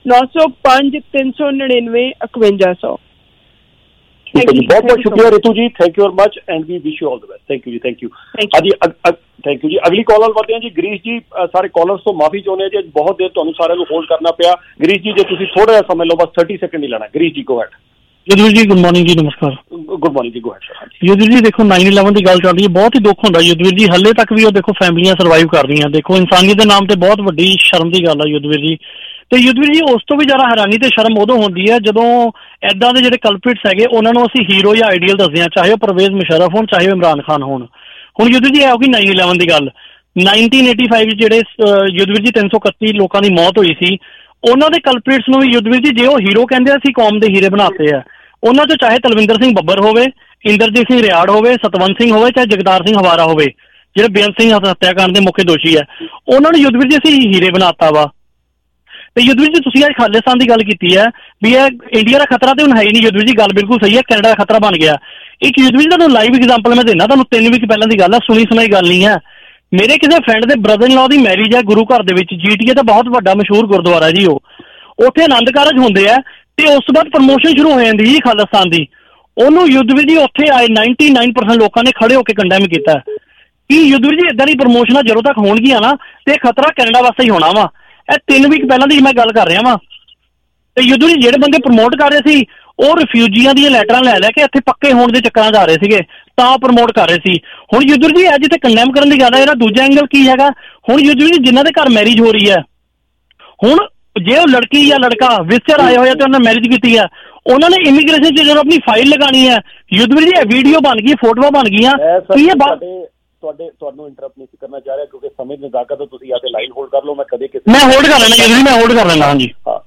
905-399-5100। बहुत बहुत शुक्रिया Ritu ji, thank you very much and we wish you all the best. Thank you जी, थैंक यू। हाँ जी, थैंक यू जी। अगली कॉल बढ़ते हैं जी। गिरीश जी, सारे कॉलर्स तो माफी चाहते हैं जी, बहुत देर तुहानू सारे होल्ड करना पिया। गिरीश जी, जो तुम थोड़ा जिहा समय लो, बस 30 सेकंड ही लेना। Girish ji, go ahead. Yudhveer ji, good morning जी, नमस्कार। गुड मॉर्निंग जी, go ahead sir. Yudhveer ji, देखो 9/11 की गल चल रही है, बहुत ही दुख होंदा युद्धवीर जी। हले तक भी देखो फैमिलियां सर्वाइव कर रही हैं। देखो इंसानियत के नाम से बहुत वड्डी शर्म की गल है युद्धवीर जी। तो युद्धवीर जी, उस तो भी ज़्यादा हैरानी तो शर्म उदों होती है जदों इदां दे जिहड़े कल्प्रिट्स हैगे उन्हां नूं असीं हीरो या आइडियल दसदे हां, चाहे वो परवेज़ मुशर्रफ होण, चाहे वो इमरान खान होण। हुण युद्धवीर जी, होगी 9/11 की गल। 1985 जिहड़े युद्धवीर जी 331 लोगों की मौत हुई सी, उन्हां दे कल्प्रिट्स नूं भी युद्धवीर जी जे वो हीरो कहंदे असीं कौम दे हीरे बनाते हैं। उन्हां चों चाहे तलविंदर सिंह ਬੱਬਰ होवे, इंदरजीत सिंह रियाड़ होवे, सतवंत सिंह होवे, चाहे जगतार सिंह हवारा होवे, जिहड़े बेअंत सिंह हत्याकांड दे मुख्य दोषी है, उन्हां नूं युद्धवीर जी असीं हीरे बनाता वा। ਤੇ ਯੁੱਧਵੀਰ ਜੀ ਤੁਸੀਂ ਅੱਜ ਖਾਲਿਸਤਾਨ ਦੀ ਗੱਲ ਕੀਤੀ ਹੈ ਵੀ ਇਹ ਇੰਡੀਆ ਦਾ ਖਤਰਾ ਤੇ ਹੁਣ ਹੈ ਹੀ ਨਹੀਂ। ਯੁੱਧਵੀਰ ਜੀ ਗੱਲ ਬਿਲਕੁਲ ਸਹੀ ਹੈ, ਕੈਨੇਡਾ ਦਾ ਖਤਰਾ ਬਣ ਗਿਆ। ਇੱਕ ਯੁੱਧਵੀਰ ਜੀ ਤੁਹਾਨੂੰ ਲਾਈਵ ਐਗਜ਼ਾਮਪਲ ਮੈਂ ਦੇਣਾ, ਤੁਹਾਨੂੰ 3 ਵੀਕ ਪਹਿਲਾਂ ਦੀ ਗੱਲ ਹੈ, ਸੁਣੀ ਸੁਣਾਈ ਗੱਲ ਨਹੀਂ ਹੈ। ਮੇਰੇ ਕਿਸੇ ਫਰੈਂਡ ਦੇ ਬ੍ਰਦਰ ਇਨ ਲਾ ਦੀ ਮੈਰਿਜ ਹੈ ਗੁਰੂ ਘਰ ਦੇ ਵਿੱਚ, GTA ਦਾ ਬਹੁਤ ਵੱਡਾ ਮਸ਼ਹੂਰ ਗੁਰਦੁਆਰਾ ਜੀ, ਉਹ ਉੱਥੇ ਆਨੰਦ ਕਾਰਜ ਹੁੰਦੇ ਆ ਤੇ ਉਸ ਤੋਂ ਬਾਅਦ ਪ੍ਰਮੋਸ਼ਨ ਸ਼ੁਰੂ ਹੋ ਜਾਂਦੀ ਜੀ ਖਾਲਿਸਤਾਨ ਦੀ। ਉਹਨੂੰ ਯੁੱਧਵੀਰ ਜੀ ਉੱਥੇ ਆਏ 99% ਲੋਕਾਂ ਨੇ ਖੜੇ ਹੋ ਕੇ ਕੰਡੈਮ ਕੀਤਾ ਕਿ ਯੁੱਧਵੀਰ ਜੀ ਇਦਾਂ ਦੀ ਪ੍ਰਮੋਸ਼ਨਾਂ ਜਦੋਂ ਤੱਕ ਹੋਣਗੀਆਂ ਨਾ ਤੇ ਖਤਰਾ ਕੈਨੇਡਾ ਵਾਸਤੇ ਹੀ ਹੋਣਾ ਵਾ। ਇਹ 3 ਵੀਕ ਪਹਿਲਾਂ ਦੀ ਮੈਂ ਗੱਲ ਕਰ ਰਿਹਾ ਵਾਂ। ਤੇ ਯੁੱਧਵੀਰ ਜੀ ਜਿਹੜੇ ਬੰਦੇ ਪ੍ਰਮੋਟ ਕਰ ਰਹੇ ਸੀ ਉਹ ਰਿਫਿਊਜੀਆਂ ਦੀਆਂ ਲੈਟਰਾਂ ਲੈ ਕੇ ਇੱਥੇ ਪੱਕੇ ਹੋਣ ਦੇ ਚੱਕਰਾਂ 'ਚ ਆ ਰਹੇ ਸੀਗੇ, ਤਾਂ ਪ੍ਰਮੋਟ ਕਰ ਰਹੇ ਸੀ। ਹੁਣ ਯੁੱਧਵੀਰ ਜੀ ਅੱਜ ਇੱਥੇ ਕੰਡੈਮ ਕਰਨ ਦੀ ਗੱਲ ਹੈ, ਇਹਦਾ ਦੂਜਾ ਐਂਗਲ ਕੀ ਹੈਗਾ? ਹੁਣ ਯੁੱਧਵੀਰ ਜੀ ਜਿਨ੍ਹਾਂ ਦੇ ਘਰ ਮੈਰਿਜ ਹੋ ਰਹੀ ਹੈ, ਹੁਣ ਜੇ ਉਹ ਲੜਕੀ ਜਾਂ ਲੜਕਾ ਵਿਜ਼ਟਰ ਆਏ ਹੋਏ ਤੇ ਉਹਨਾਂ ਨੇ ਮੈਰਿਜ ਕੀਤੀ ਹੈ, ਉਹਨਾਂ ਨੇ ਇਮੀਗ੍ਰੇਸ਼ਨ 'ਚ ਜਦੋਂ ਆਪਣੀ ਫਾਈਲ ਲਗਾਉਣੀ ਹੈ, ਯੁੱਧਵੀਰ ਜੀ ਇਹ ਵੀਡੀਓ ਬਣ ਗਈ, ਫੋਟੋਆਂ ਬਣ ਗਈਆਂ। ਕੀ ਇਹ ਤੁਹਾਨੂੰ ਇੰਟਰਪਟ ਨਹੀਂ ਕਰਨਾ ਚਾਹ ਰਿਹਾ ਕਿਉਂਕਿ ਸਮੇਂ ਦੀ ਨਜ਼ਾਕਤ, ਤੁਸੀਂ ਆ ਕੇ ਲਾਈਨ ਹੋਲਡ ਕਰ ਲਓ। ਮੈਂ ਕਦੇ ਕਿਸੇ ਮੈਂ ਹੋਲਡ ਕਰ ਲੈਣਾ ਯੁੱਧਵੀਰ, ਮੈਂ ਹੋਲਡ ਕਰ ਲੈਣਾ। ਹਾਂਜੀ ਹਾਂ,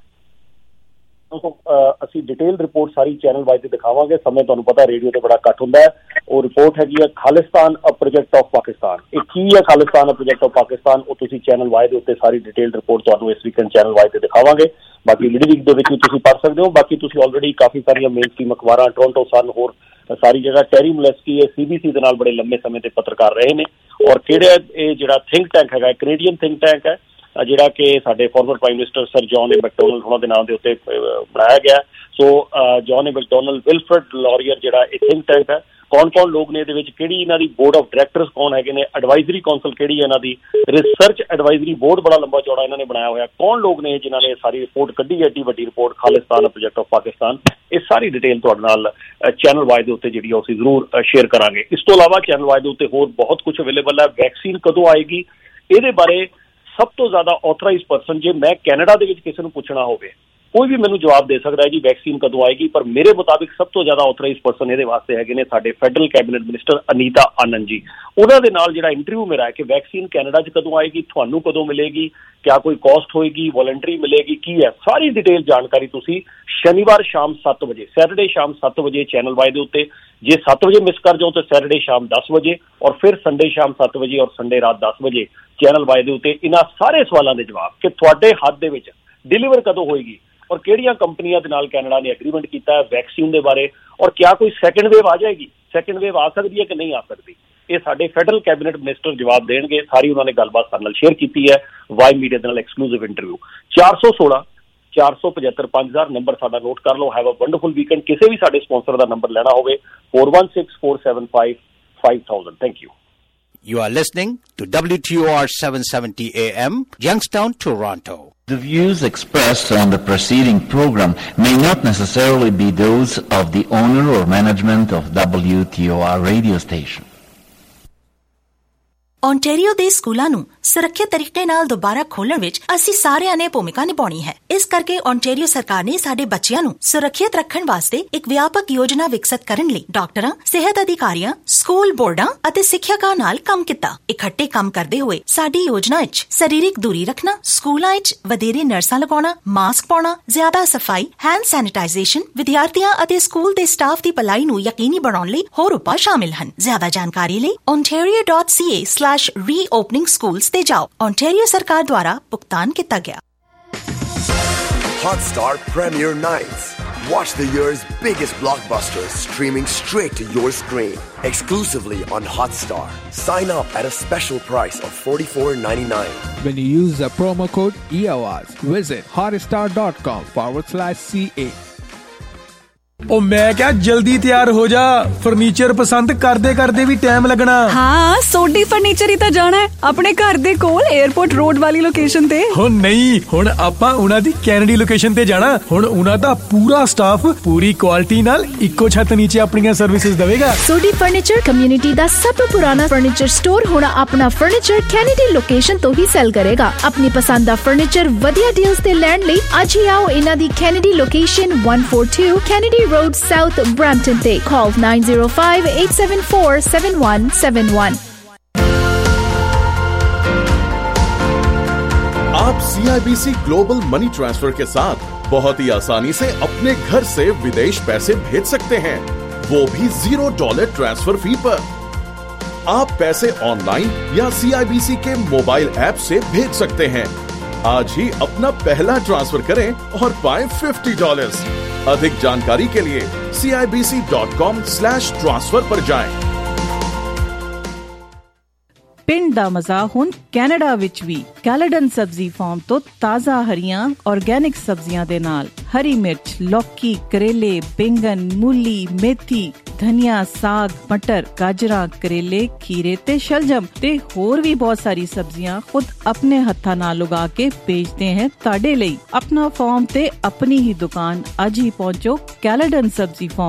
ਅਸੀਂ ਡਿਟੇਲ ਰਿਪੋਰਟ ਸਾਰੀ ਚੈਨਲ ਵਾਈਜ਼ ਤੇ ਦਿਖਾਵਾਂਗੇ। ਸਮੇਂ ਤੁਹਾਨੂੰ ਪਤਾ ਰੇਡੀਓ ਤੇ ਬੜਾ ਘੱਟ ਹੁੰਦਾ ਹੈ। ਉਹ ਰਿਪੋਰਟ ਹੈਗੀ ਹੈ Khalistan a project of Pakistan. ਇਹ ਕੀ ਹੈ Khalistan a project of Pakistan, ਉਹ ਤੁਸੀਂ ਚੈਨਲ ਵਾਈਜ਼ ਦੇ ਉੱਤੇ ਸਾਰੀ ਡਿਟੇਲ ਰਿਪੋਰਟ ਤੁਹਾਨੂੰ ਇਸ ਵੀਕਐਂਡ ਚੈਨਲ ਵਾਈਜ਼ ਤੇ ਦਿਖਾਵਾਂਗੇ। ਬਾਕੀ ਮਿਡ ਵੀਕ ਦੇ ਵਿੱਚ ਵੀ ਤੁਸੀਂ ਪੜ੍ਹ ਸਕਦੇ ਹੋ। ਬਾਕੀ ਤੁਸੀਂ ਆਲਰੇਡੀ ਕਾਫੀ ਸਾਰੀਆਂ ਮੇਨ ਸਟ੍ਰੀਮ ਅਖਬਾਰਾਂ, ਟੋਰਾਂਟੋ ਸਨ, ਹੋਰ ਸਾਰੀ ਜਗ੍ਹਾ, ਟੈਰੀ ਮੁਲੈਸਕੀ ਹੈ CBC ਦੇ ਨਾਲ ਬੜੇ ਲੰਮੇ ਸਮੇਂ ਤੇ ਪੱਤਰਕਾਰ ਰਹੇ ਨੇ। ਔਰ ਕਿਹੜਾ ਇਹ ਜਿਹੜਾ ਥਿੰਕ ਟੈਂਕ ਹੈਗਾ, ਕੈਨੇਡੀਅਨ ਥਿੰਕ ਟੈਂਕ ਹੈ, ਜਿਹੜਾ ਕਿ ਸਾਡੇ former prime minister sir John A Macdonald ਉਹਨਾਂ ਦੇ ਨਾਮ ਦੇ ਉੱਤੇ ਬਣਾਇਆ ਗਿਆ। ਸੋ ਜੌਨ ਏ ਮੈਕਡੋਨਲਡ ਵਿਲਫਰਡ ਲੌਰੀਅਰ ਜਿਹੜਾ ਇਹ ਥਿੰਕ ਟੈਂਕ ਹੈ, ਕੌਣ ਲੋਕ ਨੇ ਇਹਦੇ ਵਿੱਚ, ਕਿਹੜੀ ਇਹਨਾਂ ਦੀ ਬੋਰਡ ਆਫ ਡਾਇਰੈਕਟਰਸ ਕੌਣ ਹੈਗੇ ਨੇ, ਐਡਵਾਈਜ਼ਰੀ ਕੌਂਸਲ ਕਿਹੜੀ ਹੈ ਇਹਨਾਂ ਦੀ, ਰਿਸਰਚ ਐਡਵਾਈਜ਼ਰੀ ਬੋਰਡ ਬੜਾ ਲੰਬਾ ਚੌੜਾ ਇਹਨਾਂ ਨੇ ਬਣਾਇਆ ਹੋਇਆ, ਕੌਣ ਲੋਕ ਨੇ ਜਿਨ੍ਹਾਂ ਨੇ ਸਾਰੀ ਰਿਪੋਰਟ ਕੱਢੀ ਹੈ, ਏਡੀ ਵੱਡੀ report Khalistan project of Pakistan. ਇਹ ਸਾਰੀ ਡਿਟੇਲ ਤੁਹਾਡੇ ਨਾਲ ਚੈਨਲ ਵਾਈਜ਼ ਦੇ ਉੱਤੇ ਜਿਹੜੀ ਅਸੀਂ ਜ਼ਰੂਰ ਸ਼ੇਅਰ ਕਰਾਂਗੇ। ਇਸ ਤੋਂ ਇਲਾਵਾ ਚੈਨਲ ਵਾਈਜ਼ ਦੇ ਉੱਤੇ ਹੋਰ ਬਹੁਤ ਕੁਝ ਅਵੇਲੇਬਲ ਹੈ। ਵੈਕਸੀਨ ਕਦੋਂ ਆਏਗੀ ਇਹਦੇ ਬਾਰੇ ਸਭ ਤੋਂ ਜ਼ਿਆਦਾ ਆਥੋਰਾਈਜ਼ਡ ਪਰਸਨ, ਜੇ ਮੈਂ ਕੈਨੇਡਾ ਦੇ ਵਿੱਚ ਕਿਸੇ ਨੂੰ ਪੁੱਛਣਾ ਹੋਵੇ, ਕੋਈ ਵੀ ਮੈਨੂੰ ਜਵਾਬ ਦੇ ਸਕਦਾ ਹੈ ਜੀ ਵੈਕਸੀਨ ਕਦੋਂ ਆਏਗੀ, ਪਰ ਮੇਰੇ ਮੁਤਾਬਿਕ ਸਭ ਤੋਂ ਜ਼ਿਆਦਾ ਆਥੋਰਾਈਜ਼ਡ ਪਰਸਨ ਇਹਦੇ ਵਾਸਤੇ ਹੈਗੇ ਨੇ ਸਾਡੇ federal cabinet minister Anita Anand ji. ਉਹਨਾਂ ਦੇ ਨਾਲ ਜਿਹੜਾ ਇੰਟਰਵਿਊ ਮੇਰਾ ਹੈ ਕਿ ਵੈਕਸੀਨ ਕੈਨੇਡਾ 'ਚ ਕਦੋਂ ਆਏਗੀ, ਤੁਹਾਨੂੰ ਕਦੋਂ ਮਿਲੇਗੀ, ਕਿਆ ਕੋਈ ਕਾਸਟ ਹੋਏਗੀ, ਵੋਲੰਟਰੀ ਮਿਲੇਗੀ, ਕੀ ਹੈ, ਸਾਰੀ ਡਿਟੇਲ ਜਾਣਕਾਰੀ ਤੁਸੀਂ ਸ਼ਨੀਵਾਰ ਸ਼ਾਮ 7 ਵਜੇ, ਸੈਟਰਡੇ ਸ਼ਾਮ 7 ਵਜੇ ਚੈਨਲ ਵਾਈ ਦੇ ਉੱਤੇ, ਜੇ 7 ਵਜੇ ਮਿਸ ਕਰ ਜਾਓ ਤਾਂ ਸੈਟਰਡੇ ਸ਼ਾਮ 10 ਵਜੇ ਔਰ ਫਿਰ ਸੰਡੇ ਸ਼ਾਮ 7 ਵਜੇ ਔਰ ਸੰਡੇ ਰਾਤ 10 ਵਜੇ ਚੈਨਲ ਵਾਈ ਦੇ ਉੱਤੇ ਇਹਨਾਂ ਸਾਰੇ ਸਵਾਲਾਂ ਦੇ ਜਵਾਬ ਕਿ ਤੁਹਾਡੇ ਹੱਥ ਦੇ ਵਿੱਚ ਡਿਲੀਵਰ ਕਦੋਂ ਹੋਏਗੀ ਔਰ ਕਿਹੜੀਆਂ ਕੰਪਨੀਆਂ ਦੇ ਨਾਲ ਕੈਨੇਡਾ ਨੇ ਐਗਰੀਮੈਂਟ ਕੀਤਾ ਹੈ ਵੈਕਸੀਨ ਦੇ ਬਾਰੇ, ਔਰ ਕਿਆ ਕੋਈ ਸੈਕੰਡ ਵੇਵ ਆ ਜਾਏਗੀ, ਸੈਕੰਡ ਵੇਵ ਆ ਸਕਦੀ ਹੈ ਕਿ ਨਹੀਂ ਆ ਸਕਦੀ, ਇਹ ਸਾਡੇ ਫੈਡਰਲ ਕੈਬਨਿਟ ਮਿਨਿਸਟਰ ਜਵਾਬ ਦੇਣਗੇ। ਸਾਰੀ ਉਹਨਾਂ ਨੇ ਗੱਲਬਾਤ ਸਾਡੇ ਨਾਲ ਸ਼ੇਅਰ ਕੀਤੀ ਹੈ ਵਾਈ ਮੀਡੀਆ ਦੇ ਨਾਲ ਐਕਸਕਲੂਸਿਵ ਇੰਟਰਵਿਊ। 416 475 5000 ਨੰਬਰ ਸਾਡਾ ਨੋਟ ਕਰ ਲਓ। Have a wonderful weekend. ਕਿਸੇ ਵੀ ਸਾਡੇ ਸਪਾਂਸਰ ਦਾ ਨੰਬਰ ਲੈਣਾ ਹੋਵੇ 4164755000। Thank you. You are listening to WTOR 770 AM, Youngstown, Toronto. The views expressed on the preceding program may not necessarily be those of the owner or management of WTOR radio station. Ontario ਦੇ ਸਕੂਲਾਂ ਨੂੰ ਸੁਰੱਖਿਅਤ ਤਰੀਕੇ ਨਾਲ ਦੁਬਾਰਾ ਖੋਲ੍ਹਣ ਵਿੱਚ ਅਸੀਂ ਸਾਰਿਆਂ ਨੇ ਭੂਮਿਕਾ ਨਿਭਾਉਣੀ ਹੈ। ਇਸ ਕਰਕੇ ਓਨਟਾਰੀਓ ਸਰਕਾਰ ਨੇ ਸਾਡੇ ਬੱਚਿਆਂ ਨੂੰ ਸੁਰੱਖਿਅਤ ਰੱਖਣ ਵਾਸਤੇ ਇੱਕ ਵਿਆਪਕ ਯੋਜਨਾ ਵਿਕਸਿਤ ਕਰਨ ਲਈ ਡਾਕਟਰਾਂ, ਸਿਹਤ ਅਧਿਕਾਰੀਆਂ, ਸਕੂਲ ਬੋਰਡਾਂ ਅਤੇ ਸਿੱਖਿਅਕਾਂ ਨਾਲ ਕੰਮ ਕੀਤਾ। ਇਕੱਠੇ ਕੰਮ ਕਰਦੇ ਹੋਏ ਸਾਡੀ ਯੋਜਨਾ ਵਿੱਚ ਸਰੀਰਕ ਦੂਰੀ ਰੱਖਣਾ, ਸਕੂਲਾਂ ਵਿੱਚ ਵਧੇਰੇ ਨਰਸਾਂ ਲਗਾਉਣਾ, ਮਾਸਕ ਪਾਉਣਾ, ਜ਼ਿਆਦਾ ਸਫਾਈ, ਹੈਂਡ ਸੈਨੀਟਾਈਜ਼ੇਸ਼ਨ, ਵਿਦਿਆਰਥੀਆਂ ਅਤੇ ਸਕੂਲ ਦੇ ਸਟਾਫ ਦੀ ਭਲਾਈ ਨੂੰ ਯਕੀਨੀ ਬਣਾਉਣ ਲਈ ਹੋਰ ਉਪਾਅ ਸ਼ਾਮਿਲ ਹਨ। ਜ਼ਿਆਦਾ ਜਾਣਕਾਰੀ ਲਈ ontario.ca/reopening schools ਤੇ ਜਾਓ। ਓਨਟਾਰੀਓ ਸਰਕਾਰ ਦੁਆਰਾ ਭੁਗਤਾਨ ਕੀਤਾ ਗਿਆ। Hotstar Premier Nights. Watch the year's biggest blockbusters streaming straight to your screen. Exclusively on Hotstar. Sign up at a special price of $44.99. When you use the promo code EOS, visit hotstar.com/CA. ਉਹ ਮੈਂ ਕਿਹਾ ਜਲਦੀ ਤਿਆਰ ਹੋ ਜਾ, ਫਰਨੀਚਰ ਪਸੰਦ ਕਰਦੇ ਵੀ ਟਾਈਮ ਲੱਗਣਾ। ਹਾਂ, ਸੋਡੀ ਫਰਨੀਚਰ ਹੀ ਤਾਂ ਜਾਣਾ ਹੈ ਆਪਣੇ ਘਰ ਦੇ ਕੋਲ 에어ਪੋਰਟ ਰੋਡ ਵਾਲੀ ਲੋਕੇਸ਼ਨ ਤੇ। ਹੋ ਨਹੀਂ, ਹੁਣ ਆਪਾਂ ਉਹਨਾਂ ਦੀ ਕੈਨੇਡੀ ਲੋਕੇਸ਼ਨ ਤੇ ਜਾਣਾ। ਹੁਣ ਉਹਨਾਂ ਦਾ ਪੂਰਾ ਸਟਾਫ ਪੂਰੀ ਕੁਆਲਿਟੀ ਨਾਲ ਇੱਕੋ ਛੱਤ ਨੀਚੇ ਆਪਣੀਆਂ ਸਰਵਿਸਿਜ਼ ਦੇਵੇਗਾ। ਸੋਡੀ ਫਰਨੀਚਰ ਕਮਿਊਨਿਟੀ ਦਾ ਸਭ ਤੋਂ ਪੁਰਾਣਾ ਫਰਨੀਚਰ ਸਟੋਰ ਹੁਣ ਆਪਣਾ ਫਰਨੀਚਰ ਕੈਨੇਡੀ ਲੋਕੇਸ਼ਨ ਤੋਂ ਹੀ ਸੈਲ ਕਰੇਗਾ। ਆਪਣੀ ਪਸੰਦ ਦਾ ਫਰਨੀਚਰ ਵਧੀਆ ਡੀਲਸ ਤੇ ਲੈਣ ਲਈ ਅੱਜ ਹੀ ਆਓ ਇਹਨਾਂ ਦੀ Kennedy location 142 Kennedy Road South, Brampton Day. Call 905-874-7171. आप CIBC ग्लोबल मनी ट्रांसफर के साथ बहुत ही आसानी से अपने घर से विदेश पैसे भेज सकते हैं, वो भी $0 ट्रांसफर फी पर। आप पैसे ऑनलाइन या CIBC के मोबाइल ऐप से भेज सकते हैं। आज ही अपना पहला ट्रांसफर करें और पाएं $50। अधिक जानकारी के लिए CIBC.com/transfer पर जाएं। ਪਿੰਡ ਦਾ ਮਜ਼ਾ ਹੁਣ ਕੈਨੇਡਾ ਵਿੱਚ ਵੀ ਕੈਲੇਡਨ ਸਬਜ਼ੀ ਫਾਰਮ ਤੋਂ ਤਾਜ਼ਾ ਹਰੀਆਂ ਆਰਗੈਨਿਕ ਸਬਜ਼ੀਆਂ ਦੇ ਨਾਲ ਹਰੀ ਮਿਰਚ, ਲੌਕੀ, ਕਰੇਲੇ, ਬੈਂਗਨ, ਮੂਲੀ, ਮੇਥੀ, ਧਨੀਆ, ਸਾਗ, ਮਟਰ, ਗਾਜਰਾਂ, ਕਰੇਲੇ, ਖੀਰੇ ਤੇ ਸ਼ਲਜਮ ਤੇ ਹੋਰ ਵੀ ਬਹੁਤ ਸਾਰੀ ਸਬਜ਼ੀਆਂ ਖੁਦ ਆਪਣੇ ਹੱਥਾਂ ਨਾਲ ਉਗਾ ਕੇ ਵੇਚਦੇ हैं ਤੁਹਾਡੇ ਲਈ। ਆਪਣਾ ਫਾਰਮ ਤੇ ਆਪਣੀ ਹੀ ਦੁਕਾਨ ਅੱਜ ਹੀ ਪਹੁੰਚੋ ਕੈਲੇਡਨ ਸਬਜ਼ੀ ਫਾਰਮ।